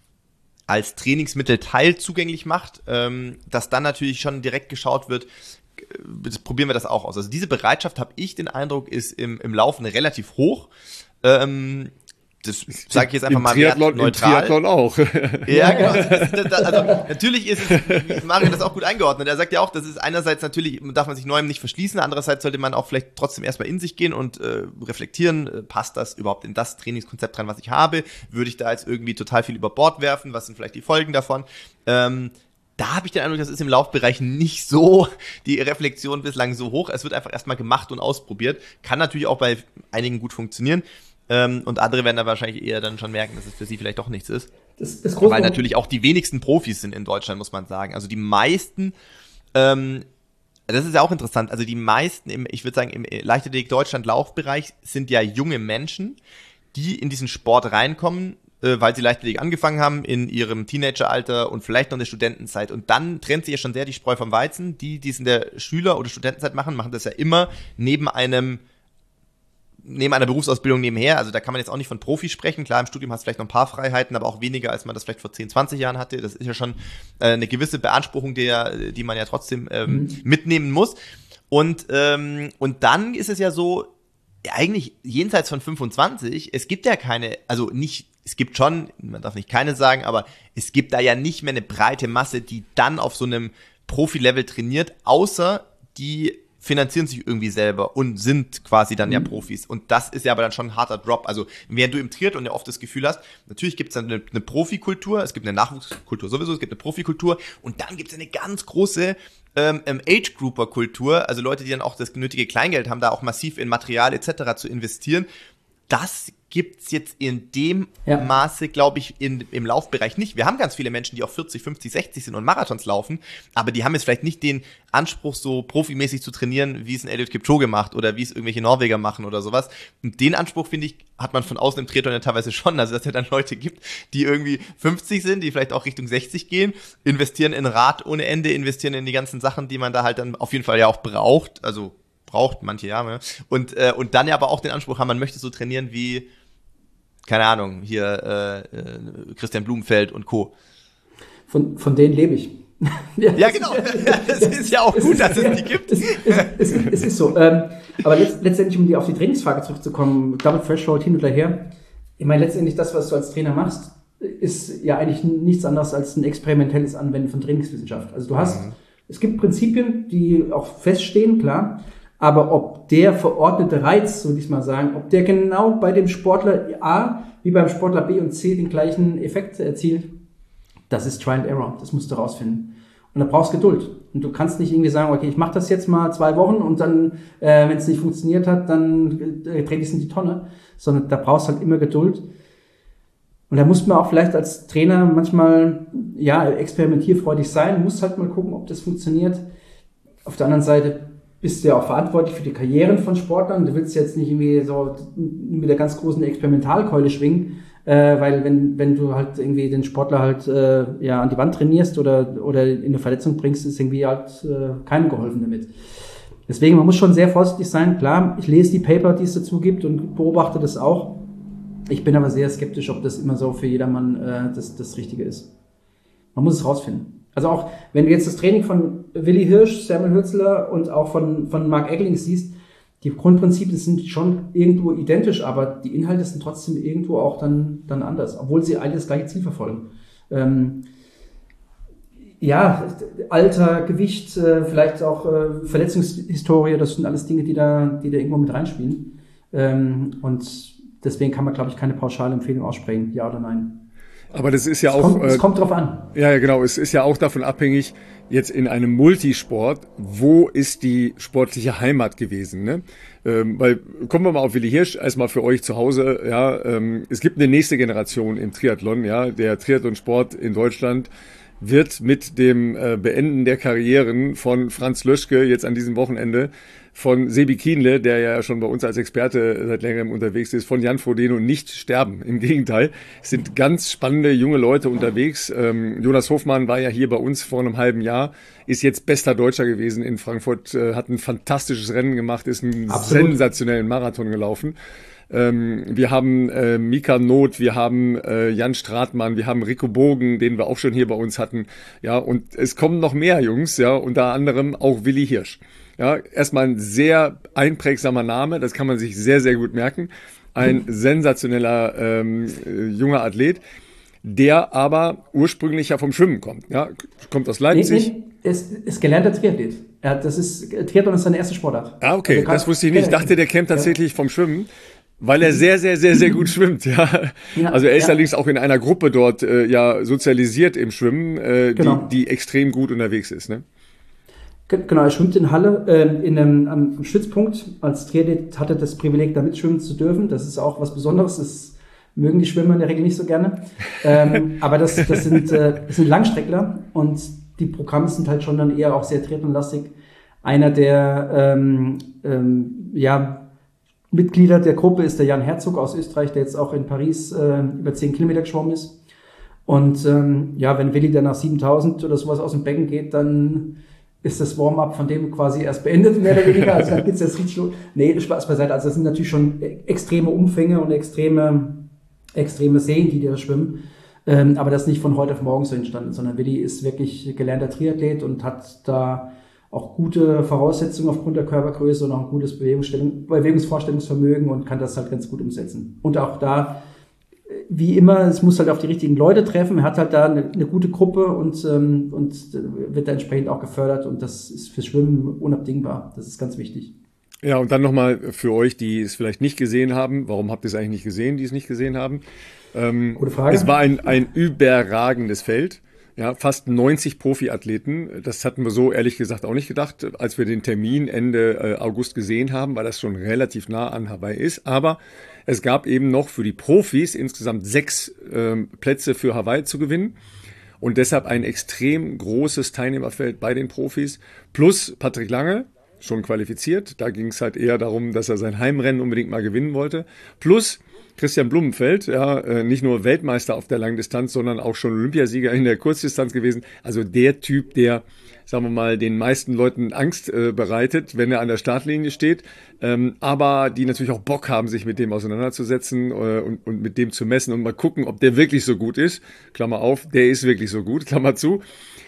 als Trainingsmittel Teil zugänglich macht, ähm, dass dann natürlich schon direkt geschaut wird, probieren wir das auch aus. Also diese Bereitschaft, habe ich den Eindruck, ist im, im Laufen relativ hoch. Ähm, das sage ich jetzt einfach Im mal Triathlon, neutral. Im Triathlon auch. Ja, genau. Das, das, das, also natürlich ist es, Mario das auch gut eingeordnet. Er sagt ja auch, das ist einerseits natürlich, darf man sich Neuem nicht verschließen, andererseits sollte man auch vielleicht trotzdem erstmal in sich gehen und äh, reflektieren, äh, passt das überhaupt in das Trainingskonzept rein, was ich habe? Würde ich da jetzt irgendwie total viel über Bord werfen? Was sind vielleicht die Folgen davon? Ähm, Da habe ich den Eindruck, das ist im Laufbereich nicht so die Reflexion bislang so hoch. Es wird einfach erstmal gemacht und ausprobiert. Kann natürlich auch bei einigen gut funktionieren. Ähm, und andere werden da wahrscheinlich eher dann schon merken, dass es für sie vielleicht doch nichts ist. Das, das Weil natürlich auch die wenigsten Profis sind in Deutschland, muss man sagen. Also die meisten, ähm, das ist ja auch interessant, also die meisten, im, ich würde sagen, im Leichtathletik Deutschland Laufbereich sind ja junge Menschen, die in diesen Sport reinkommen, weil sie Leichtathletik angefangen haben in ihrem Teenageralter und vielleicht noch in der Studentenzeit. Und dann trennt sich ja schon sehr die Spreu vom Weizen. Die, die es in der Schüler- oder Studentenzeit machen, machen das ja immer neben einem, neben einer Berufsausbildung nebenher. Also da kann man jetzt auch nicht von Profi sprechen. Klar, im Studium hast du vielleicht noch ein paar Freiheiten, aber auch weniger, als man das vielleicht vor zehn, zwanzig Jahren hatte. Das ist ja schon äh, eine gewisse Beanspruchung, der, die man ja trotzdem ähm, mhm. mitnehmen muss. Und, ähm, und dann ist es ja so, ja, eigentlich jenseits von fünfundzwanzig, es gibt ja keine, also nicht, es gibt schon, man darf nicht keine sagen, aber es gibt da ja nicht mehr eine breite Masse, die dann auf so einem Profi-Level trainiert, außer die finanzieren sich irgendwie selber und sind quasi dann mhm. ja Profis. Und das ist ja aber dann schon ein harter Drop. Also während du im Triathlon ja oft das Gefühl hast, natürlich gibt es dann eine, eine Profikultur, es gibt eine Nachwuchskultur sowieso, es gibt eine Profikultur und dann gibt es eine ganz große ähm, Age-Grouper-Kultur, also Leute, die dann auch das nötige Kleingeld haben, da auch massiv in Material et cetera zu investieren. Das gibt's jetzt in dem ja. Maße, glaube ich, in, im Laufbereich nicht. Wir haben ganz viele Menschen, die auch vierzig, fünfzig, sechzig sind und Marathons laufen, aber die haben jetzt vielleicht nicht den Anspruch, so profimäßig zu trainieren, wie es ein Eliud Kipchoge macht oder wie es irgendwelche Norweger machen oder sowas. Und den Anspruch, finde ich, hat man von außen im Triathlon ja teilweise schon. Also, dass es ja dann Leute gibt, die irgendwie fünfzig sind, die vielleicht auch Richtung sechzig gehen, investieren in Rad ohne Ende, investieren in die ganzen Sachen, die man da halt dann auf jeden Fall ja auch braucht. Also, braucht manche Jahre. Und, äh, und dann ja aber auch den Anspruch haben, man möchte so trainieren wie, keine Ahnung, hier äh, äh, Christian Blumenfeld und Co. Von, von denen lebe ich. ja, ja, genau. Das ist ja auch gut, ist, dass es die gibt. Es, es, es, es ist so. Ähm, aber letzt, letztendlich, um die auf die Trainingsfrage zurückzukommen, Double Threshold hin oder her, ich meine, letztendlich das, was du als Trainer machst, ist ja eigentlich nichts anderes als ein experimentelles Anwenden von Trainingswissenschaft. Also du hast, mhm. es gibt Prinzipien, die auch feststehen, klar, aber ob der verordnete Reiz, so würde ich mal sagen, ob der genau bei dem Sportler A wie beim Sportler B und C den gleichen Effekt erzielt, das ist Try and Error. Das musst du rausfinden. Und da brauchst du Geduld. Und du kannst nicht irgendwie sagen, okay, ich mache das jetzt mal zwei Wochen und dann, äh, wenn es nicht funktioniert hat, dann äh, trete ich es in die Tonne. Sondern da brauchst du halt immer Geduld. Und da muss man auch vielleicht als Trainer manchmal, ja, experimentierfreudig sein, muss halt mal gucken, ob das funktioniert. Auf der anderen Seite bist du ja auch verantwortlich für die Karrieren von Sportlern. Du willst jetzt nicht irgendwie so mit der ganz großen Experimentalkeule schwingen. äh, weil wenn, wenn du halt irgendwie den Sportler halt äh, ja an die Wand trainierst oder, oder in eine Verletzung bringst, ist irgendwie halt äh, keinem geholfen damit. Deswegen, man muss schon sehr vorsichtig sein. Klar, ich lese die Paper, die es dazu gibt und beobachte das auch. Ich bin aber sehr skeptisch, ob das immer so für jedermann äh, das, das Richtige ist. Man muss es rausfinden. Also auch, wenn du jetzt das Training von Willi Hirsch, Samuel Hürzler und auch von, von Mark Eggeling siehst, die Grundprinzipien sind schon irgendwo identisch, aber die Inhalte sind trotzdem irgendwo auch dann, dann anders, obwohl sie alle das gleiche Ziel verfolgen. Ähm, ja, Alter, Gewicht, äh, vielleicht auch äh, Verletzungshistorie, das sind alles Dinge, die da, die da irgendwo mit reinspielen. Ähm, und deswegen kann man, glaube ich, keine pauschale Empfehlung aussprechen, ja oder nein. Aber das ist ja es auch... Kommt, äh, es kommt drauf an. Ja, genau. Es ist ja auch davon abhängig, jetzt in einem Multisport, wo ist die sportliche Heimat gewesen, ne? Ähm, weil, kommen wir mal auf Willi Hirsch, erstmal für euch zu Hause, ja, ähm, es gibt eine nächste Generation im Triathlon, ja, der Triathlonsport in Deutschland wird mit dem äh, Beenden der Karrieren von Franz Löschke jetzt an diesem Wochenende, von Sebi Kienle, der ja schon bei uns als Experte seit längerem unterwegs ist, von Jan Frodeno nicht sterben. Im Gegenteil, es sind ganz spannende junge Leute unterwegs. Ähm, Jonas Hofmann war ja hier bei uns vor einem halben Jahr, ist jetzt bester Deutscher gewesen in Frankfurt, äh, hat ein fantastisches Rennen gemacht, ist einen Absolut. sensationellen Marathon gelaufen. Ähm, wir haben äh, Mika Not, wir haben äh, Jan Stratmann, wir haben Rico Bogen, den wir auch schon hier bei uns hatten. Ja, und es kommen noch mehr Jungs, ja, unter anderem auch Willi Hirsch. Ja, erstmal ein sehr einprägsamer Name, das kann man sich sehr, sehr gut merken. Ein sensationeller ähm, junger Athlet, der aber ursprünglich ja vom Schwimmen kommt. Ja, kommt aus Leipzig. Nee, nee, ist, ist gelernter Triathlet. Er hat, das ist, Triathlon ist seine erste Sportart. Ah, okay, also das wusste ich nicht. Ich dachte, der kämpft tatsächlich vom Schwimmen. Weil er sehr, sehr, sehr, sehr gut schwimmt, ja. ja also er ist ja. allerdings auch in einer Gruppe dort äh, ja sozialisiert im Schwimmen, äh, genau. die, die extrem gut unterwegs ist, ne? Genau, er schwimmt in Halle, äh, in einem, einem Stützpunkt. Als Triathlet hat er das Privileg, da mitschwimmen zu dürfen. Das ist auch was Besonderes. Das mögen die Schwimmer in der Regel nicht so gerne. ähm, aber das, das, sind, äh, das sind Langstreckler und die Programme sind halt schon dann eher auch sehr triathlonlastig. Einer der, ähm, ähm, ja, Mitglieder der Gruppe ist der Jan Herzog aus Österreich, der jetzt auch in Paris äh, über zehn Kilometer geschwommen ist. Und ähm, ja, wenn Willi dann nach siebentausend oder sowas aus dem Becken geht, dann ist das Warm-up von dem quasi erst beendet, mehr oder weniger. Also dann geht's jetzt richtig los. Nee, Spaß beiseite. Also das sind natürlich schon extreme Umfänge und extreme, extreme Seen, die da schwimmen. Ähm, aber das ist nicht von heute auf morgen so entstanden, sondern Willi ist wirklich gelernter Triathlet und hat da auch gute Voraussetzungen aufgrund der Körpergröße und auch ein gutes Bewegungsstellung, Bewegungsvorstellungsvermögen und kann das halt ganz gut umsetzen. Und auch da, wie immer, es muss halt auf die richtigen Leute treffen. Er hat halt da eine, eine gute Gruppe und, ähm, und wird da entsprechend auch gefördert und das ist fürs Schwimmen unabdingbar. Das ist ganz wichtig. Ja, und dann nochmal für euch, die es vielleicht nicht gesehen haben. Warum habt ihr es eigentlich nicht gesehen, die es nicht gesehen haben? Ähm, Gute Frage. Es war ein, ein überragendes Feld. Ja, fast neunzig Profiathleten. Das hatten wir so ehrlich gesagt auch nicht gedacht, als wir den Termin Ende äh, August gesehen haben, weil das schon relativ nah an Hawaii ist. Aber es gab eben noch für die Profis insgesamt sechs ähm, Plätze für Hawaii zu gewinnen. Und deshalb ein extrem großes Teilnehmerfeld bei den Profis. Plus Patrick Lange, schon qualifiziert. Da ging es halt eher darum, dass er sein Heimrennen unbedingt mal gewinnen wollte. Plus Christian Blumenfeld, ja, nicht nur Weltmeister auf der Langdistanz, sondern auch schon Olympiasieger in der Kurzdistanz gewesen. Also der Typ, der, sagen wir mal, den meisten Leuten Angst äh, bereitet, wenn er an der Startlinie steht, ähm, aber die natürlich auch Bock haben, sich mit dem auseinanderzusetzen äh, und, und mit dem zu messen und mal gucken, ob der wirklich so gut ist. Klammer auf, der ist wirklich so gut, Klammer zu.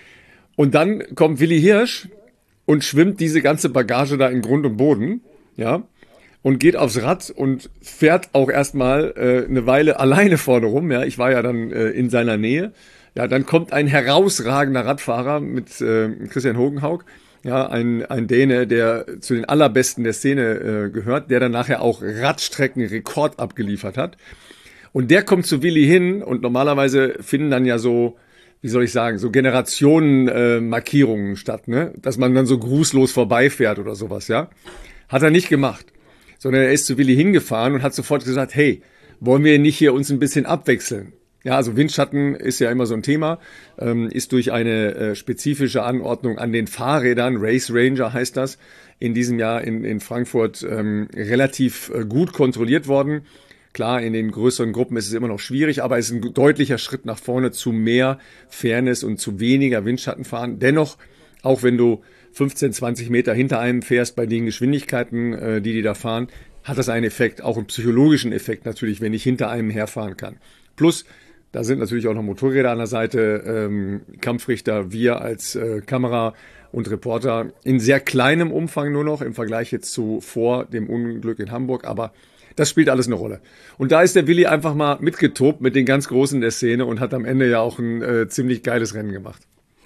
Und dann kommt Willi Hirsch und schwimmt diese ganze Bagage da in Grund und Boden, ja, und geht aufs Rad und fährt auch erstmal äh, eine Weile alleine vorne rum. Ja, ich war ja dann äh, in seiner Nähe. Ja, dann kommt ein herausragender Radfahrer mit äh, Christian Hogenhaug, ja, ein ein Däne, der zu den allerbesten der Szene äh, gehört, der dann nachher auch Radstreckenrekord abgeliefert hat. Und der kommt zu Willi hin und normalerweise finden dann ja so, wie soll ich sagen, so Generationenmarkierungen äh, statt, ne, dass man dann so grußlos vorbeifährt oder sowas, ja. Hat er nicht gemacht. Sondern er ist zu Willi hingefahren und hat sofort gesagt, hey, wollen wir nicht hier uns ein bisschen abwechseln? Ja, also Windschatten ist ja immer so ein Thema, ähm, ist durch eine äh, spezifische Anordnung an den Fahrrädern, Race Ranger heißt das, in diesem Jahr in, in Frankfurt ähm, relativ äh, gut kontrolliert worden. Klar, in den größeren Gruppen ist es immer noch schwierig, aber es ist ein deutlicher Schritt nach vorne zu mehr Fairness und zu weniger Windschattenfahren. Dennoch, auch wenn du fünfzehn, zwanzig Meter hinter einem fährst bei den Geschwindigkeiten, äh, die die da fahren, hat das einen Effekt, auch einen psychologischen Effekt natürlich, wenn ich hinter einem herfahren kann. Plus, da sind natürlich auch noch Motorräder an der Seite, ähm, Kampfrichter, wir als äh, Kamera und Reporter in sehr kleinem Umfang nur noch im Vergleich jetzt zu vor dem Unglück in Hamburg, aber das spielt alles eine Rolle. Und da ist der Willi einfach mal mitgetobt mit den ganz Großen der Szene und hat am Ende ja auch ein äh, ziemlich geiles Rennen gemacht.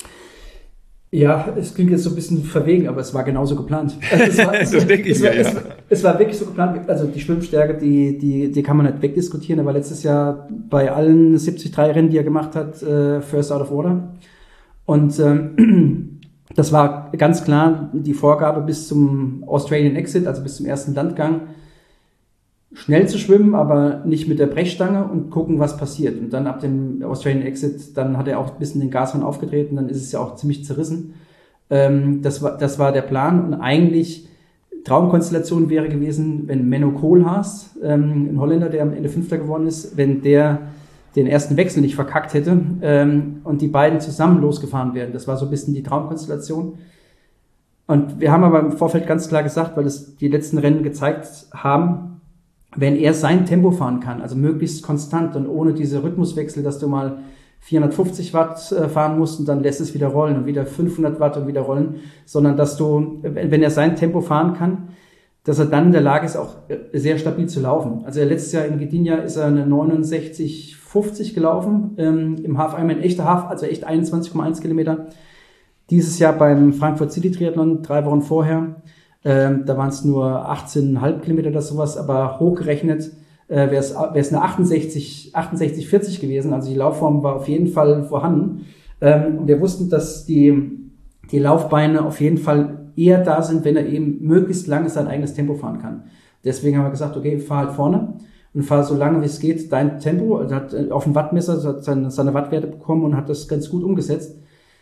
Ja, es klingt jetzt so ein bisschen verwegen, aber es war genauso geplant. Also es war, so denke ich es, war, mir, ja. es, es war wirklich so geplant. Also die Schwimmstärke, die, die, die kann man nicht wegdiskutieren. Er war letztes Jahr bei allen siebzig drei Rennen, die er gemacht hat, äh, first out of order. Und ähm, das war ganz klar die Vorgabe bis zum Australian Exit, also bis zum ersten Landgang, schnell zu schwimmen, aber nicht mit der Brechstange und gucken, was passiert. Und dann ab dem Australian Exit, dann hat er auch ein bisschen den Gashahn aufgedreht und dann ist es ja auch ziemlich zerrissen. Ähm, das war, das war der Plan und eigentlich Traumkonstellation wäre gewesen, wenn Menno Koolhaas, ähm, ein Holländer, der am Ende Fünfter geworden ist, wenn der den ersten Wechsel nicht verkackt hätte ähm, und die beiden zusammen losgefahren wären. Das war so ein bisschen die Traumkonstellation. Und wir haben aber im Vorfeld ganz klar gesagt, weil es die letzten Rennen gezeigt haben, wenn er sein Tempo fahren kann, also möglichst konstant und ohne diese Rhythmuswechsel, dass du mal vierhundertfünfzig Watt äh, fahren musst und dann lässt es wieder rollen und wieder fünfhundert Watt und wieder rollen, sondern dass du, wenn er sein Tempo fahren kann, dass er dann in der Lage ist, auch sehr stabil zu laufen. Also letztes Jahr in Gdynia ist er eine neunundsechzig fünfzig gelaufen, ähm, im Half-Ironman, echter Half, also echt einundzwanzig Komma eins Kilometer. Dieses Jahr beim Frankfurt City Triathlon, drei Wochen vorher, Ähm, da waren es nur achtzehn Komma fünf Kilometer oder sowas, aber hochgerechnet äh, wäre es eine achtundsechzig, achtundsechzig vierzig gewesen. Also die Laufform war auf jeden Fall vorhanden. Ähm, und wir wussten, dass die, die Laufbeine auf jeden Fall eher da sind, wenn er eben möglichst lange sein eigenes Tempo fahren kann. Deswegen haben wir gesagt, okay, fahr halt vorne und fahr so lange wie es geht dein Tempo. Er hat auf dem Wattmesser hat seine, seine Wattwerte bekommen und hat das ganz gut umgesetzt.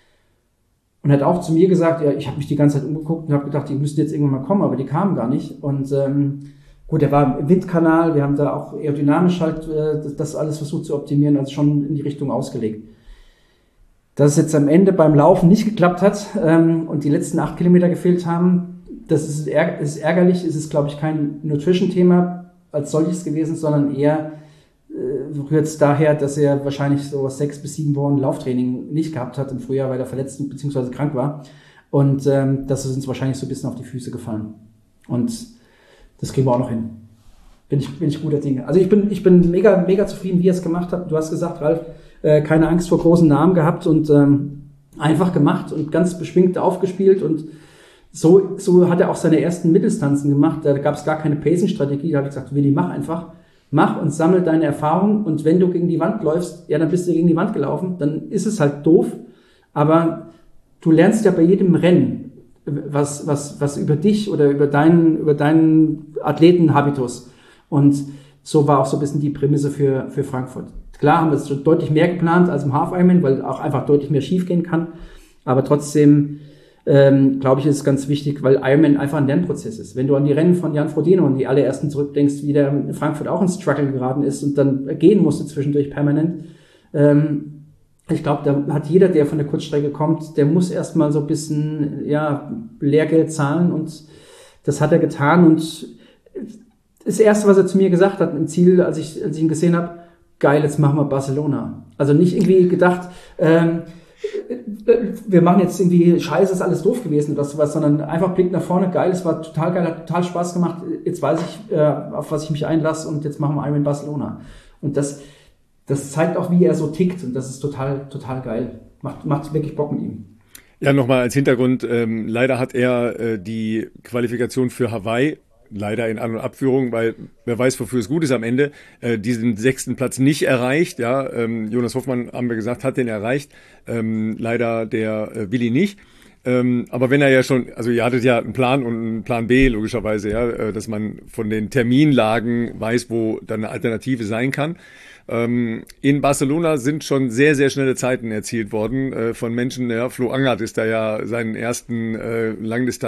Und hat auch zu mir gesagt, ja, ich habe mich die ganze Zeit umgeguckt und habe gedacht, die müssten jetzt irgendwann mal kommen, aber die kamen gar nicht. Und ähm, gut, der war im Windkanal, wir haben da auch aerodynamisch halt äh, das, das alles versucht zu optimieren, also schon in die Richtung ausgelegt. Dass es jetzt am Ende beim Laufen nicht geklappt hat ähm, und die letzten acht Kilometer gefehlt haben, das ist, ärg- ist ärgerlich, es ist, glaube ich, kein Nutrition-Thema als solches gewesen, sondern eher rührt es daher, dass er wahrscheinlich so sechs bis sieben Wochen Lauftraining nicht gehabt hat im Frühjahr, weil er verletzt bzw. krank war. Und ähm, das ist uns wahrscheinlich so ein bisschen auf die Füße gefallen. Und das kriegen wir auch noch hin. Bin ich, bin ich guter Dinge. Also ich bin, ich bin mega, mega zufrieden, wie er es gemacht hat. Du hast gesagt, Ralf, äh, keine Angst vor großen Namen gehabt und ähm, einfach gemacht und ganz beschwingt aufgespielt. Und so, so hat er auch seine ersten Mitteldistanzen gemacht. Da gab es gar keine Pacing-Strategie. Da habe ich gesagt, Willi, mach einfach. Mach und sammel deine Erfahrung und wenn du gegen die Wand läufst, ja, dann bist du gegen die Wand gelaufen, dann ist es halt doof, aber du lernst ja bei jedem Rennen was, was, was über dich oder über deinen, über deinen Athletenhabitus und so war auch so ein bisschen die Prämisse für, für Frankfurt. Klar haben wir es schon deutlich mehr geplant als im Half-Ironman, weil auch einfach deutlich mehr schief gehen kann, aber trotzdem Ähm, glaube ich, ist es ganz wichtig, weil Ironman einfach ein Lernprozess ist. Wenn du an die Rennen von Jan Frodeno und die allerersten zurückdenkst, wie der in Frankfurt auch ins Struggle geraten ist und dann gehen musste zwischendurch permanent. Ähm, ich glaube, da hat jeder, der von der Kurzstrecke kommt, der muss erstmal so ein bisschen, ja, Lehrgeld zahlen und das hat er getan und das Erste, was er zu mir gesagt hat, ein Ziel, als ich, als ich ihn gesehen habe, geil, jetzt machen wir Barcelona. Also nicht irgendwie gedacht, ähm, wir machen jetzt irgendwie Scheiße, ist alles doof gewesen oder sowas, sondern einfach Blick nach vorne, geil, es war total geil, hat total Spaß gemacht, jetzt weiß ich, äh, auf was ich mich einlasse und jetzt machen wir Ironman Barcelona. Und das, das zeigt auch, wie er so tickt und das ist total, total geil. Macht, macht wirklich Bock mit ihm. Ja, nochmal als Hintergrund, ähm, leider hat er äh, die Qualifikation für Hawaii leider in An- und Abführung, weil wer weiß, wofür es gut ist am Ende, äh, diesen sechsten Platz nicht erreicht. Ja, ähm, Jonas Hoffmann, haben wir gesagt, hat den erreicht. Ähm, leider der äh, Willi nicht. Ähm, aber wenn er ja schon, also ihr hattet ja einen Plan und einen Plan B, logischerweise, ja, äh, dass man von den Terminlagen weiß, wo dann eine Alternative sein kann. Ähm, in Barcelona sind schon sehr, sehr schnelle Zeiten erzielt worden äh, von Menschen. Ja, Flo Angert ist da ja seinen ersten äh,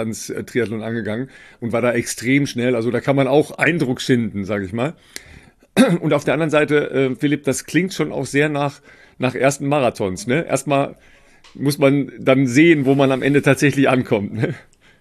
Langdistanz-Triathlon angegangen und war da extrem schnell. Also da kann man auch Eindruck schinden, sage ich mal. Und auf der anderen Seite, äh, Philipp, das klingt schon auch sehr nach, nach ersten Marathons. Ne? Erstmal muss man dann sehen, wo man am Ende tatsächlich ankommt. Ne?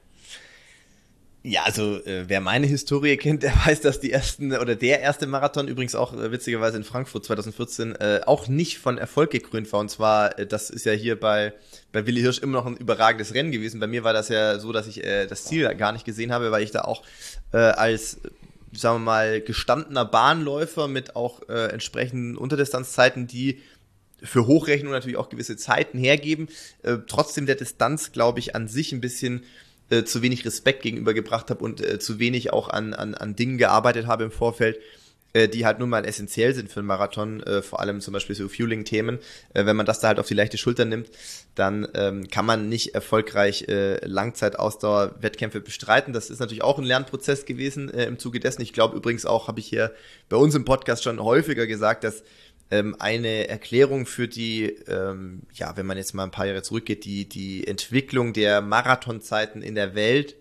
Ja, also äh, wer meine Historie kennt, der weiß, dass die ersten oder der erste Marathon übrigens auch äh, witzigerweise in Frankfurt zwanzig vierzehn äh, auch nicht von Erfolg gekrönt war. Und zwar, äh, das ist ja hier bei bei Willi Hirsch immer noch ein überragendes Rennen gewesen. Bei mir war das ja so, dass ich äh, das Ziel gar nicht gesehen habe, weil ich da auch äh, als, sagen wir mal, gestandener Bahnläufer mit auch äh, entsprechenden Unterdistanzzeiten, die für Hochrechnung natürlich auch gewisse Zeiten hergeben, äh, trotzdem der Distanz, glaube ich, an sich ein bisschen Äh, zu wenig Respekt gegenübergebracht habe und äh, zu wenig auch an, an, an Dingen gearbeitet habe im Vorfeld, äh, die halt nun mal essentiell sind für einen Marathon, äh, vor allem zum Beispiel so Fueling-Themen. Äh, wenn man das da halt auf die leichte Schulter nimmt, dann ähm, kann man nicht erfolgreich äh, Langzeitausdauer-Wettkämpfe bestreiten. Das ist natürlich auch ein Lernprozess gewesen äh, im Zuge dessen. Ich glaube übrigens auch, habe ich hier bei uns im Podcast schon häufiger gesagt, dass ähm, eine Erklärung für die, ähm, ja, wenn man jetzt mal ein paar Jahre zurückgeht, die, die Entwicklung der Marathonzeiten in der Welt,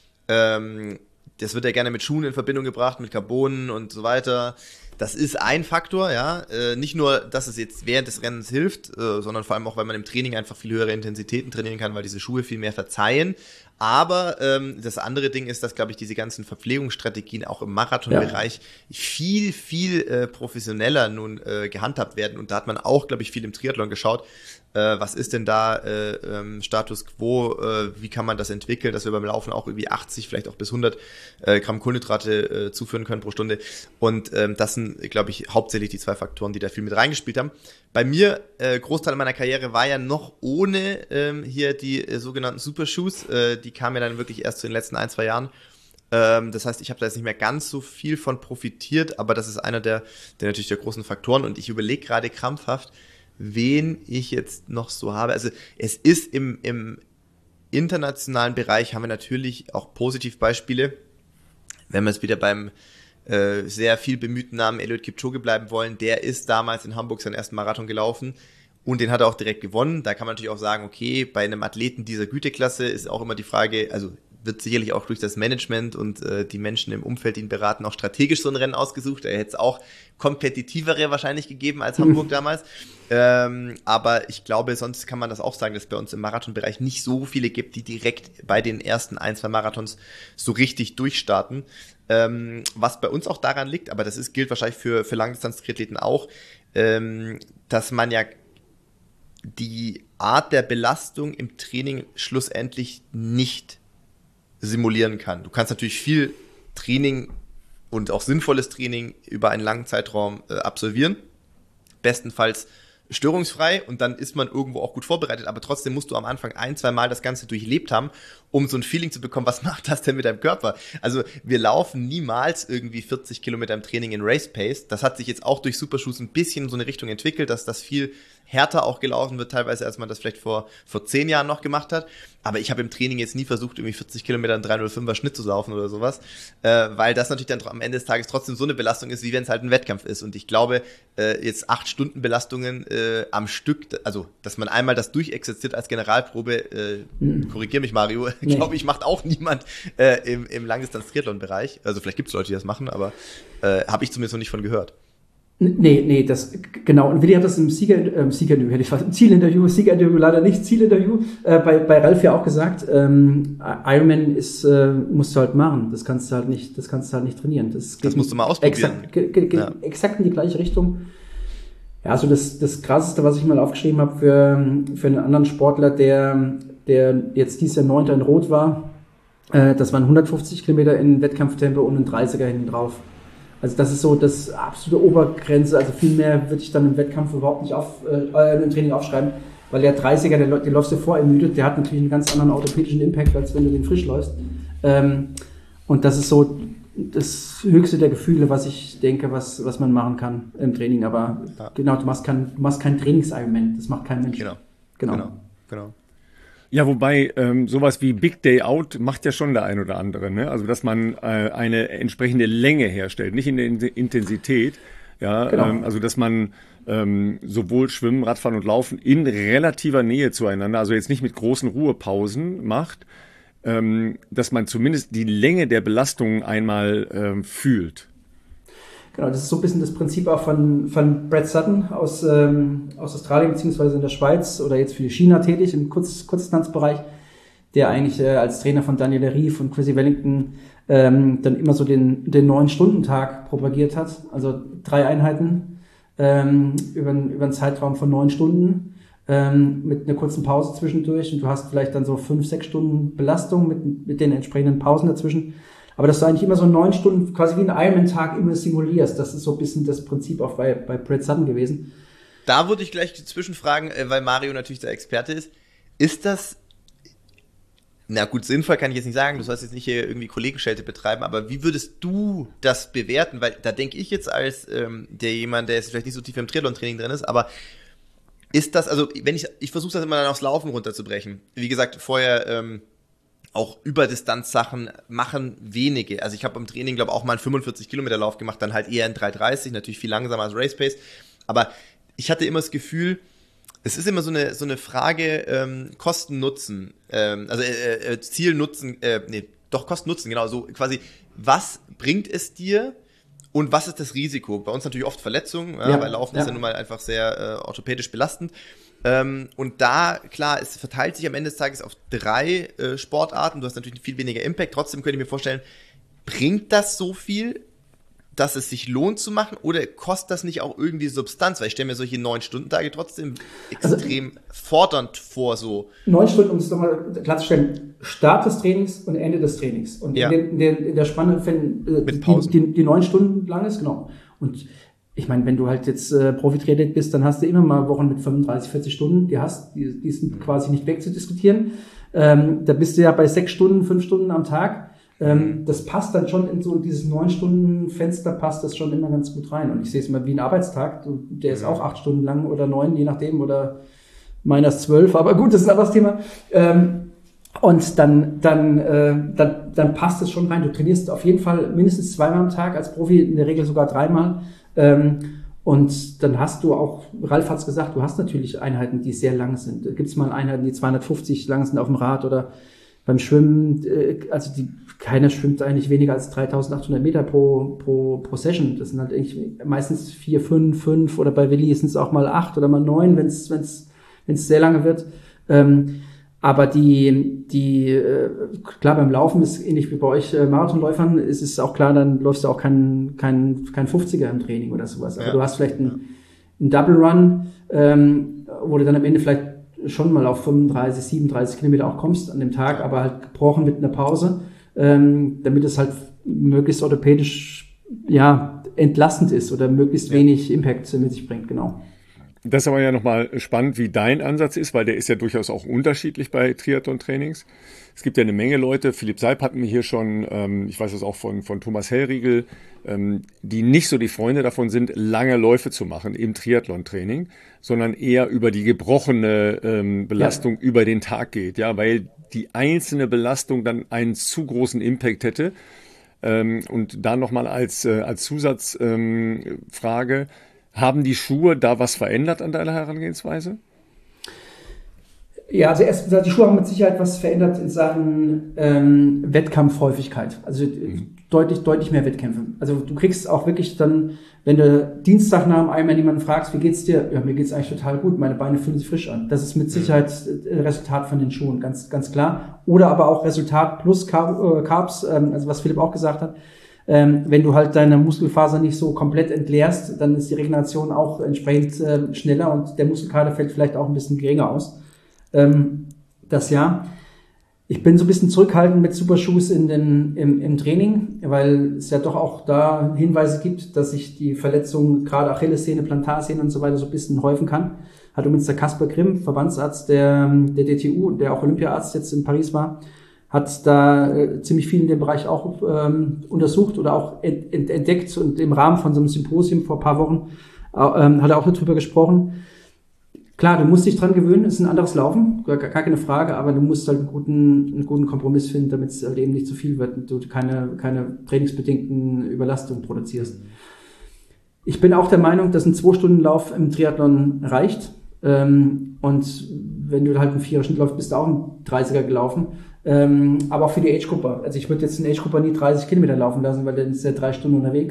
ähm, das wird ja gerne mit Schuhen in Verbindung gebracht, mit Carbonen und so weiter. Das ist ein Faktor, ja. Äh, nicht nur, dass es jetzt während des Rennens hilft, äh, sondern vor allem auch, weil man im Training einfach viel höhere Intensitäten trainieren kann, weil diese Schuhe viel mehr verzeihen. Aber ähm, das andere Ding ist, dass, glaube ich, diese ganzen Verpflegungsstrategien auch im Marathonbereich ja. viel, viel äh, professioneller nun äh, gehandhabt werden. Und da hat man auch, glaube ich, viel im Triathlon geschaut. Äh, was ist denn da äh, ähm, Status Quo? Äh, wie kann man das entwickeln, dass wir beim Laufen auch irgendwie achtzig, vielleicht auch bis hundert äh, Gramm Kohlenhydrate äh, zuführen können pro Stunde? Und ähm, das sind, glaube ich, hauptsächlich die zwei Faktoren, die da viel mit reingespielt haben. Bei mir, äh, Großteil meiner Karriere war ja noch ohne ähm, hier die äh, sogenannten Supershoes. Äh, die kamen ja dann wirklich erst zu den letzten ein, zwei Jahren. Ähm, das heißt, ich habe da jetzt nicht mehr ganz so viel von profitiert, aber das ist einer der, der natürlich der großen Faktoren. Und ich überlege gerade krampfhaft, wen ich jetzt noch so habe. Also es ist im, im internationalen Bereich, haben wir natürlich auch Positivbeispiele. Wenn wir jetzt wieder beim äh, sehr viel bemühten Namen Eliud Kipchoge bleiben wollen, der ist damals in Hamburg seinen ersten Marathon gelaufen und den hat er auch direkt gewonnen. Da kann man natürlich auch sagen, okay, bei einem Athleten dieser Güteklasse ist auch immer die Frage, also wird sicherlich auch durch das Management und äh, die Menschen im Umfeld, die ihn beraten, auch strategisch so ein Rennen ausgesucht. Er hätte es auch kompetitivere wahrscheinlich gegeben als Hamburg damals. Ähm, aber ich glaube, sonst kann man das auch sagen, dass es bei uns im Marathonbereich nicht so viele gibt, die direkt bei den ersten ein, zwei Marathons so richtig durchstarten. Ähm, was bei uns auch daran liegt, aber das ist, gilt wahrscheinlich für, für Langdistanz-Triathleten auch, ähm, dass man ja die Art der Belastung im Training schlussendlich nicht simulieren kann. Du kannst natürlich viel Training und auch sinnvolles Training über einen langen Zeitraum äh, absolvieren. Bestenfalls störungsfrei und dann ist man irgendwo auch gut vorbereitet, aber trotzdem musst du am Anfang ein, zwei Mal das Ganze durchlebt haben, um so ein Feeling zu bekommen, was macht das denn mit deinem Körper? Also wir laufen niemals irgendwie vierzig Kilometer im Training in Race Pace. Das hat sich jetzt auch durch Supershoes ein bisschen in so eine Richtung entwickelt, dass das viel härter auch gelaufen wird, teilweise als man das vielleicht vor vor zehn Jahren noch gemacht hat. Aber ich habe im Training jetzt nie versucht, irgendwie vierzig Kilometer einen drei null fünfer Schnitt zu laufen oder sowas, äh, weil das natürlich dann am Ende des Tages trotzdem so eine Belastung ist, wie wenn es halt ein Wettkampf ist. Und ich glaube, äh, jetzt acht Stunden Belastungen äh, am Stück, also dass man einmal das durchexerziert als Generalprobe, äh, hm. korrigier mich Mario, nee. glaube ich, macht auch niemand äh, im, im Langdistanz-Triathlon-Bereich. Also vielleicht gibt es Leute, die das machen, aber äh, habe ich zumindest noch nicht von gehört. Nee, nee, das, genau. Und Willi hat das im Sieger, äh, Siegerinterview, hätte ich fast, im Zielinterview, Siegerinterview leider nicht, Zielinterview, äh, bei, bei Ralf ja auch gesagt, ähm, Ironman ist, äh, musst du halt machen. Das kannst du halt nicht, das kannst du halt nicht trainieren. Das, das musst du mal ausprobieren. Exakt, ge, ge, ge, ja. exakt in die gleiche Richtung. Ja, also das, das Krasseste, was ich mal aufgeschrieben habe für, für einen anderen Sportler, der, der jetzt dieses Jahr Neunter in Rot war, äh, das waren hundertfünfzig Kilometer in Wettkampftempo und ein dreißiger hinten drauf. Also das ist so das absolute Obergrenze, also viel mehr würde ich dann im Wettkampf überhaupt nicht auf, äh, im Training aufschreiben, weil der dreißiger, der, der läufst du vor ermüdet, der hat natürlich einen ganz anderen orthopädischen Impact, als wenn du den frisch läufst. Ähm, und das ist so das höchste der Gefühle, was ich denke, was, was man machen kann im Training. Aber ja. genau, du machst kein, du machst kein Trainingsargument, das macht kein Mensch. Genau, genau, genau. genau. Ja, wobei ähm, sowas wie Big Day Out macht ja schon der ein oder andere, ne? Also dass man äh, eine entsprechende Länge herstellt, nicht in der Intensität, ja, genau. ähm, also dass man ähm, sowohl Schwimmen, Radfahren und Laufen in relativer Nähe zueinander, also jetzt nicht mit großen Ruhepausen macht, ähm, dass man zumindest die Länge der Belastung einmal ähm, fühlt. Genau, das ist so ein bisschen das Prinzip auch von, von Brad Sutton aus, ähm, aus Australien beziehungsweise in der Schweiz oder jetzt für China tätig im Kurz, Kurzdistanzbereich, der eigentlich äh, als Trainer von Daniel Rief und Chrissy Wellington ähm, dann immer so den, den neun-Stunden-Tag propagiert hat. Also drei Einheiten ähm, über, über einen Zeitraum von neun Stunden ähm, mit einer kurzen Pause zwischendurch und du hast vielleicht dann so fünf, sechs Stunden Belastung mit, mit den entsprechenden Pausen dazwischen. Aber dass du eigentlich immer so neun Stunden, quasi wie einen Ironman-Tag immer simulierst, das ist so ein bisschen das Prinzip auch bei, bei Brad Sutton gewesen. Da würde ich gleich zwischenfragen, weil Mario natürlich der Experte ist. Ist das, na gut, sinnvoll kann ich jetzt nicht sagen, du sollst jetzt nicht hier irgendwie Kollegenschelte betreiben, aber wie würdest du das bewerten? Weil da denke ich jetzt als ähm, der jemand, der jetzt vielleicht nicht so tief im Triathlon-Training drin ist, aber ist das, also wenn ich, ich versuche das immer dann aufs Laufen runterzubrechen. Wie gesagt, vorher, ähm, auch Überdistanzsachen machen wenige. Also ich habe im Training, glaube ich, auch mal einen fünfundvierzig Kilometer Lauf gemacht, dann halt eher in drei dreißig, natürlich viel langsamer als Race Pace. Aber ich hatte immer das Gefühl, es ist immer so eine so eine Frage ähm, Kosten-Nutzen, ähm, also äh, äh, Ziel-Nutzen, äh, nee, doch Kosten-Nutzen, genau, so quasi, was bringt es dir und was ist das Risiko? Bei uns natürlich oft Verletzungen, ja, ja, weil Laufen ja. ist ja nun mal einfach sehr äh, orthopädisch belastend. Ähm, und da, klar, es verteilt sich am Ende des Tages auf drei äh, Sportarten. Du hast natürlich viel weniger Impact. Trotzdem könnte ich mir vorstellen, bringt das so viel, dass es sich lohnt zu machen? Oder kostet das nicht auch irgendwie Substanz? Weil ich stelle mir solche neun-Stunden-Tage trotzdem extrem also, fordernd vor. So neun Stunden, um es nochmal klarzustellen, Start des Trainings und Ende des Trainings. Und ja. in, der, in der Spanne, wenn äh, Mit Pausen. die, die, die neun Stunden lang ist, genau. Und ich meine, wenn du halt jetzt äh, Profi-Triathlet bist, dann hast du immer mal Wochen mit fünfunddreißig, vierzig Stunden, die hast, die, die sind quasi nicht wegzudiskutieren. Ähm, da bist du ja bei sechs Stunden, fünf Stunden am Tag. Ähm, das passt dann schon in so dieses neun Stunden Fenster, passt das schon immer ganz gut rein. Und ich sehe es immer wie ein Arbeitstag, der ist auch acht Stunden lang oder neun, je nachdem, oder meiner ist zwölf, aber gut, das ist ein anderes Thema. Ähm, und dann, dann, äh, dann, dann passt es schon rein. Du trainierst auf jeden Fall mindestens zweimal am Tag, als Profi in der Regel sogar dreimal. Ähm, und dann hast du auch, Ralf hat's gesagt, du hast natürlich Einheiten, die sehr lang sind. Da gibt's mal Einheiten, die zweihundertfünfzig lang sind auf dem Rad oder beim Schwimmen, äh, also die, keiner schwimmt eigentlich weniger als dreitausendachthundert Meter pro, pro, pro Session. Das sind halt eigentlich meistens vier, fünf, fünf oder bei Willi sind es auch mal acht oder mal neun, wenn es, wenn es, wenn es sehr lange wird. Ähm, Aber die, die, äh, klar, beim Laufen ist ähnlich wie bei euch äh, Marathonläufern, ist es auch klar, dann läufst du auch kein, kein, kein fünfziger im Training oder sowas. Aber ja. du hast vielleicht einen, einen Double Run, ähm, wo du dann am Ende vielleicht schon mal auf fünfunddreißig, siebenunddreißig Kilometer auch kommst an dem Tag, aber halt gebrochen mit einer Pause, ähm, damit es halt möglichst orthopädisch, ja, entlastend ist oder möglichst ja. wenig Impact mit sich bringt, genau. Das ist aber ja nochmal spannend, wie dein Ansatz ist, weil der ist ja durchaus auch unterschiedlich bei Triathlon-Trainings. Es gibt ja eine Menge Leute, Philipp Seib hatten wir hier schon, ähm, ich weiß das auch von, von Thomas Hellriegel, ähm, die nicht so die Freunde davon sind, lange Läufe zu machen im Triathlon-Training, sondern eher über die gebrochene ähm, Belastung ja. über den Tag geht, ja, weil die einzelne Belastung dann einen zu großen Impact hätte. Ähm, und da nochmal als, äh, als Zusatzfrage, ähm, haben die Schuhe da was verändert an deiner Herangehensweise? Ja, also erst die Schuhe haben mit Sicherheit was verändert in Sachen ähm, Wettkampfhäufigkeit. Also mhm. deutlich, deutlich mehr Wettkämpfe. Also du kriegst auch wirklich dann, wenn du Dienstag nach dem Ironman jemanden fragst, wie geht's dir? Ja, mir geht's eigentlich total gut. Meine Beine fühlen sich frisch an. Das ist mit Sicherheit mhm. Resultat von den Schuhen, ganz, ganz klar. Oder aber auch Resultat plus Carbs, ähm, also was Philipp auch gesagt hat. Ähm, wenn du halt deine Muskelfaser nicht so komplett entleerst, dann ist die Regeneration auch entsprechend äh, schneller und der Muskelkater fällt vielleicht auch ein bisschen geringer aus. Ähm, das ja. Ich bin so ein bisschen zurückhaltend mit Supershoes in den, im, im Training, weil es ja doch auch da Hinweise gibt, dass sich die Verletzungen, gerade Achillessehne, Plantarsehne und so weiter, so ein bisschen häufen kann. Hat übrigens der Kasper Grimm, Verbandsarzt der, der D T U, der auch Olympiaarzt jetzt in Paris war, hat da äh, ziemlich viel in dem Bereich auch ähm, untersucht oder auch ent, ent, entdeckt und im Rahmen von so einem Symposium vor ein paar Wochen äh, ähm, hat er auch darüber gesprochen. Klar, du musst dich dran gewöhnen, es ist ein anderes Laufen, gar, gar keine Frage, aber du musst halt einen guten, einen guten Kompromiss finden, damit es halt eben nicht zu viel wird und du keine, keine trainingsbedingten Überlastungen produzierst. Ich bin auch der Meinung, dass ein zwei-Stunden-Lauf im Triathlon reicht. Ähm, und wenn du halt einen Vierer-Schnitt läufst, bist du auch ein dreißiger gelaufen. Ähm, aber auch für die Age-Gruppe. Also ich würde jetzt einen Age-Gruppe nie dreißig Kilometer laufen lassen, weil dann ist er drei Stunden unterwegs.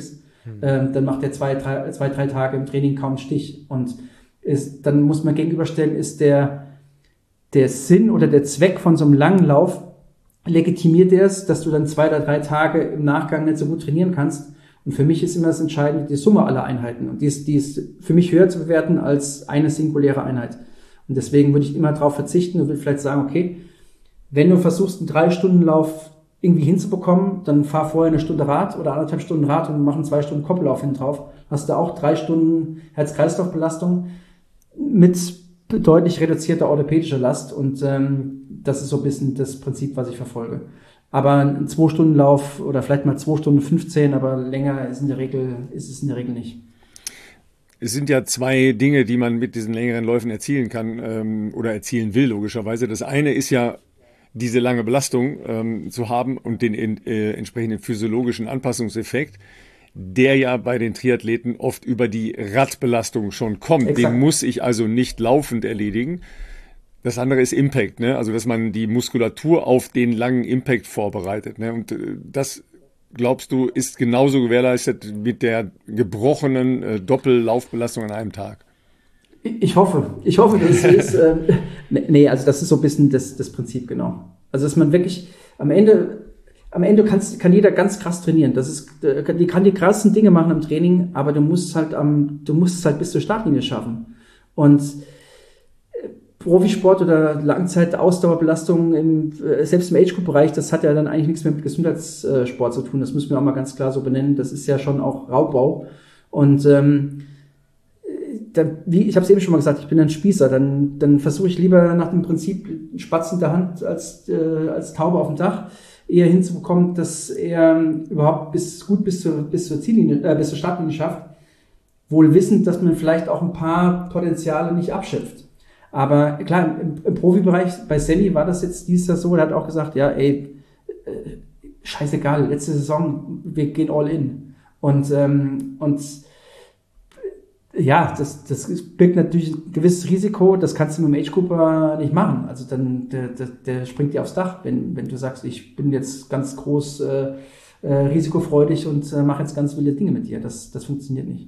Hm. Ähm, dann macht er zwei drei, zwei, drei Tage im Training kaum einen Stich. Und ist, dann muss man gegenüberstellen, ist der, der Sinn oder der Zweck von so einem langen Lauf, legitimiert er es, dass du dann zwei oder drei Tage im Nachgang nicht so gut trainieren kannst. Und für mich ist immer das Entscheidende die Summe aller Einheiten. Und die ist, die ist für mich höher zu bewerten als eine singuläre Einheit. Und deswegen würde ich immer darauf verzichten und würde vielleicht sagen, okay, wenn du versuchst, einen Drei-Stunden-Lauf irgendwie hinzubekommen, dann fahr vorher eine Stunde Rad oder anderthalb Stunden Rad und mach einen zwei Stunden Koppellauf hinten drauf. Hast du auch drei Stunden Herz-Kreislauf-Belastung mit deutlich reduzierter orthopädischer Last. Und ähm, das ist so ein bisschen das Prinzip, was ich verfolge. Aber ein Zwei-Stunden-Lauf oder vielleicht mal zwei Stunden fünfzehn, aber länger ist in der Regel, ist es in der Regel nicht. Es sind ja zwei Dinge, die man mit diesen längeren Läufen erzielen kann ähm, oder erzielen will, logischerweise. Das eine ist ja, diese lange Belastung ähm, zu haben und den äh, entsprechenden physiologischen Anpassungseffekt, der ja bei den Triathleten oft über die Radbelastung schon kommt. Exakt. Den muss ich also nicht laufend erledigen. Das andere ist Impact, ne? Also dass man die Muskulatur auf den langen Impact vorbereitet. Ne? Und äh, das, glaubst du, ist genauso gewährleistet mit der gebrochenen äh, Doppellaufbelastung an einem Tag? Ich hoffe, ich hoffe, das ist, äh, nee, also das ist so ein bisschen das, das Prinzip, genau. Also dass man wirklich am Ende, am Ende kannst, kann jeder ganz krass trainieren. Das ist, die kann die krassesten Dinge machen im Training, aber du musst halt am, du musst es halt bis zur Startlinie schaffen. Und Profisport oder Langzeit-Ausdauerbelastung im, selbst im Age-Group-Bereich, das hat ja dann eigentlich nichts mehr mit Gesundheitssport zu tun. Das müssen wir auch mal ganz klar so benennen. Das ist ja schon auch Raubbau. Und ähm, dann, wie ich habe es eben schon mal gesagt, ich bin ein Spießer. Dann, dann versuche ich lieber nach dem Prinzip Spatz in der Hand als äh, als Taube auf dem Dach eher hinzubekommen, dass er überhaupt bis gut bis zur bis zur Ziellinie, äh, bis zur Startlinie schafft. Wohl wissend, dass man vielleicht auch ein paar Potenziale nicht abschöpft. Aber klar, im, im Profibereich, bei Sally war das jetzt dieses Jahr so, er hat auch gesagt, ja, ey, äh, scheißegal, letzte Saison, wir gehen all in. Und, ähm, und ja, das, das birgt natürlich ein gewisses Risiko, das kannst du mit dem Age-Grouper nicht machen. Also dann, der, der, der springt dir aufs Dach, wenn, wenn du sagst, ich bin jetzt ganz groß äh, äh, risikofreudig und äh, mache jetzt ganz wilde Dinge mit dir. Das, das funktioniert nicht.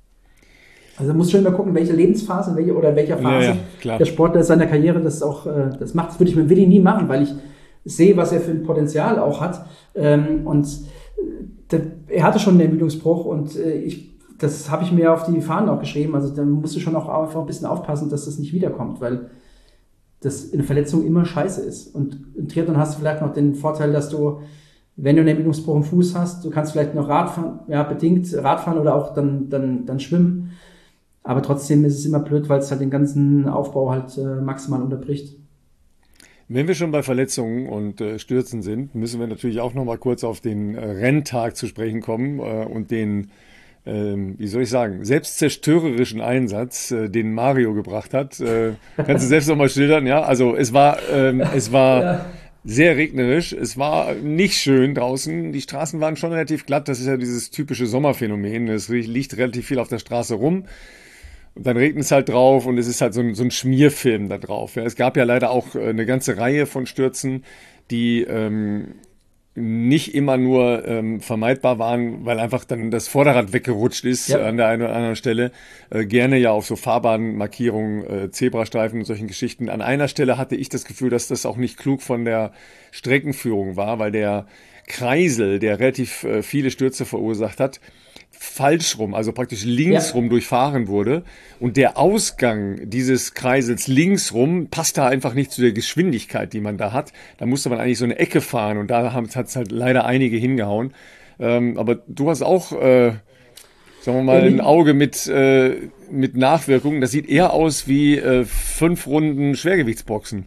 Also muss schon immer gucken, welche Lebensphase, welche oder welcher Phase ja, ja, der Sportler seiner Karriere das auch, äh, das macht. Das würde ich mit Willi nie machen, weil ich sehe, was er für ein Potenzial auch hat. Ähm, und der, er hatte schon einen Ermüdungsbruch und äh, ich, das habe ich mir auf die Fahnen auch geschrieben. Also da musst du schon auch einfach ein bisschen aufpassen, dass das nicht wiederkommt, weil das eine Verletzung immer scheiße ist. Und im Triathlon hast du vielleicht noch den Vorteil, dass du, wenn du einen Ermüdungsbruch im Fuß hast, du kannst vielleicht noch Radfahren, ja bedingt Radfahren oder auch dann, dann, dann schwimmen. Aber trotzdem ist es immer blöd, weil es halt den ganzen Aufbau halt äh, maximal unterbricht. Wenn wir schon bei Verletzungen und äh, Stürzen sind, müssen wir natürlich auch noch mal kurz auf den äh, Renntag zu sprechen kommen äh, und den, äh, wie soll ich sagen, selbstzerstörerischen Einsatz, äh, den Mario gebracht hat. Äh, kannst du selbst noch mal schildern? Ja, also es war, ähm, es war ja. sehr regnerisch. Es war nicht schön draußen. Die Straßen waren schon relativ glatt. Das ist ja dieses typische Sommerphänomen. Es liegt relativ viel auf der Straße rum. Und dann regnet es halt drauf und es ist halt so ein, so ein Schmierfilm da drauf. Ja, es gab ja leider auch eine ganze Reihe von Stürzen, die ähm, nicht immer nur ähm, vermeidbar waren, weil einfach dann das Vorderrad weggerutscht ist ja. an der einen oder anderen Stelle. Äh, gerne ja auf so Fahrbahnmarkierungen, äh, Zebrastreifen und solchen Geschichten. An einer Stelle hatte ich das Gefühl, dass das auch nicht klug von der Streckenführung war, weil der Kreisel, der relativ äh, viele Stürze verursacht hat, falsch rum, also praktisch links ja. rum durchfahren wurde und der Ausgang dieses Kreisels links rum passt da einfach nicht zu der Geschwindigkeit, die man da hat. Da musste man eigentlich so eine Ecke fahren und da hat es halt leider einige hingehauen. Ähm, aber du hast auch, äh, sagen wir mal, ein Auge mit, äh, mit Nachwirkungen. Das sieht eher aus wie äh, fünf Runden Schwergewichtsboxen.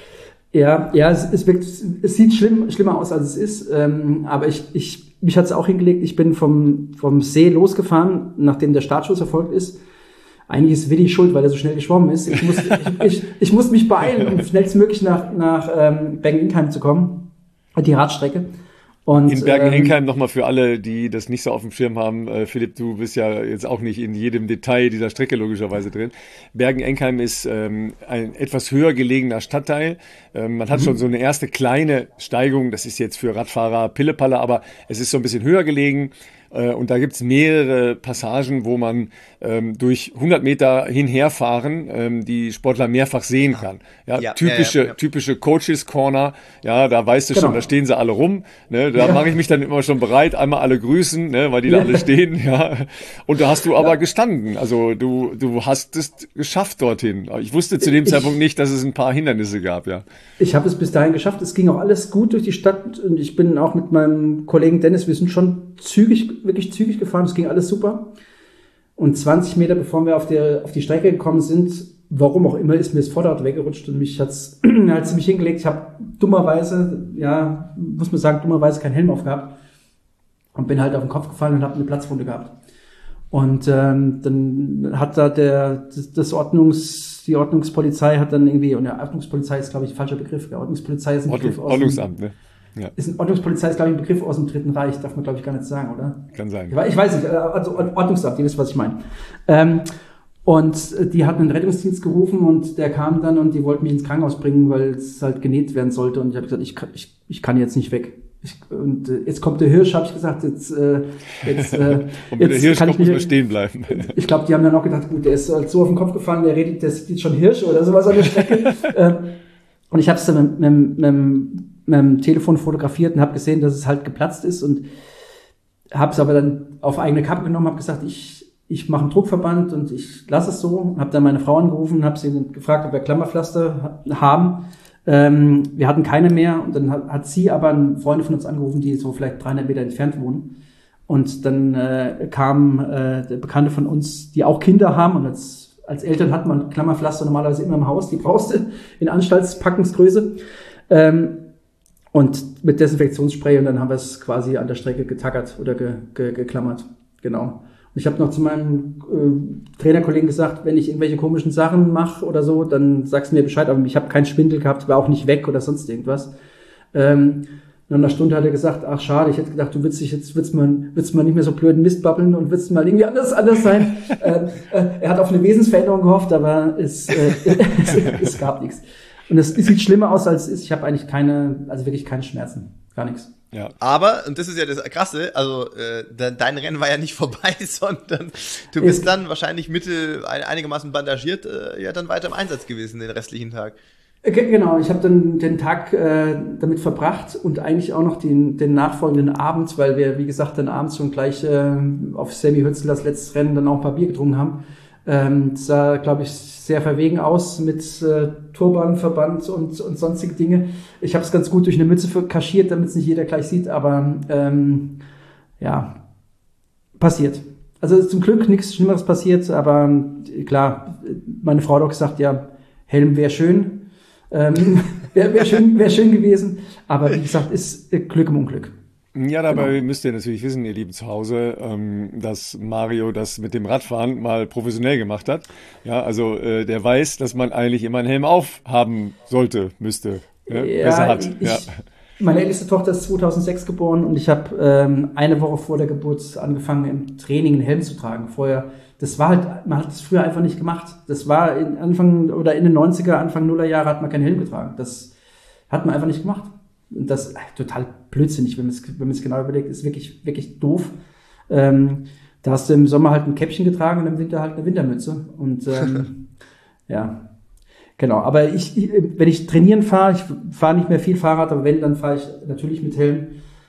Ja, ja, es, es, wirkt, es sieht schlimm, schlimmer aus, als es ist. Ähm, aber ich, ich, mich hat's auch hingelegt. Ich bin vom, vom See losgefahren, nachdem der Startschuss erfolgt ist. Eigentlich ist Willi schuld, weil er so schnell geschwommen ist. Ich muss, ich, ich, ich muss mich beeilen, um schnellstmöglich nach, nach ähm, Bergen-Enkheim zu kommen. Die Radstrecke. Und, in Bergen-Enkheim ähm, nochmal für alle, die das nicht so auf dem Schirm haben. Äh, Philipp, du bist ja jetzt auch nicht in jedem Detail dieser Strecke logischerweise drin. Bergen-Enkheim ist ähm, ein etwas höher gelegener Stadtteil. Ähm, man hat mhm. schon so eine erste kleine Steigung. Das ist jetzt für Radfahrer Pillepalle, aber es ist so ein bisschen höher gelegen. Äh, und da gibt's mehrere Passagen, wo man ähm, durch hundert Meter hinherfahren ähm, die Sportler mehrfach sehen kann. Ja, Ja, typische, ja, ja, ja. typische Coaches Corner. Ja, da weißt du Genau. schon, da stehen sie alle rum. Ne? Da Ja. mache ich mich dann immer schon bereit, einmal alle grüßen, ne? Weil die da Ja. alle stehen. Ja. Und da hast du aber gestanden. Also du, du hast es geschafft dorthin. Ich wusste zu dem Ich- Zeitpunkt nicht, dass es ein paar Hindernisse gab. Ja. Ich habe es bis dahin geschafft. Es ging auch alles gut durch die Stadt und ich bin auch mit meinem Kollegen Dennis, wir sind schon zügig, wirklich zügig gefahren. Es ging alles super. Und zwanzig Meter bevor wir auf, der, auf die Strecke gekommen sind, warum auch immer, ist mir das Vorderrad weggerutscht und mich hat's halt ziemlich hingelegt. Ich habe dummerweise, ja, muss man sagen, dummerweise keinen Helm aufgehabt und bin halt auf den Kopf gefallen und habe eine Platzwunde gehabt. Und ähm, dann hat da der das, das Ordnungs die Ordnungspolizei hat dann irgendwie, und ja, Ordnungspolizei ist, glaube ich, ein falscher Begriff. Die Ordnungspolizei ist ein Ordnungs Begriff aus Ordnungsamt, ne? Ja, dem, ist ein Ordnungspolizei ist, glaube ich, ein Begriff aus dem Dritten Reich, darf man, glaube ich, gar nicht sagen, oder? kann sein. Ich weiß- Ich weiß nicht, also Ordnungsamt, ihr wisst, was ich meine. Ähm, und die hatten einen Rettungsdienst gerufen und der kam dann und die wollten mich ins Krankenhaus bringen, weil es halt genäht werden sollte. Und ich habe gesagt, ich kann, ich, ich kann jetzt nicht weg. Ich, und äh, jetzt kommt der Hirsch, habe ich gesagt, jetzt, äh, jetzt, äh, Und wenn der jetzt Hirsch kann kommt, ich muss man nicht. stehen bleiben. Ich glaube, die haben dann auch gedacht, gut, der ist halt so auf den Kopf gefallen, der redet, der sieht schon Hirsch oder sowas an der Strecke. ähm, und ich habe es dann mit, mit, mit, mit dem Telefon fotografiert und habe gesehen, dass es halt geplatzt ist und habe es aber dann auf eigene Kappe genommen, habe gesagt, ich ich mache einen Druckverband und ich lasse es so. Habe dann meine Frau angerufen, habe sie gefragt, ob wir Klammerpflaster ha- haben. Ähm, wir hatten keine mehr und dann hat, hat sie aber einen Freund von uns angerufen, die so vielleicht dreihundert Meter entfernt wohnen. Und dann äh, kam äh, der Bekannte von uns, die auch Kinder haben und als, als Eltern hat man Klammerpflaster normalerweise immer im Haus, die brauchst du in Anstaltspackungsgröße. Ähm, und mit Desinfektionsspray und dann haben wir es quasi an der Strecke getackert oder ge, ge, geklammert. Genau. Und ich habe noch zu meinem äh, Trainerkollegen gesagt, wenn ich irgendwelche komischen Sachen mache oder so, dann sagst du mir Bescheid. Aber ich habe keinen Schwindel gehabt, war auch nicht weg oder sonst irgendwas. Ähm, nach einer Stunde hat er gesagt, ach schade, ich hätte gedacht, du willst dich jetzt, willst mal, willst mal nicht mehr so blöden Mist babbeln und willst mal irgendwie anders, anders sein. ähm, äh, er hat auf eine Wesensveränderung gehofft, aber es, äh, es, es gab nichts. Und es, es sieht schlimmer aus, als es ist. Ich habe eigentlich keine, also wirklich keine Schmerzen. Gar nichts. Ja. Aber, und das ist ja das Krasse, also äh, de, dein Rennen war ja nicht vorbei, sondern du bist Ich- dann wahrscheinlich Mitte ein, einigermaßen bandagiert, äh, ja dann weiter im Einsatz gewesen den restlichen Tag. Äh, ge- Genau, ich habe dann den Tag äh, damit verbracht und eigentlich auch noch den, den nachfolgenden Abend, weil wir, wie gesagt, dann abends schon gleich äh, auf Sammy Hützlers letztes Rennen dann auch ein paar Bier getrunken haben. Ähm, das sah, glaube ich, sehr verwegen aus mit äh, Turbanverband und, und sonstige Dinge. Ich habe es ganz gut durch eine Mütze ver- kaschiert, damit es nicht jeder gleich sieht, aber ähm, ja, passiert. Also zum Glück nichts Schlimmeres passiert, aber äh, klar, meine Frau hat auch gesagt, ja, Helm wäre schön, ähm, wäre wär schön, wär schön gewesen, aber wie gesagt, ist äh, Glück im Unglück. Ja, dabei Genau. müsst ihr natürlich wissen, ihr Lieben zu Hause, ähm, dass Mario das mit dem Radfahren mal professionell gemacht hat. Ja, also äh, der weiß, dass man eigentlich immer einen Helm aufhaben sollte, müsste. Ja, besser hat. ich, Ja. Meine älteste Tochter ist zweitausendsechs geboren und ich habe ähm, eine Woche vor der Geburt angefangen, im Training einen Helm zu tragen. Vorher, das war halt, man hat das früher einfach nicht gemacht. Das war in Anfang oder in den neunziger, Anfang Nullerjahre hat man keinen Helm getragen. Das hat man einfach nicht gemacht. Und das ist total blödsinnig, wenn man es wenn man es genau überlegt, ist wirklich, wirklich doof. Ähm, da hast du im Sommer halt ein Käppchen getragen und im Winter halt eine Wintermütze. Und ähm, ja, genau. Aber ich, ich, wenn ich trainieren fahre, ich fahre nicht mehr viel Fahrrad, aber wenn, dann fahre ich natürlich mit Helm.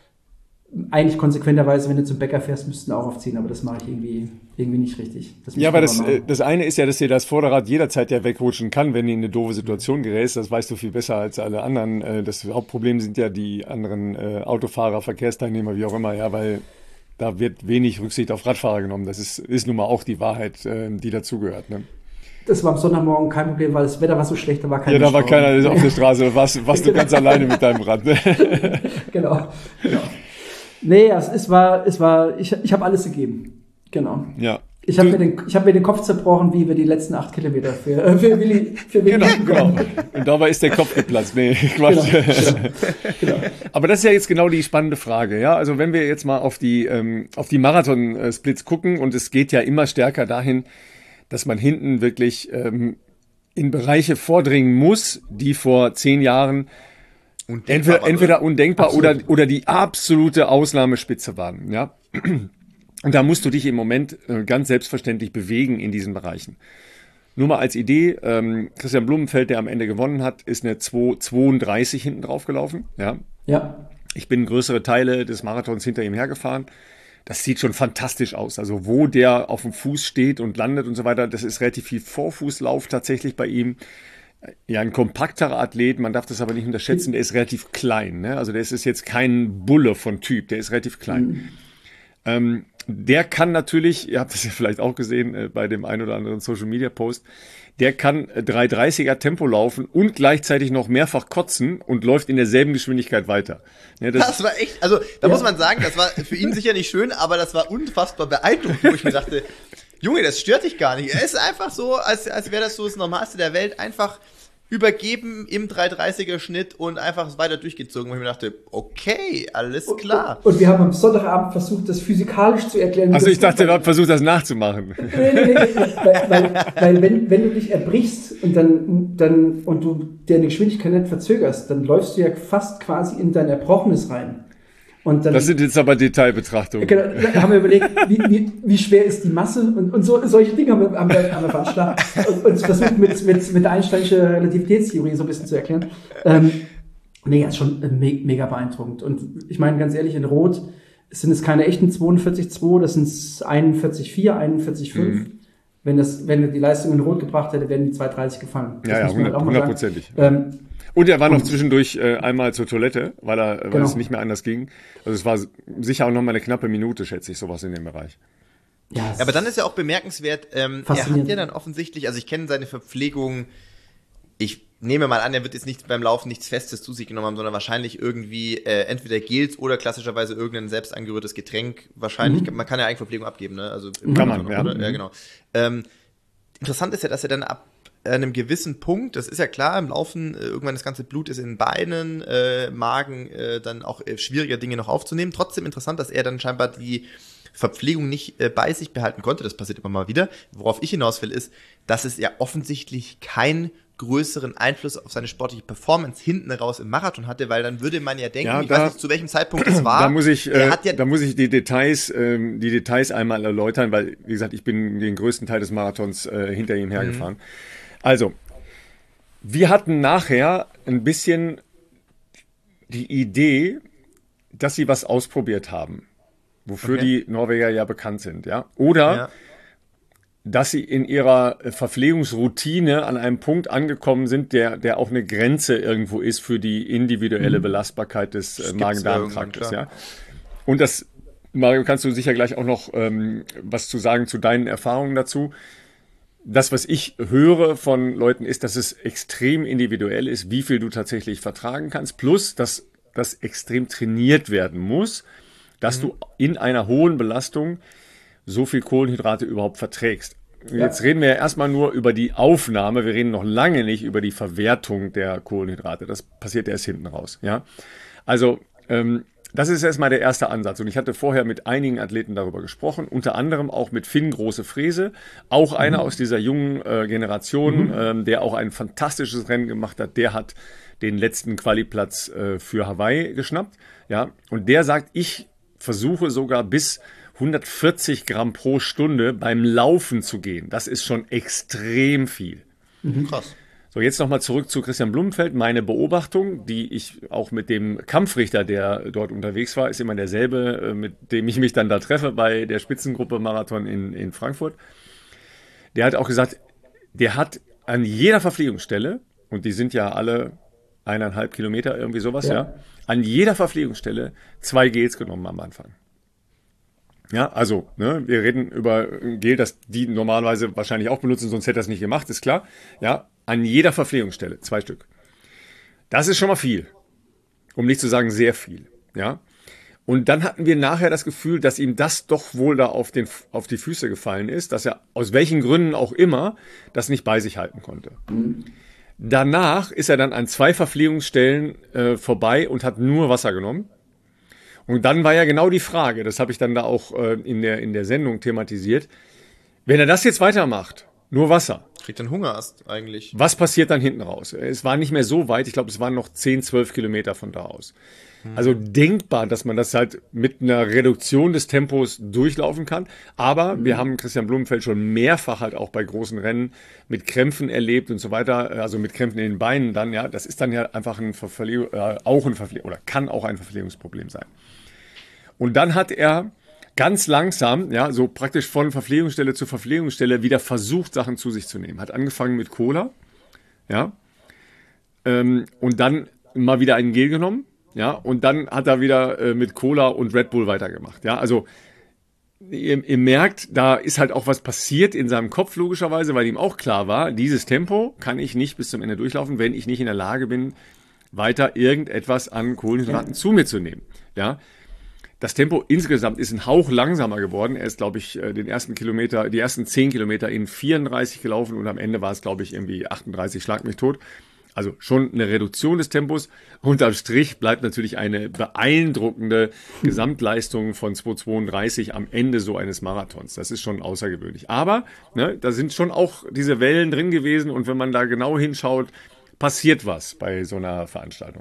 Eigentlich konsequenterweise, wenn du zum Bäcker fährst, müssten auch aufziehen, aber das mache ich irgendwie, irgendwie nicht richtig. Das Ja, muss aber man das, mal äh, machen. das eine ist ja, dass dir das Vorderrad jederzeit ja wegrutschen kann, wenn du in eine doofe Situation gerätst. Das weißt du viel besser als alle anderen. Äh, Das Hauptproblem sind ja die anderen äh, Autofahrer, Verkehrsteilnehmer, wie auch immer, ja, weil da wird wenig Rücksicht auf Radfahrer genommen. Das ist, ist nun mal auch die Wahrheit, äh, die dazugehört. Ne? Das war am Sonntagmorgen kein Problem, weil das Wetter war so schlecht, da war kein Ja, da war Mensch keiner draußen. auf der Straße. Da warst, warst du ganz alleine mit deinem Rad. Ne? Genau. genau. Nee, es, es war, es war, ich, ich habe alles gegeben. Genau. Ja. Ich habe Du- mir, den- ich hab mir den Kopf zerbrochen, wie wir die letzten acht Kilometer für, äh, für Willi, für Willi Genau, genau. gekommen. Und dabei ist der Kopf geplatzt. Nee, Quatsch. Genau, genau. Aber das ist ja jetzt genau die spannende Frage, ja. Also wenn wir jetzt mal auf die, ähm, auf die Marathon-Splits gucken und es geht ja immer stärker dahin, dass man hinten wirklich ähm, in Bereiche vordringen muss, die vor zehn Jahren Undenkbar entweder, war, entweder undenkbar oder, Absolut. oder die absolute Ausnahmespitze waren, ja. Und da musst du dich im Moment äh, ganz selbstverständlich bewegen in diesen Bereichen. Nur mal als Idee, ähm, Christian Blumenfeld, der am Ende gewonnen hat, ist eine zwei zweiunddreißig hinten drauf gelaufen. Ja. Ja. Ich bin größere Teile des Marathons hinter ihm hergefahren. Das sieht schon fantastisch aus. Also wo der auf dem Fuß steht und landet und so weiter, das ist relativ viel Vorfußlauf tatsächlich bei ihm. Ja, ein kompakterer Athlet, man darf das aber nicht unterschätzen, der ist relativ klein. Ne? Also der ist jetzt kein Bulle von Typ, der ist relativ klein. Mhm. Ähm, der kann natürlich, ihr habt das ja vielleicht auch gesehen äh, bei dem ein oder anderen Social-Media-Post, der kann drei dreißiger Tempo laufen und gleichzeitig noch mehrfach kotzen und läuft in derselben Geschwindigkeit weiter. Ja, das, das war echt, also da ja. muss man sagen, das war für ihn sicher nicht schön, aber das war unfassbar beeindruckend, wo ich mir dachte, Junge, das stört dich gar nicht. Er ist einfach so, als, als wäre das so das Normalste der Welt, einfach übergeben im drei dreißiger Schnitt und einfach weiter durchgezogen. Und ich mir dachte, okay, alles klar. Und, und wir haben am Sonntagabend versucht, das physikalisch zu erklären. Also ich dachte, wir haben versucht, das nachzumachen. Nee, nee, nee, weil, weil, weil wenn, wenn du dich erbrichst und dann, dann, und du deine Geschwindigkeit nicht verzögerst, dann läufst du ja fast quasi in dein Erbrochenes rein. Und dann, das sind jetzt aber Detailbetrachtungen. Genau, da haben wir überlegt, wie, wie, wie schwer ist die Masse und, und so, solche Dinge haben wir, haben wir, haben wir veranschlagt und, und versucht mit, mit, mit der Einsteinischen Relativitätstheorie so ein bisschen zu erklären. Ähm, nee, das ist schon me- mega beeindruckend. Und ich meine, ganz ehrlich, in Rot sind es keine echten zweiundvierzig Komma zwei, das sind einundvierzig Komma vier, einundvierzig Komma fünf. Mhm. Wenn das, wenn er die Leistung in Rot gebracht hätte, wären die zwei dreißig gefallen. Das ja, ja, hundertprozentig. Ähm, Und er war noch zwischendurch äh, einmal zur Toilette, weil er, weil genau. es nicht mehr anders ging. Also es war sicher auch noch mal eine knappe Minute, schätze ich, sowas in dem Bereich. Ja, aber dann ist ja auch bemerkenswert, ähm, er hat ja dann offensichtlich, also ich kenne seine Verpflegung, ich nehme mal an, er wird jetzt nicht beim Laufen nichts Festes zu sich genommen haben, sondern wahrscheinlich irgendwie äh, entweder Gels oder klassischerweise irgendein selbst angerührtes Getränk. Wahrscheinlich, mhm. man kann ja Eigenverpflegung abgeben, ne? Also im kann man, ja. Oder? Ja, genau. Ähm, interessant ist ja, dass er dann ab einem gewissen Punkt, das ist ja klar, im Laufen, äh, irgendwann das ganze Blut ist in den Beinen, äh, Magen, äh, dann auch äh, schwieriger Dinge noch aufzunehmen. Trotzdem interessant, dass er dann scheinbar die Verpflegung nicht äh, bei sich behalten konnte. Das passiert immer mal wieder. Worauf ich hinaus will, ist, dass es ja offensichtlich keinen größeren Einfluss auf seine sportliche Performance hinten raus im Marathon hatte, weil dann würde man ja denken, ja, ich da, weiß nicht, zu welchem Zeitpunkt es war. Da muss ich, äh, ja da muss ich die Details, ähm, die Details einmal erläutern, weil, wie gesagt, ich bin den größten Teil des Marathons äh, hinter ihm hergefahren. Mhm. Also, wir hatten nachher ein bisschen die Idee, dass sie was ausprobiert haben, wofür okay. die Norweger ja bekannt sind, ja. Oder ja. dass sie in ihrer Verpflegungsroutine an einem Punkt angekommen sind, der, der auch eine Grenze irgendwo ist für die individuelle Belastbarkeit des äh, Magen-Darm-Traktes, ja. Und das, Mario, kannst du sicher gleich auch noch ähm, was zu sagen zu deinen Erfahrungen dazu. Das, was ich höre von Leuten, ist, dass es extrem individuell ist, wie viel du tatsächlich vertragen kannst, plus, dass das extrem trainiert werden muss, dass mhm. du in einer hohen Belastung so viel Kohlenhydrate überhaupt verträgst. Ja. Jetzt reden wir ja erstmal nur über die Aufnahme, wir reden noch lange nicht über die Verwertung der Kohlenhydrate. Das passiert erst hinten raus. Ja? Also, ähm, das ist erstmal der erste Ansatz. Und ich hatte vorher mit einigen Athleten darüber gesprochen, unter anderem auch mit Finn Große Fräse, auch mhm. einer aus dieser jungen äh, Generation, mhm. ähm, der auch ein fantastisches Rennen gemacht hat. Der hat den letzten Qualiplatz äh, für Hawaii geschnappt. Ja? Und der sagt, ich versuche sogar bis hundertvierzig Gramm pro Stunde beim Laufen zu gehen. Das ist schon extrem viel. Mhm. Krass. So, jetzt nochmal zurück zu Christian Blumenfeld. Meine Beobachtung, die ich auch mit dem Kampfrichter, der dort unterwegs war, ist immer derselbe, mit dem ich mich dann da treffe bei der Spitzengruppe Marathon in, in Frankfurt. Der hat auch gesagt, der hat an jeder Verpflegungsstelle, und die sind ja alle eineinhalb Kilometer, irgendwie sowas, ja, ja an jeder Verpflegungsstelle zwei Gels genommen am Anfang. Ja, also, ne, wir reden über ein Gel, das die normalerweise wahrscheinlich auch benutzen, sonst hätte er es nicht gemacht, ist klar. Ja, an jeder Verpflegungsstelle, zwei Stück. Das ist schon mal viel. Um nicht zu sagen sehr viel. Ja. Und dann hatten wir nachher das Gefühl, dass ihm das doch wohl da auf, den, auf die Füße gefallen ist, dass er aus welchen Gründen auch immer das nicht bei sich halten konnte. Mhm. Danach ist er dann an zwei Verpflegungsstellen äh, vorbei und hat nur Wasser genommen. Und dann war ja genau die Frage, das habe ich dann da auch äh, in der, in der Sendung thematisiert, wenn er das jetzt weitermacht, nur Wasser. Kriegt dann Hungerast eigentlich. Was passiert dann hinten raus? Es war nicht mehr so weit, ich glaube, es waren noch zehn, zwölf Kilometer von da aus. Also denkbar, dass man das halt mit einer Reduktion des Tempos durchlaufen kann. Aber wir haben Christian Blumenfeld schon mehrfach halt auch bei großen Rennen mit Krämpfen erlebt und so weiter, also mit Krämpfen in den Beinen dann, ja, das ist dann ja einfach ein Verpflegung, äh, auch ein Verpflegung, oder kann auch ein Verpflegungsproblem sein. Und dann hat er ganz langsam, ja, so praktisch von Verpflegungsstelle zu Verpflegungsstelle wieder versucht, Sachen zu sich zu nehmen. Hat angefangen mit Cola, ja, ähm, und dann mal wieder einen Gel genommen. Ja, und dann hat er wieder äh, mit Cola und Red Bull weitergemacht. Ja, also ihr, ihr merkt, da ist halt auch was passiert in seinem Kopf logischerweise, weil ihm auch klar war, dieses Tempo kann ich nicht bis zum Ende durchlaufen, wenn ich nicht in der Lage bin, weiter irgendetwas an Kohlenhydraten ja. zu mir zu nehmen. Ja, das Tempo insgesamt ist ein Hauch langsamer geworden. Er ist, glaube ich, den ersten Kilometer, die ersten zehn Kilometer in vierunddreißig gelaufen und am Ende war es, glaube ich, irgendwie achtunddreißig, schlag mich tot. Also schon eine Reduktion des Tempos. Unterm Strich bleibt natürlich eine beeindruckende Gesamtleistung von zwei zweiunddreißig am Ende so eines Marathons. Das ist schon außergewöhnlich. Aber ne, da sind schon auch diese Wellen drin gewesen und wenn man da genau hinschaut, passiert was bei so einer Veranstaltung.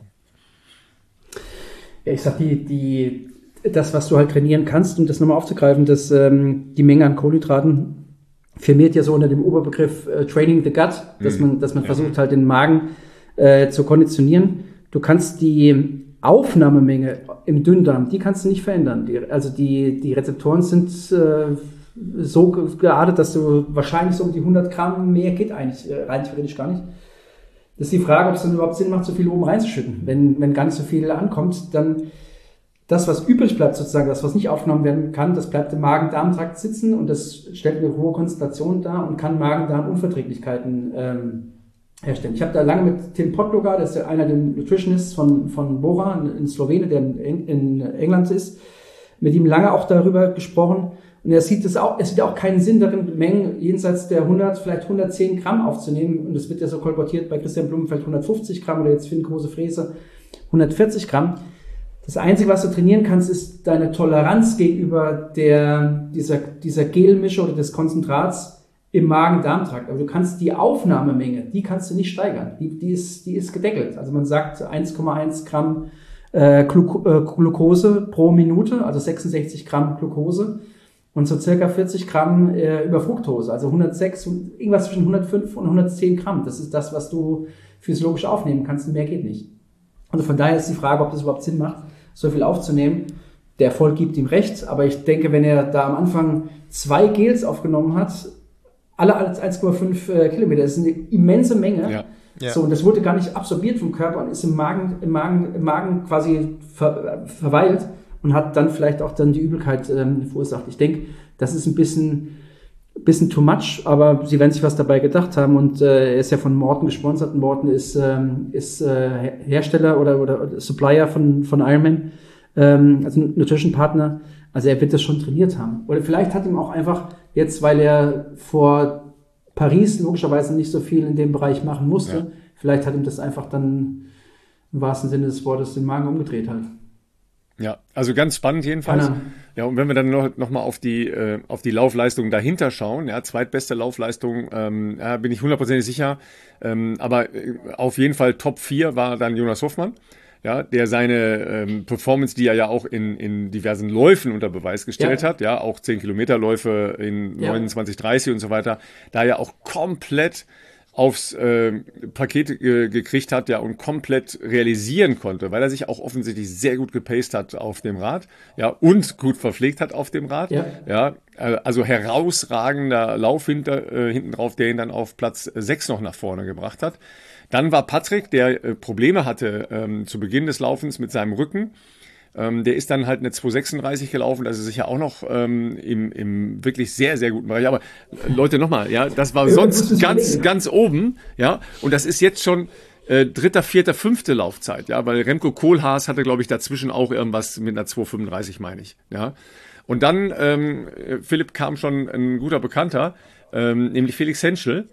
Ja, ich sag, die, die, das, was du halt trainieren kannst, um das nochmal aufzugreifen, dass ähm, die Menge an Kohlenhydraten firmiert ja so unter dem Oberbegriff äh, Training the Gut, dass man, dass man ja. versucht halt den Magen äh, zu konditionieren. Du kannst die Aufnahmemenge im Dünndarm, die kannst du nicht verändern. Die, also die, die Rezeptoren sind äh, so geartet, dass du wahrscheinlich so um die hundert Gramm mehr geht eigentlich äh, rein theoretisch gar nicht. Das ist die Frage, ob es dann überhaupt Sinn macht, so viel oben reinzuschütten. Wenn, wenn gar nicht so viel ankommt, dann das, was übrig bleibt sozusagen, das, was nicht aufgenommen werden kann, das bleibt im Magen-Darm-Trakt sitzen und das stellt eine hohe Konzentration dar und kann Magen-Darm-Unverträglichkeiten ähm, herstellen. Ich habe da lange mit Tim Podlogar, das ist ja einer der Nutritionists von, von Bora in Slowenien, der in, in England ist, mit ihm lange auch darüber gesprochen und er sieht es auch, es sieht auch keinen Sinn darin, Mengen jenseits der hundert, vielleicht hundertzehn Gramm aufzunehmen und das wird ja so kolportiert bei Christian Blumenfeld hundertfünfzig Gramm oder jetzt Finn Große Fräse hundertvierzig Gramm. Das Einzige, was du trainieren kannst, ist deine Toleranz gegenüber der, dieser, dieser Gelmische oder des Konzentrats im Magen-Darm-Trakt. Aber du kannst die Aufnahmemenge, die kannst du nicht steigern. Die, die ist, die ist gedeckelt. Also man sagt eins Komma eins Gramm äh, Glu- äh, Glucose pro Minute, also sechsundsechzig Gramm Glucose und so circa vierzig Gramm äh, über Fructose, also hundertsechs, irgendwas zwischen hundertfünf und hundertzehn Gramm. Das ist das, was du physiologisch aufnehmen kannst und mehr geht nicht. Also von daher ist die Frage, ob das überhaupt Sinn macht, so viel aufzunehmen. Der Erfolg gibt ihm recht, aber ich denke, wenn er da am Anfang zwei Gels aufgenommen hat, alle als eins Komma fünf äh, Kilometer, das ist eine immense Menge. Ja. Ja. So, und das wurde gar nicht absorbiert vom Körper und ist im Magen, im Magen, im Magen quasi ver, verweilt und hat dann vielleicht auch dann die Übelkeit ähm, verursacht. Ich denke, das ist ein bisschen, bisschen too much, aber sie werden sich was dabei gedacht haben und äh, er ist ja von Morton gesponsert. Morton ist, ähm, ist äh, Hersteller oder, oder Supplier von, von Ironman, ähm, also Nutrition-Partner. Also er wird das schon trainiert haben. Oder vielleicht hat ihm auch einfach jetzt, weil er vor Paris logischerweise nicht so viel in dem Bereich machen musste, ja. vielleicht hat ihm das einfach dann im wahrsten Sinne des Wortes den Magen umgedreht halt. Ja, also ganz spannend jedenfalls. Anna. Ja, und wenn wir dann noch, noch mal auf die, äh, auf die Laufleistung dahinter schauen, ja, zweitbeste Laufleistung, ähm, ja, bin ich hundertprozentig sicher, ähm, aber äh, auf jeden Fall Top vier war dann Jonas Hoffmann, ja, der seine ähm, Performance, die er ja auch in, in diversen Läufen unter Beweis gestellt ja. hat, ja, auch zehn Kilometer Läufe in ja. neunundzwanzig dreißig und so weiter, da ja auch komplett aufs äh, Paket äh, gekriegt hat, ja, und komplett realisieren konnte, weil er sich auch offensichtlich sehr gut gepaced hat auf dem Rad, ja, und gut verpflegt hat auf dem Rad, ja, ja äh, also herausragender Lauf hinter, äh, hinten drauf, der ihn dann auf Platz sechs noch nach vorne gebracht hat. Dann war Patrick, der äh, Probleme hatte ähm, zu Beginn des Laufens mit seinem Rücken. Ähm, der ist dann halt eine zwei sechsunddreißig gelaufen, also sicher auch noch ähm, im, im wirklich sehr, sehr guten Bereich. Aber äh, Leute, nochmal, ja, das war sonst ganz, ganz oben, ja, und das ist jetzt schon äh, dritter, vierter, fünfte Laufzeit, ja, weil Remco Koolhaas hatte, glaube ich, dazwischen auch irgendwas mit einer zwei fünfunddreißig, meine ich, ja. Und dann, ähm, Philipp, kam schon ein guter Bekannter, ähm, nämlich Felix Henschel,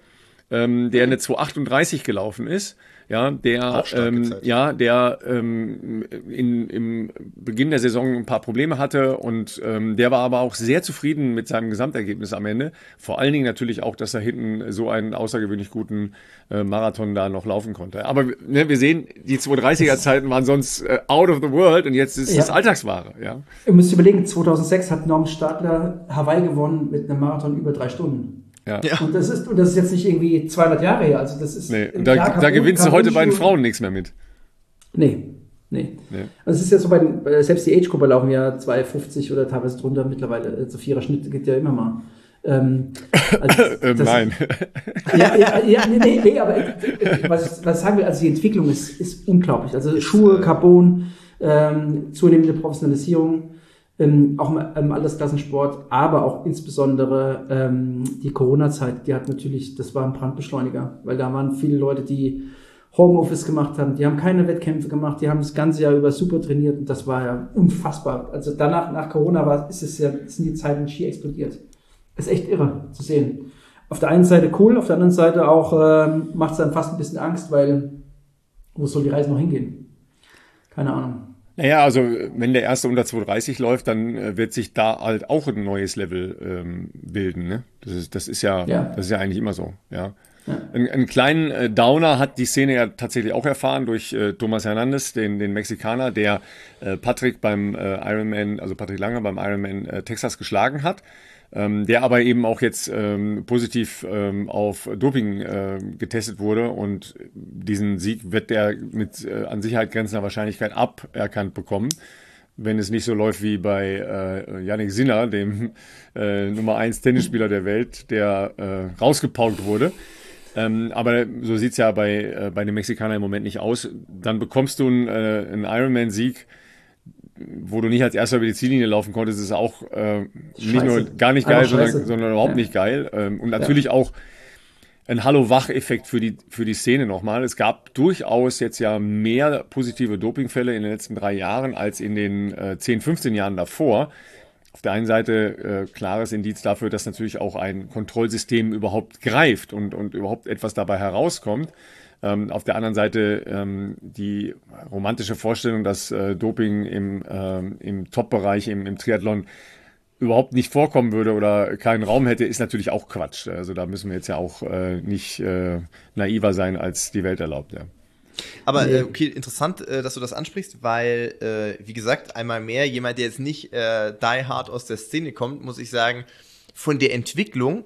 ähm, der eine zwei achtunddreißig gelaufen ist. Ja, der, ähm, ja, der ähm, in, im Beginn der Saison ein paar Probleme hatte und ähm, der war aber auch sehr zufrieden mit seinem Gesamtergebnis am Ende. Vor allen Dingen natürlich auch, dass er hinten so einen außergewöhnlich guten äh, Marathon da noch laufen konnte. Aber ne, wir sehen, die zwei dreißiger-Zeiten waren sonst äh, out of the world und jetzt ist ja. das Alltagsware. Ja. Ihr müsst überlegen, zweitausendsechs hat Norm Stadler Hawaii gewonnen mit einem Marathon über drei Stunden. Ja. Und das ist und das ist jetzt nicht irgendwie zweihundert Jahre her, also das ist nee. Und da, da gewinnst du heute bei den Frauen nichts mehr mit. Nee, nee. nee. Also es ist ja so bei den, selbst die Age-Gruppe laufen ja zwei fünfzig oder teilweise drunter mittlerweile, so vierer Schnitt geht ja immer mal. Ähm, also das, Nein. Ja, ja, ja, nee, nee, nee aber was ich, was ich sagen will, also die Entwicklung ist, ist unglaublich. Also Schuhe, Carbon, ähm, zunehmende Professionalisierung, Ähm, auch im Altersklassensport, aber auch insbesondere ähm, die Corona-Zeit, die hat natürlich, das war ein Brandbeschleuniger, weil da waren viele Leute, die Homeoffice gemacht haben, die haben keine Wettkämpfe gemacht, die haben das ganze Jahr über super trainiert und das war ja unfassbar. Also danach, nach Corona war, ist es ja, sind die Zeiten schier explodiert. Das ist echt irre zu sehen. Auf der einen Seite cool, auf der anderen Seite auch ähm, macht es dann fast ein bisschen Angst, weil wo soll die Reise noch hingehen? Keine Ahnung. Naja, also wenn der erste unter zwei dreißig läuft, dann äh, wird sich da halt auch ein neues Level ähm, bilden. Ne? Das ist, das ist ja, ja, das ist ja eigentlich immer so. Ja. Ja. Ein, einen kleinen äh, Downer hat die Szene ja tatsächlich auch erfahren durch äh, Thomas Hernandez, den, den Mexikaner, der äh, Patrick beim äh, Ironman, also Patrick Lange beim Ironman äh, Texas geschlagen hat. Ähm, der aber eben auch jetzt ähm, positiv ähm, auf Doping äh, getestet wurde und diesen Sieg wird der mit äh, an Sicherheit grenzender Wahrscheinlichkeit aberkannt bekommen, wenn es nicht so läuft wie bei äh, Yannick Sinner, dem äh, Nummer eins Tennisspieler der Welt, der äh, rausgepaukt wurde. Ähm, aber so sieht's ja bei, äh, bei den Mexikanern im Moment nicht aus. Dann bekommst du einen, äh, einen Ironman-Sieg, wo du nicht als erster über die Ziellinie laufen konntest, ist auch äh, nicht nur gar nicht geil, sondern, sondern überhaupt ja. nicht geil. Ähm, und natürlich ja. auch ein Hallo-Wach-Effekt für die, für die Szene nochmal. Es gab durchaus jetzt ja mehr positive Dopingfälle in den letzten drei Jahren als in den äh, zehn, fünfzehn Jahren davor. Auf der einen Seite äh, klares Indiz dafür, dass natürlich auch ein Kontrollsystem überhaupt greift und, und überhaupt etwas dabei herauskommt. Ähm, auf der anderen Seite ähm, die romantische Vorstellung, dass äh, Doping im, ähm, im Top-Bereich, im, im Triathlon überhaupt nicht vorkommen würde oder keinen Raum hätte, ist natürlich auch Quatsch. Also da müssen wir jetzt ja auch äh, nicht äh, naiver sein, als die Welt erlaubt. Ja. Aber äh, okay, interessant, äh, dass du das ansprichst, weil, äh, wie gesagt, einmal mehr, jemand, der jetzt nicht äh, die hard aus der Szene kommt, muss ich sagen, von der Entwicklung,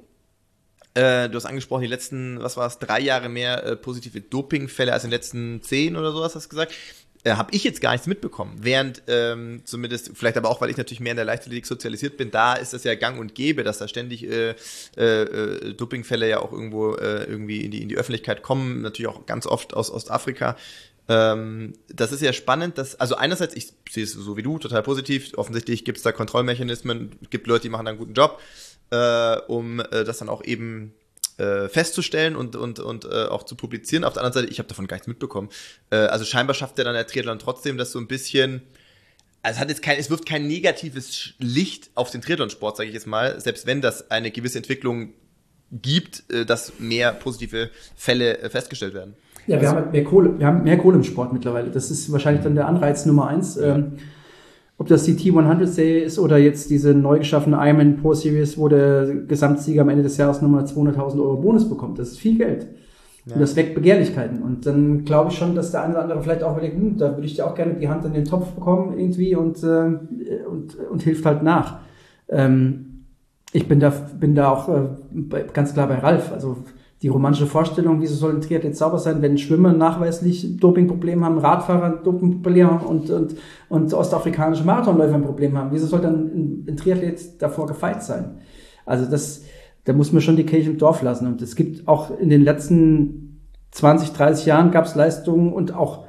Äh, du hast angesprochen, die letzten, was war es, drei Jahre mehr äh, positive Dopingfälle als in den letzten zehn oder so, hast du das gesagt. Äh, habe ich jetzt gar nichts mitbekommen. Während ähm, zumindest, vielleicht aber auch, weil ich natürlich mehr in der Leichtathletik sozialisiert bin, da ist das ja gang und gäbe, dass da ständig äh, äh, Dopingfälle ja auch irgendwo äh, irgendwie in die, in die Öffentlichkeit kommen, natürlich auch ganz oft aus Ostafrika. Ähm, das ist ja spannend, dass, also einerseits, ich sehe es so wie du, total positiv, offensichtlich gibt es da Kontrollmechanismen, gibt Leute, die machen da einen guten Job, Äh, um äh, das dann auch eben äh, festzustellen und und und äh, auch zu publizieren. Auf der anderen Seite, ich habe davon gar nichts mitbekommen. Äh, also scheinbar schafft der dann der Triathlon trotzdem, das so ein bisschen, also es hat jetzt kein, es wirft kein negatives Licht auf den Triathlon-Sport, sage ich jetzt mal, selbst wenn das eine gewisse Entwicklung gibt, äh, dass mehr positive Fälle äh, festgestellt werden. Ja, wir also, haben halt mehr Kohle, wir haben mehr Kohle im Sport mittlerweile. Das ist wahrscheinlich dann der Anreiz Nummer eins. Ja. Ähm, Ob das die T hundert-Serie ist oder jetzt diese neu geschaffene Ironman Pro Series, wo der Gesamtsieger am Ende des Jahres nochmal zweihunderttausend Euro Bonus bekommt. Das ist viel Geld. Ja. Und das weckt Begehrlichkeiten. Und dann glaube ich schon, dass der eine oder andere vielleicht auch überlegt, hm, da würde ich dir auch gerne die Hand in den Topf bekommen irgendwie und, äh, und, und hilft halt nach. Ähm, ich bin da, bin da auch äh, ganz klar bei Ralf. Also die romantische Vorstellung, wieso soll ein Triathlet sauber sein, wenn Schwimmer nachweislich Dopingprobleme haben, Radfahrer Dopingprobleme haben und, und, und ostafrikanische Marathonläufer ein Problem haben. Wieso soll dann ein, ein Triathlet davor gefeit sein? Also das, da muss man schon die Kirche im Dorf lassen. Und es gibt auch in den letzten zwanzig, dreißig Jahren gab es Leistungen und auch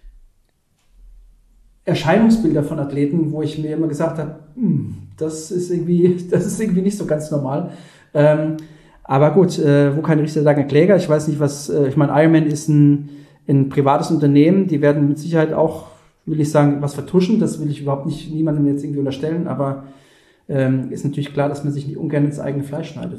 Erscheinungsbilder von Athleten, wo ich mir immer gesagt habe, hm, das ist irgendwie, das ist irgendwie nicht so ganz normal. Ähm, Aber gut, äh, wo kein Richter, sagen ein Kläger. Ich weiß nicht, was, äh, ich meine, Ironman ist ein, ein privates Unternehmen. Die werden mit Sicherheit auch, will ich sagen, was vertuschen. Das will ich überhaupt nicht niemandem jetzt irgendwie unterstellen. Aber ähm, ist natürlich klar, dass man sich nicht ungern ins eigene Fleisch schneidet.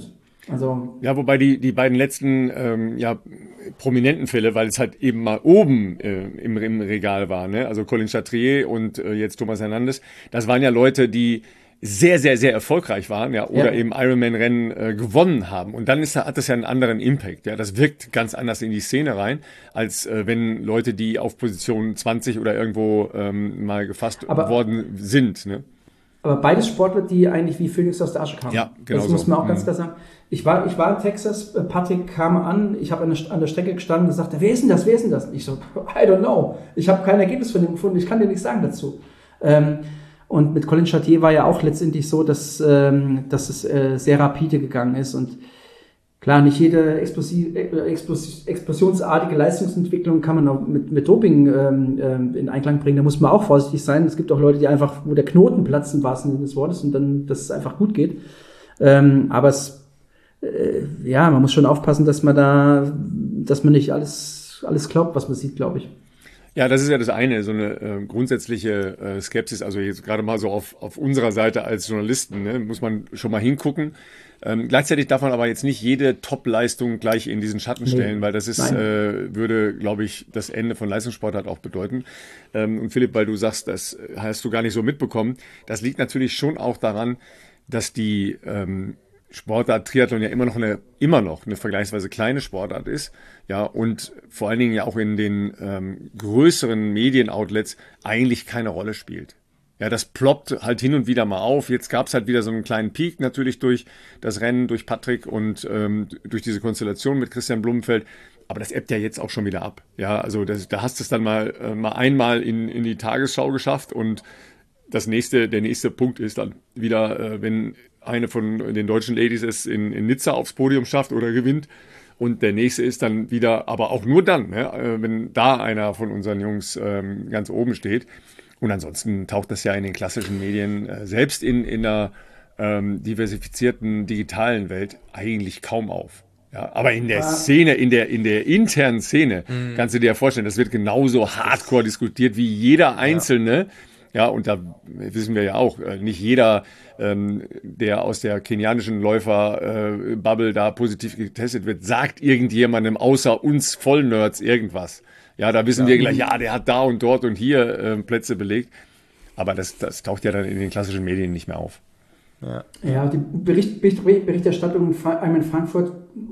Also ja, wobei die, die beiden letzten ähm, ja, prominenten Fälle, weil es halt eben mal oben äh, im, im Regal war, ne? Also Colin Chatrier und äh, jetzt Thomas Hernandez, das waren ja Leute, die sehr, sehr, sehr erfolgreich waren, ja, oder ja. eben Ironman-Rennen äh, gewonnen haben. Und dann ist, hat das ja einen anderen Impact, ja. Das wirkt ganz anders in die Szene rein, als äh, wenn Leute, die auf Position zwanzig oder irgendwo ähm, mal gefasst aber, worden sind, ne? Aber beides Sportler, die eigentlich wie Phönix aus der Asche kamen. Ja, genau. Das muss man auch so. ganz klar sagen. Ich war, ich war in Texas, Patrick kam an, ich habe an, an der Strecke gestanden und sagte, wer ist denn das, wer ist denn das? Und ich so, I don't know. Ich habe kein Ergebnis von dem gefunden, ich kann dir nichts sagen dazu. Ähm, und mit Colin Chatrier war ja auch letztendlich so, dass, ähm, dass es äh, sehr rapide gegangen ist. Und klar, nicht jede Explosi- Explos- explosionsartige Leistungsentwicklung kann man auch mit, mit Doping ähm, in Einklang bringen. Da muss man auch vorsichtig sein. Es gibt auch Leute, die einfach, wo der Knoten platzt im wahrsten Sinne des Wortes und dann, dass es einfach gut geht. Ähm, aber es, äh, ja, man muss schon aufpassen, dass man da, dass man nicht alles, alles glaubt, was man sieht, glaube ich. Ja, das ist ja das eine, so eine äh, grundsätzliche äh, Skepsis, also jetzt gerade mal so auf, auf unserer Seite als Journalisten, ne, muss man schon mal hingucken. Ähm, gleichzeitig darf man aber jetzt nicht jede Top-Leistung gleich in diesen Schatten stellen, nee, weil das ist, äh, würde, glaube ich, das Ende von Leistungssport halt auch bedeuten. Ähm, und Philipp, weil du sagst, das hast du gar nicht so mitbekommen, das liegt natürlich schon auch daran, dass die ähm, Sportart Triathlon ja immer noch eine immer noch eine vergleichsweise kleine Sportart ist, ja, und vor allen Dingen ja auch in den ähm, größeren Medienoutlets eigentlich keine Rolle spielt. Ja, das ploppt halt hin und wieder mal auf. Jetzt gab es halt wieder so einen kleinen Peak natürlich durch das Rennen, durch Patrick und ähm, durch diese Konstellation mit Christian Blumenfeld. Aber das ebbt ja jetzt auch schon wieder ab. Ja, also das, da hast du es dann mal äh, mal einmal in in die Tagesschau geschafft und das nächste, der nächste Punkt ist dann wieder, äh, wenn eine von den deutschen Ladies es in, in Nizza aufs Podium schafft oder gewinnt. Und der nächste ist dann wieder, aber auch nur dann, ne, wenn da einer von unseren Jungs ähm, ganz oben steht. Und ansonsten taucht das ja in den klassischen Medien, äh, selbst in, in einer ähm, diversifizierten digitalen Welt, eigentlich kaum auf. Ja, aber in der Szene, in der, in der internen Szene, mhm. kannst du dir ja vorstellen, das wird genauso hardcore diskutiert wie jeder Einzelne. Ja. Ja, und da wissen wir ja auch, nicht jeder, ähm, der aus der kenianischen Läufer-Bubble äh, da positiv getestet wird, sagt irgendjemandem außer uns Vollnerds irgendwas. Ja, da wissen ja. wir gleich, ja, der hat da und dort und hier äh, Plätze belegt. Aber das, das taucht ja dann in den klassischen Medien nicht mehr auf. Ja, ja die Bericht, Berichterstattung in Frankfurt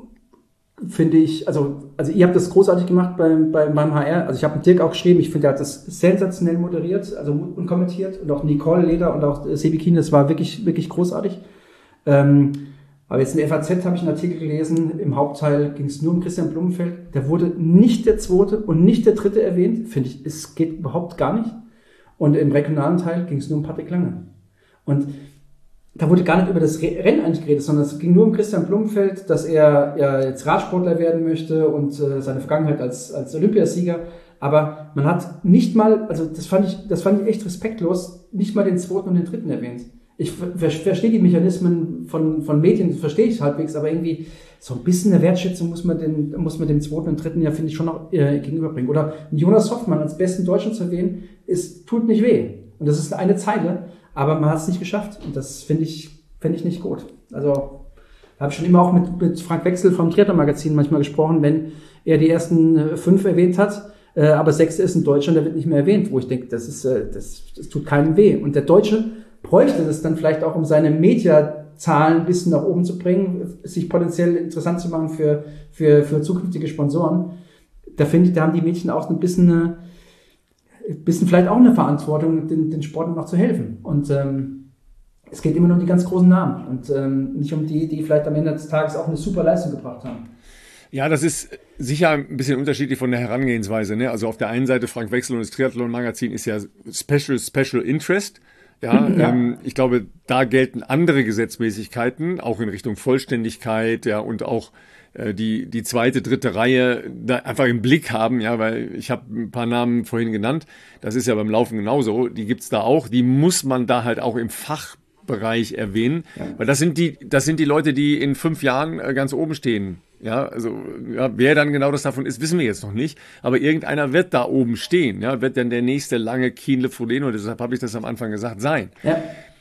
finde ich, also, also ihr habt das großartig gemacht beim, beim, beim H R. Also ich habe mit Dirk auch geschrieben, ich finde, er hat das sensationell moderiert, also und kommentiert. Und auch Nicole Leder und auch Sebi Kien, das war wirklich, wirklich großartig. Ähm, aber jetzt in der F A Z habe ich einen Artikel gelesen, im Hauptteil ging es nur um Christian Blumenfeld. Der wurde nicht der zweite und nicht der dritte erwähnt, finde ich, es geht überhaupt gar nicht. Und im regionalen Teil ging es nur um Patrick Lange. Und da wurde gar nicht über das Rennen eigentlich geredet, sondern es ging nur um Christian Blumenfeld, dass er ja jetzt Radsportler werden möchte und äh, seine Vergangenheit als, als Olympiasieger. Aber man hat nicht mal, also das fand ich, das fand ich echt respektlos, nicht mal den zweiten und den dritten erwähnt. Ich ver- verstehe die Mechanismen von, von Medien, das verstehe ich halbwegs, aber irgendwie so ein bisschen eine Wertschätzung muss man den, muss man dem zweiten und dritten ja, finde ich, schon noch äh, gegenüberbringen. Oder Jonas Hoffmann als besten Deutschen zu erwähnen, ist, tut nicht weh. Und das ist eine Zeile. Aber man hat es nicht geschafft und das finde ich, finde ich nicht gut. Also habe ich schon immer auch mit, mit Frank Wechsel vom Triathlon-Magazin manchmal gesprochen, wenn er die ersten fünf erwähnt hat, äh, aber sechste ist in Deutschland, der wird nicht mehr erwähnt, wo ich denke, das ist, äh, das, das tut keinem weh. Und der Deutsche bräuchte das dann vielleicht auch, um seine Mediazahlen ein bisschen nach oben zu bringen, sich potenziell interessant zu machen für, für, für zukünftige Sponsoren. Da finde ich, da haben die Mädchen auch ein bisschen eine bisschen vielleicht auch eine Verantwortung, den, den Sportlern noch zu helfen. Und ähm, es geht immer nur um die ganz großen Namen und ähm, nicht um die, die vielleicht am Ende des Tages auch eine super Leistung gebracht haben. Ja, das ist sicher ein bisschen unterschiedlich von der Herangehensweise, ne? Also auf der einen Seite Frank Wechsel und das Triathlon-Magazin ist ja Special, Special Interest. Ja, ja. Ähm, ich glaube, da gelten andere Gesetzmäßigkeiten, auch in Richtung Vollständigkeit, ja, und auch die die zweite, dritte Reihe da einfach im Blick haben, ja, weil ich habe ein paar Namen vorhin genannt, das ist ja beim Laufen genauso, die gibt's da auch, die muss man da halt auch im Fachbereich erwähnen, ja. Weil das sind die das sind die Leute, die in fünf Jahren ganz oben stehen, ja, also ja, wer dann genau das davon ist, wissen wir jetzt noch nicht, aber irgendeiner wird da oben stehen, ja, wird dann der nächste lange Kienle Frodeno, deshalb habe ich das am Anfang gesagt, sein. Ja.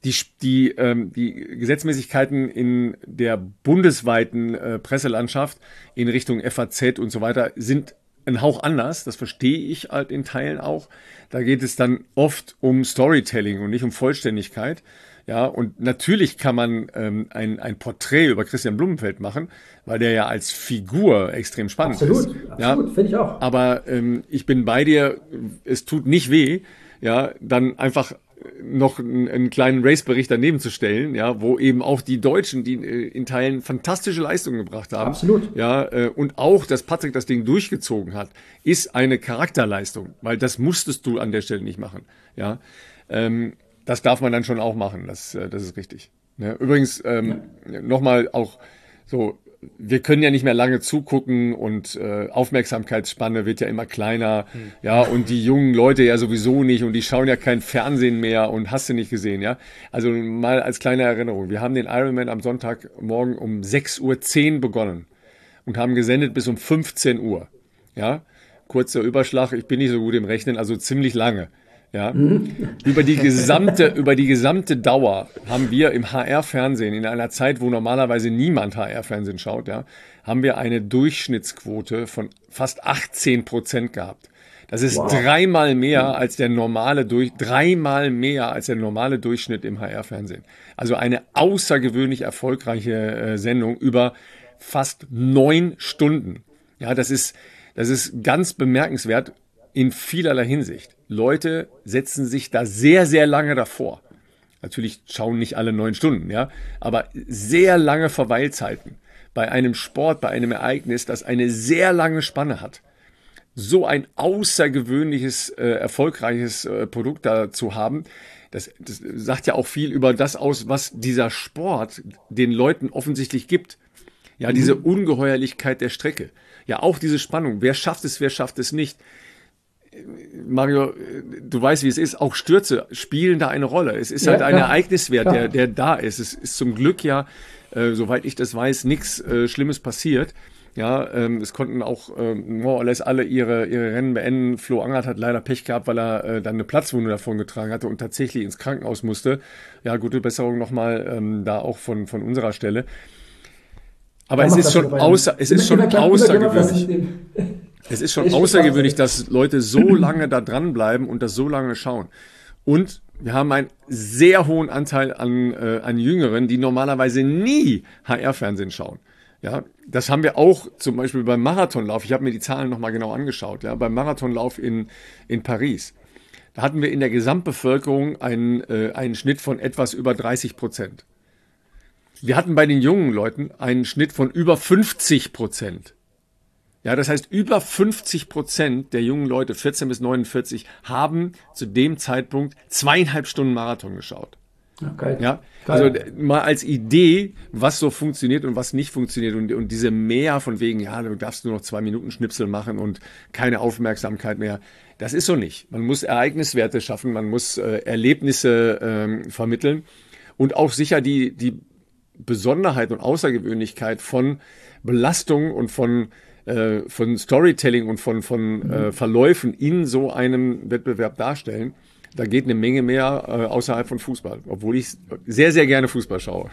die, die, ähm, die Gesetzmäßigkeiten in der bundesweiten äh, Presselandschaft in Richtung F A Z und so weiter sind ein Hauch anders. Das verstehe ich halt in Teilen auch. Da geht es dann oft um Storytelling und nicht um Vollständigkeit. Ja, und natürlich kann man ähm, ein, ein Porträt über Christian Blumenfeld machen, weil der ja als Figur extrem spannend absolut, ist. Absolut, ja, finde ich auch. Aber ähm, ich bin bei dir, es tut nicht weh, ja, dann einfach noch einen, einen kleinen Race-Bericht daneben zu stellen, ja, wo eben auch die Deutschen, die in Teilen fantastische Leistungen gebracht haben. Absolut. Ja, äh, und auch, dass Patrick das Ding durchgezogen hat, ist eine Charakterleistung, weil das musstest du an der Stelle nicht machen. Ja, ähm, das darf man dann schon auch machen, das, das ist richtig. Ja, übrigens, ähm, ja. nochmal auch so, wir können ja nicht mehr lange zugucken und äh, Aufmerksamkeitsspanne wird ja immer kleiner, hm. ja, und die jungen Leute ja sowieso nicht und die schauen ja kein Fernsehen mehr und hast du nicht gesehen, ja. Also mal als kleine Erinnerung, wir haben den Ironman am Sonntagmorgen um sechs Uhr zehn begonnen und haben gesendet bis um fünfzehn Uhr, ja. Kurzer Überschlag, ich bin nicht so gut im Rechnen, also ziemlich lange. Ja, über die gesamte, über die gesamte Dauer haben wir im H R-Fernsehen, in einer Zeit, wo normalerweise niemand H R-Fernsehen schaut, ja, haben wir eine Durchschnittsquote von fast achtzehn Prozent gehabt. Das ist wow. dreimal mehr als der normale durch, dreimal mehr als der normale Durchschnitt im H R-Fernsehen. Also eine außergewöhnlich erfolgreiche äh, Sendung über fast neun Stunden. Ja, das ist, das ist ganz bemerkenswert. In vielerlei Hinsicht. Leute setzen sich da sehr, sehr lange davor. Natürlich schauen nicht alle neun Stunden, ja, aber sehr lange Verweilzeiten bei einem Sport, bei einem Ereignis, das eine sehr lange Spanne hat. So ein außergewöhnliches, äh, erfolgreiches äh, Produkt da zu haben, das, das sagt ja auch viel über das aus, was dieser Sport den Leuten offensichtlich gibt. Ja, diese Ungeheuerlichkeit der Strecke. Ja, auch diese Spannung. Wer schafft es, wer schafft es nicht? Mario, du weißt, wie es ist, auch Stürze spielen da eine Rolle. Es ist ja, halt ein klar. Ereigniswert, der, der da ist. Es ist zum Glück ja, äh, soweit ich das weiß, nichts äh, Schlimmes passiert. Ja, ähm, es konnten auch ähm, more or less alle ihre, ihre Rennen beenden. Flo Angert hat leider Pech gehabt, weil er äh, dann eine Platzwunde davon getragen hatte und tatsächlich ins Krankenhaus musste. Ja, gute Besserung nochmal ähm, da auch von, von unserer Stelle. Aber es ist schon, außer, es ist schon außergewöhnlich. Es ist schon außergewöhnlich, dass Leute so lange da dranbleiben und das so lange schauen. Und wir haben einen sehr hohen Anteil an, äh, an Jüngeren, die normalerweise nie H R-Fernsehen schauen. Ja, das haben wir auch zum Beispiel beim Marathonlauf. Ich habe mir die Zahlen nochmal genau angeschaut. Ja, beim Marathonlauf in, in Paris. Da hatten wir in der Gesamtbevölkerung einen, äh, einen Schnitt von etwas über dreißig Prozent. Wir hatten bei den jungen Leuten einen Schnitt von über fünfzig Prozent. Ja, das heißt, über fünfzig Prozent der jungen Leute, vierzehn bis neunundvierzig, haben zu dem Zeitpunkt zweieinhalb Stunden Marathon geschaut. Okay. Ja, also mal als Idee, was so funktioniert und was nicht funktioniert und, und diese mehr von wegen, ja, du darfst nur noch zwei Minuten Schnipsel machen und keine Aufmerksamkeit mehr. Das ist so nicht. Man muss Ereigniswerte schaffen, man muss äh, Erlebnisse ähm, vermitteln und auch sicher die, die Besonderheit und Außergewöhnlichkeit von Belastung und von von Storytelling und von, von äh, Verläufen in so einem Wettbewerb darstellen, da geht eine Menge mehr äh, außerhalb von Fußball, obwohl ich sehr, sehr gerne Fußball schaue.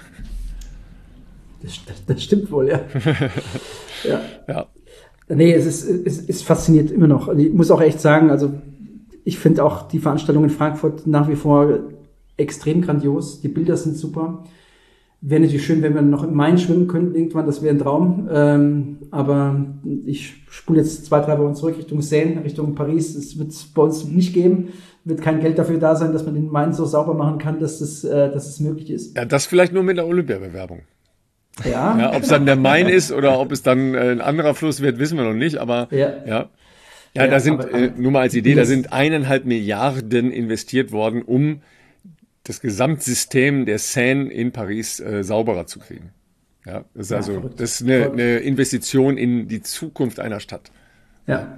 Das, das, das stimmt wohl, ja. ja. ja. Nee, es ist, es ist fasziniert immer noch. Ich muss auch echt sagen, also ich finde auch die Veranstaltung in Frankfurt nach wie vor extrem grandios. Die Bilder sind super. Wäre natürlich schön, wenn wir noch im Main schwimmen könnten irgendwann, das wäre ein Traum. Ähm, aber ich spule jetzt zwei, drei Wochen zurück Richtung Seine, Richtung Paris. Es wird es bei uns nicht geben. Wird kein Geld dafür da sein, dass man den Main so sauber machen kann, dass es, äh, dass es möglich ist. Ja, das vielleicht nur mit der Olympiabewerbung. Ja. ja ob es dann der Main ist oder ob es dann äh, ein anderer Fluss wird, wissen wir noch nicht. Aber ja, ja, ja, ja da sind, aber, äh, nur mal als Idee, da sind eineinhalb Milliarden investiert worden, um das Gesamtsystem der Seine in Paris äh, sauberer zu kriegen. Ja, das ist ja, also verrückt. Das ist eine, eine Investition in die Zukunft einer Stadt. Ja.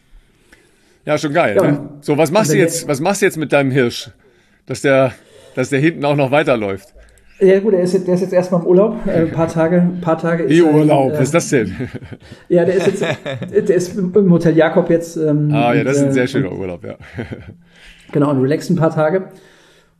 Ja, schon geil. Ja. Ne? So, was machst du jetzt? Was machst du jetzt mit deinem Hirsch, dass der, dass der hinten auch noch weiterläuft? Ja gut, der ist jetzt, der ist jetzt erstmal im Urlaub, äh, ein paar Tage, ein paar Tage. Wie Urlaub? Äh, was ist das denn? Ja, der ist jetzt, der ist im Hotel Jakob jetzt. Ähm, ah ja, das ist ein und, sehr schöner und, Urlaub, ja. Genau, und relaxt ein paar Tage.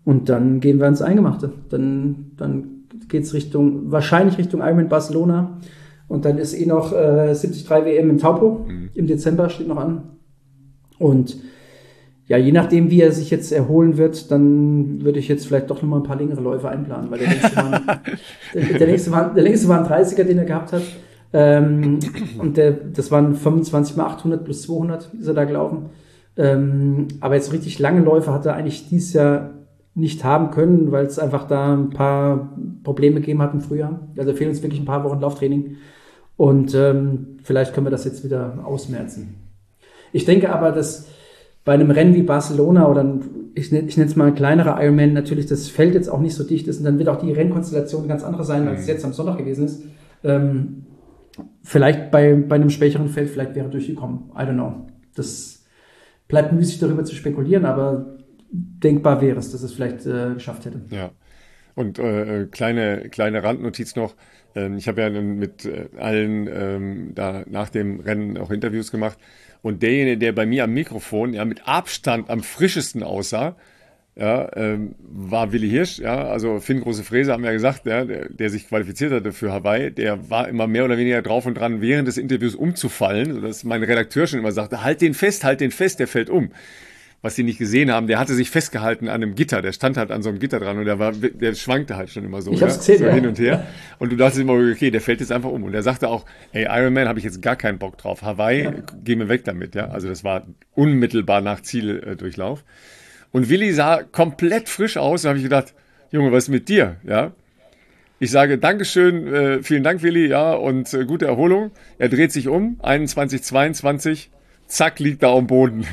Und dann gehen wir ins Eingemachte. Dann, dann geht's Richtung, wahrscheinlich Richtung Ironman Barcelona. Und dann ist eh noch äh, siebzig Komma drei W M in Taupo. Mhm. Im Dezember steht noch an. Und ja, je nachdem, wie er sich jetzt erholen wird, dann würde ich jetzt vielleicht doch noch mal ein paar längere Läufe einplanen, weil der längste war, der, der, längste war, der längste war ein dreißiger, den er gehabt hat. Ähm, und der, das waren fünfundzwanzig mal achthundert plus zweihundert, ist er da gelaufen. Ähm, aber jetzt richtig lange Läufe hat er eigentlich dieses Jahr nicht haben können, weil es einfach da ein paar Probleme gegeben hat im Frühjahr. Also fehlen uns wirklich ein paar Wochen Lauftraining. Und ähm, vielleicht können wir das jetzt wieder ausmerzen. Ich denke aber, dass bei einem Rennen wie Barcelona oder ein, ich, nenne, ich nenne es mal ein kleinerer Ironman, natürlich das Feld jetzt auch nicht so dicht ist und dann wird auch die Rennkonstellation eine ganz andere sein, als es jetzt am Sonntag gewesen ist. Ähm, vielleicht bei, bei einem schwächeren Feld, vielleicht wäre durchgekommen. I don't know. Das bleibt müßig darüber zu spekulieren, aber denkbar wäre es, dass es vielleicht äh, geschafft hätte. Ja. Und äh, kleine, kleine Randnotiz noch. Ähm, ich habe ja mit äh, allen ähm, da nach dem Rennen auch Interviews gemacht. Und derjenige, der bei mir am Mikrofon ja mit Abstand am frischesten aussah, ja, ähm, war Willi Hirsch. Ja, also Finn Große Fräse haben ja gesagt, ja, der, der sich qualifiziert hatte für Hawaii, der war immer mehr oder weniger drauf und dran, während des Interviews umzufallen, sodass mein Redakteur schon immer sagte, halt den fest, halt den fest, der fällt um. Was sie nicht gesehen haben, der hatte sich festgehalten an einem Gitter, der stand halt an so einem Gitter dran und der war, der schwankte halt schon immer so, ich ja, hab's gesehen, so ja. hin und her. Und du dachtest immer, okay, der fällt jetzt einfach um. Und er sagte auch, hey, Ironman habe ich jetzt gar keinen Bock drauf. Hawaii, ja. Geh mir weg damit, ja. Also das war unmittelbar nach Zieldurchlauf. Und Willi sah komplett frisch aus. Da habe ich gedacht, Junge, was ist mit dir, ja? Ich sage Dankeschön, äh, vielen Dank, Willi, ja, und äh, gute Erholung. Er dreht sich um, einundzwanzig zweiundzwanzig, zack, liegt da am Boden.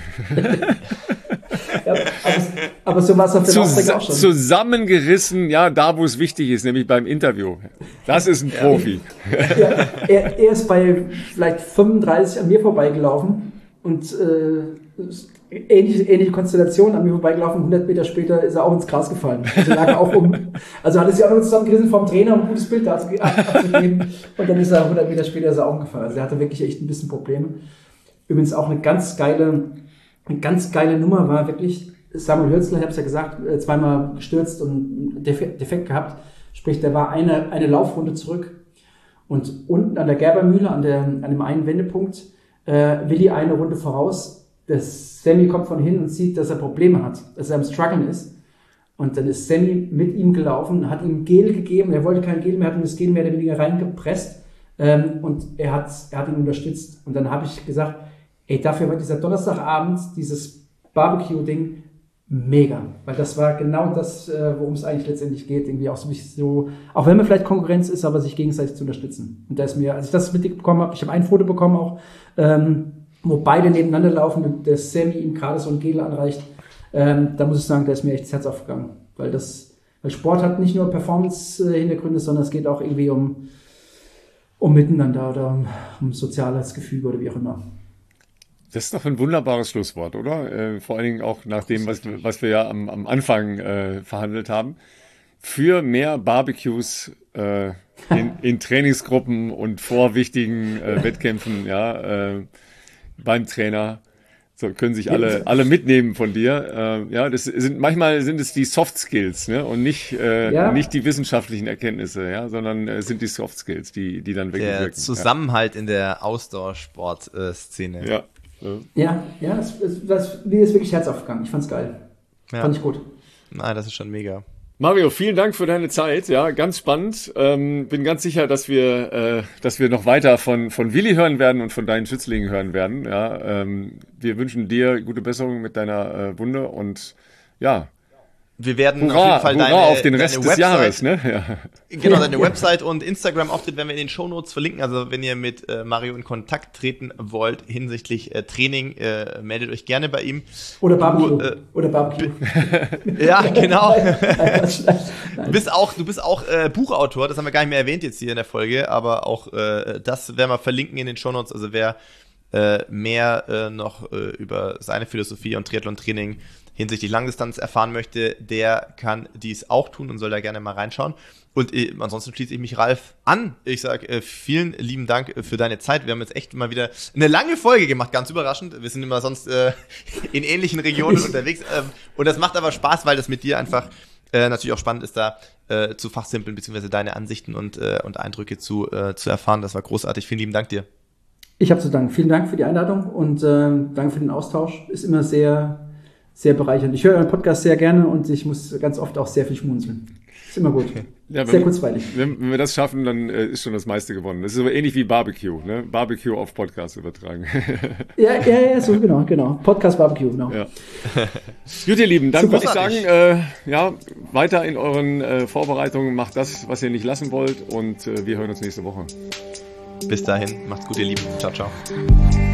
Ja, aber, aber so war es auf der Zus- auch schon. Zusammengerissen, ja, da wo es wichtig ist, nämlich beim Interview. Das ist ein Profi. Ja, er, er ist bei vielleicht fünfunddreißig an mir vorbeigelaufen und äh, ähnliche, ähnliche Konstellation an mir vorbeigelaufen. hundert Meter später ist er auch ins Gras gefallen. Also lag er auch um. Also hat er sich auch noch zusammengerissen vom Trainer, um ein gutes Bild dazu abzugeben. Und dann ist er hundert Meter später ist er auch umgefallen. Also er hatte wirklich echt ein bisschen Probleme. Übrigens auch eine ganz geile Eine ganz geile Nummer war wirklich, Samuel Hürzler, ich habe es ja gesagt, zweimal gestürzt und Defekt gehabt. Sprich, der war eine, eine Laufrunde zurück. Und unten an der Gerbermühle, an, der, an dem einen Wendepunkt, äh, Willi eine Runde voraus. Das Sammy kommt von hin und sieht, dass er Probleme hat, dass er am Struggeln ist. Und dann ist Sammy mit ihm gelaufen, hat ihm Gel gegeben. Er wollte kein Gel mehr, hat ihm das Gel mehr oder weniger reingepresst. Ähm, und er hat, er hat ihn unterstützt. Und dann habe ich gesagt, ey, dafür war dieser Donnerstagabend, dieses Barbecue-Ding, mega. Weil das war genau das, worum es eigentlich letztendlich geht. Irgendwie auch so, so, auch wenn man vielleicht Konkurrenz ist, aber sich gegenseitig zu unterstützen. Und da ist mir, als ich das mitbekommen habe, ich habe ein Foto bekommen auch, ähm, wo beide nebeneinander laufen und der Sammy ihm gerade so ein Gel anreicht. Ähm, da muss ich sagen, da ist mir echt das Herz aufgegangen. Weil das, weil Sport hat nicht nur Performance-Hintergründe, sondern es geht auch irgendwie um, um Miteinander oder um, um soziales Gefüge oder wie auch immer. Das ist doch ein wunderbares Schlusswort, oder? Äh, vor allen Dingen auch nach dem, was, was wir ja am, am Anfang äh, verhandelt haben. Für mehr Barbecues äh, in, in Trainingsgruppen und vor wichtigen äh, Wettkämpfen, ja, äh, beim Trainer. So können sich alle alle mitnehmen von dir. Äh, ja, das sind manchmal sind es die Soft Skills, ne, und nicht äh, ja. nicht die wissenschaftlichen Erkenntnisse, ja, sondern äh, sind die Soft Skills, die die dann wirklich der wirken. Zusammenhalt ja. in der Ausdauersport-Szene. Ja. Ja, ja, das, das, das, mir ist wirklich Herz aufgegangen. Ich fand's geil. Ja. Fand ich gut. Nein, das ist schon mega. Mario, vielen Dank für deine Zeit. Ja, ganz spannend. Ähm, bin ganz sicher, dass wir, äh, dass wir noch weiter von von Willi hören werden und von deinen Schützlingen hören werden. Ja, ähm, wir wünschen dir gute Besserung mit deiner äh, Wunde und ja. Wir werden hurra, auf jeden Fall hurra deine, auf den Rest deine des Website, Jahres, ne? Ja. Genau, deine Website und Instagram-Auftritt werden wir in den Shownotes verlinken. Also wenn ihr mit äh, Mario in Kontakt treten wollt hinsichtlich äh, Training, äh, meldet euch gerne bei ihm. Oder Barbecue. Du, äh, Oder Barbecue. Ja, genau. Du bist auch, du bist auch äh, Buchautor, das haben wir gar nicht mehr erwähnt jetzt hier in der Folge, aber auch äh, das werden wir verlinken in den Shownotes. Also wer äh, mehr äh, noch äh, über seine Philosophie und Triathlon-Training hinsichtlich Langdistanz erfahren möchte, der kann dies auch tun und soll da gerne mal reinschauen. Und äh, ansonsten schließe ich mich Ralf an. Ich sage äh, vielen lieben Dank für deine Zeit. Wir haben jetzt echt mal wieder eine lange Folge gemacht, ganz überraschend. Wir sind immer sonst äh, in ähnlichen Regionen unterwegs. Ähm, und das macht aber Spaß, weil das mit dir einfach äh, natürlich auch spannend ist, da äh, zu fachsimpeln, beziehungsweise deine Ansichten und, äh, und Eindrücke zu, äh, zu erfahren. Das war großartig. Vielen lieben Dank dir. Ich habe zu danken. Vielen Dank für die Einladung und äh, danke für den Austausch. Ist immer sehr, sehr bereichernd. Ich höre euren Podcast sehr gerne und ich muss ganz oft auch sehr viel schmunzeln. Ist immer gut. Ja, sehr wir, kurzweilig. Wenn, wenn wir das schaffen, dann äh, ist schon das meiste gewonnen. Das ist aber ähnlich wie Barbecue, ne? Barbecue auf Podcast übertragen. ja, ja, ja, so genau, genau. Podcast Barbecue, genau. Ja. Gut, ihr Lieben, dann würde ich sagen, äh, ja, weiter in euren äh, Vorbereitungen, macht das, was ihr nicht lassen wollt und äh, wir hören uns nächste Woche. Bis dahin, macht's gut, ihr Lieben. Ciao, ciao.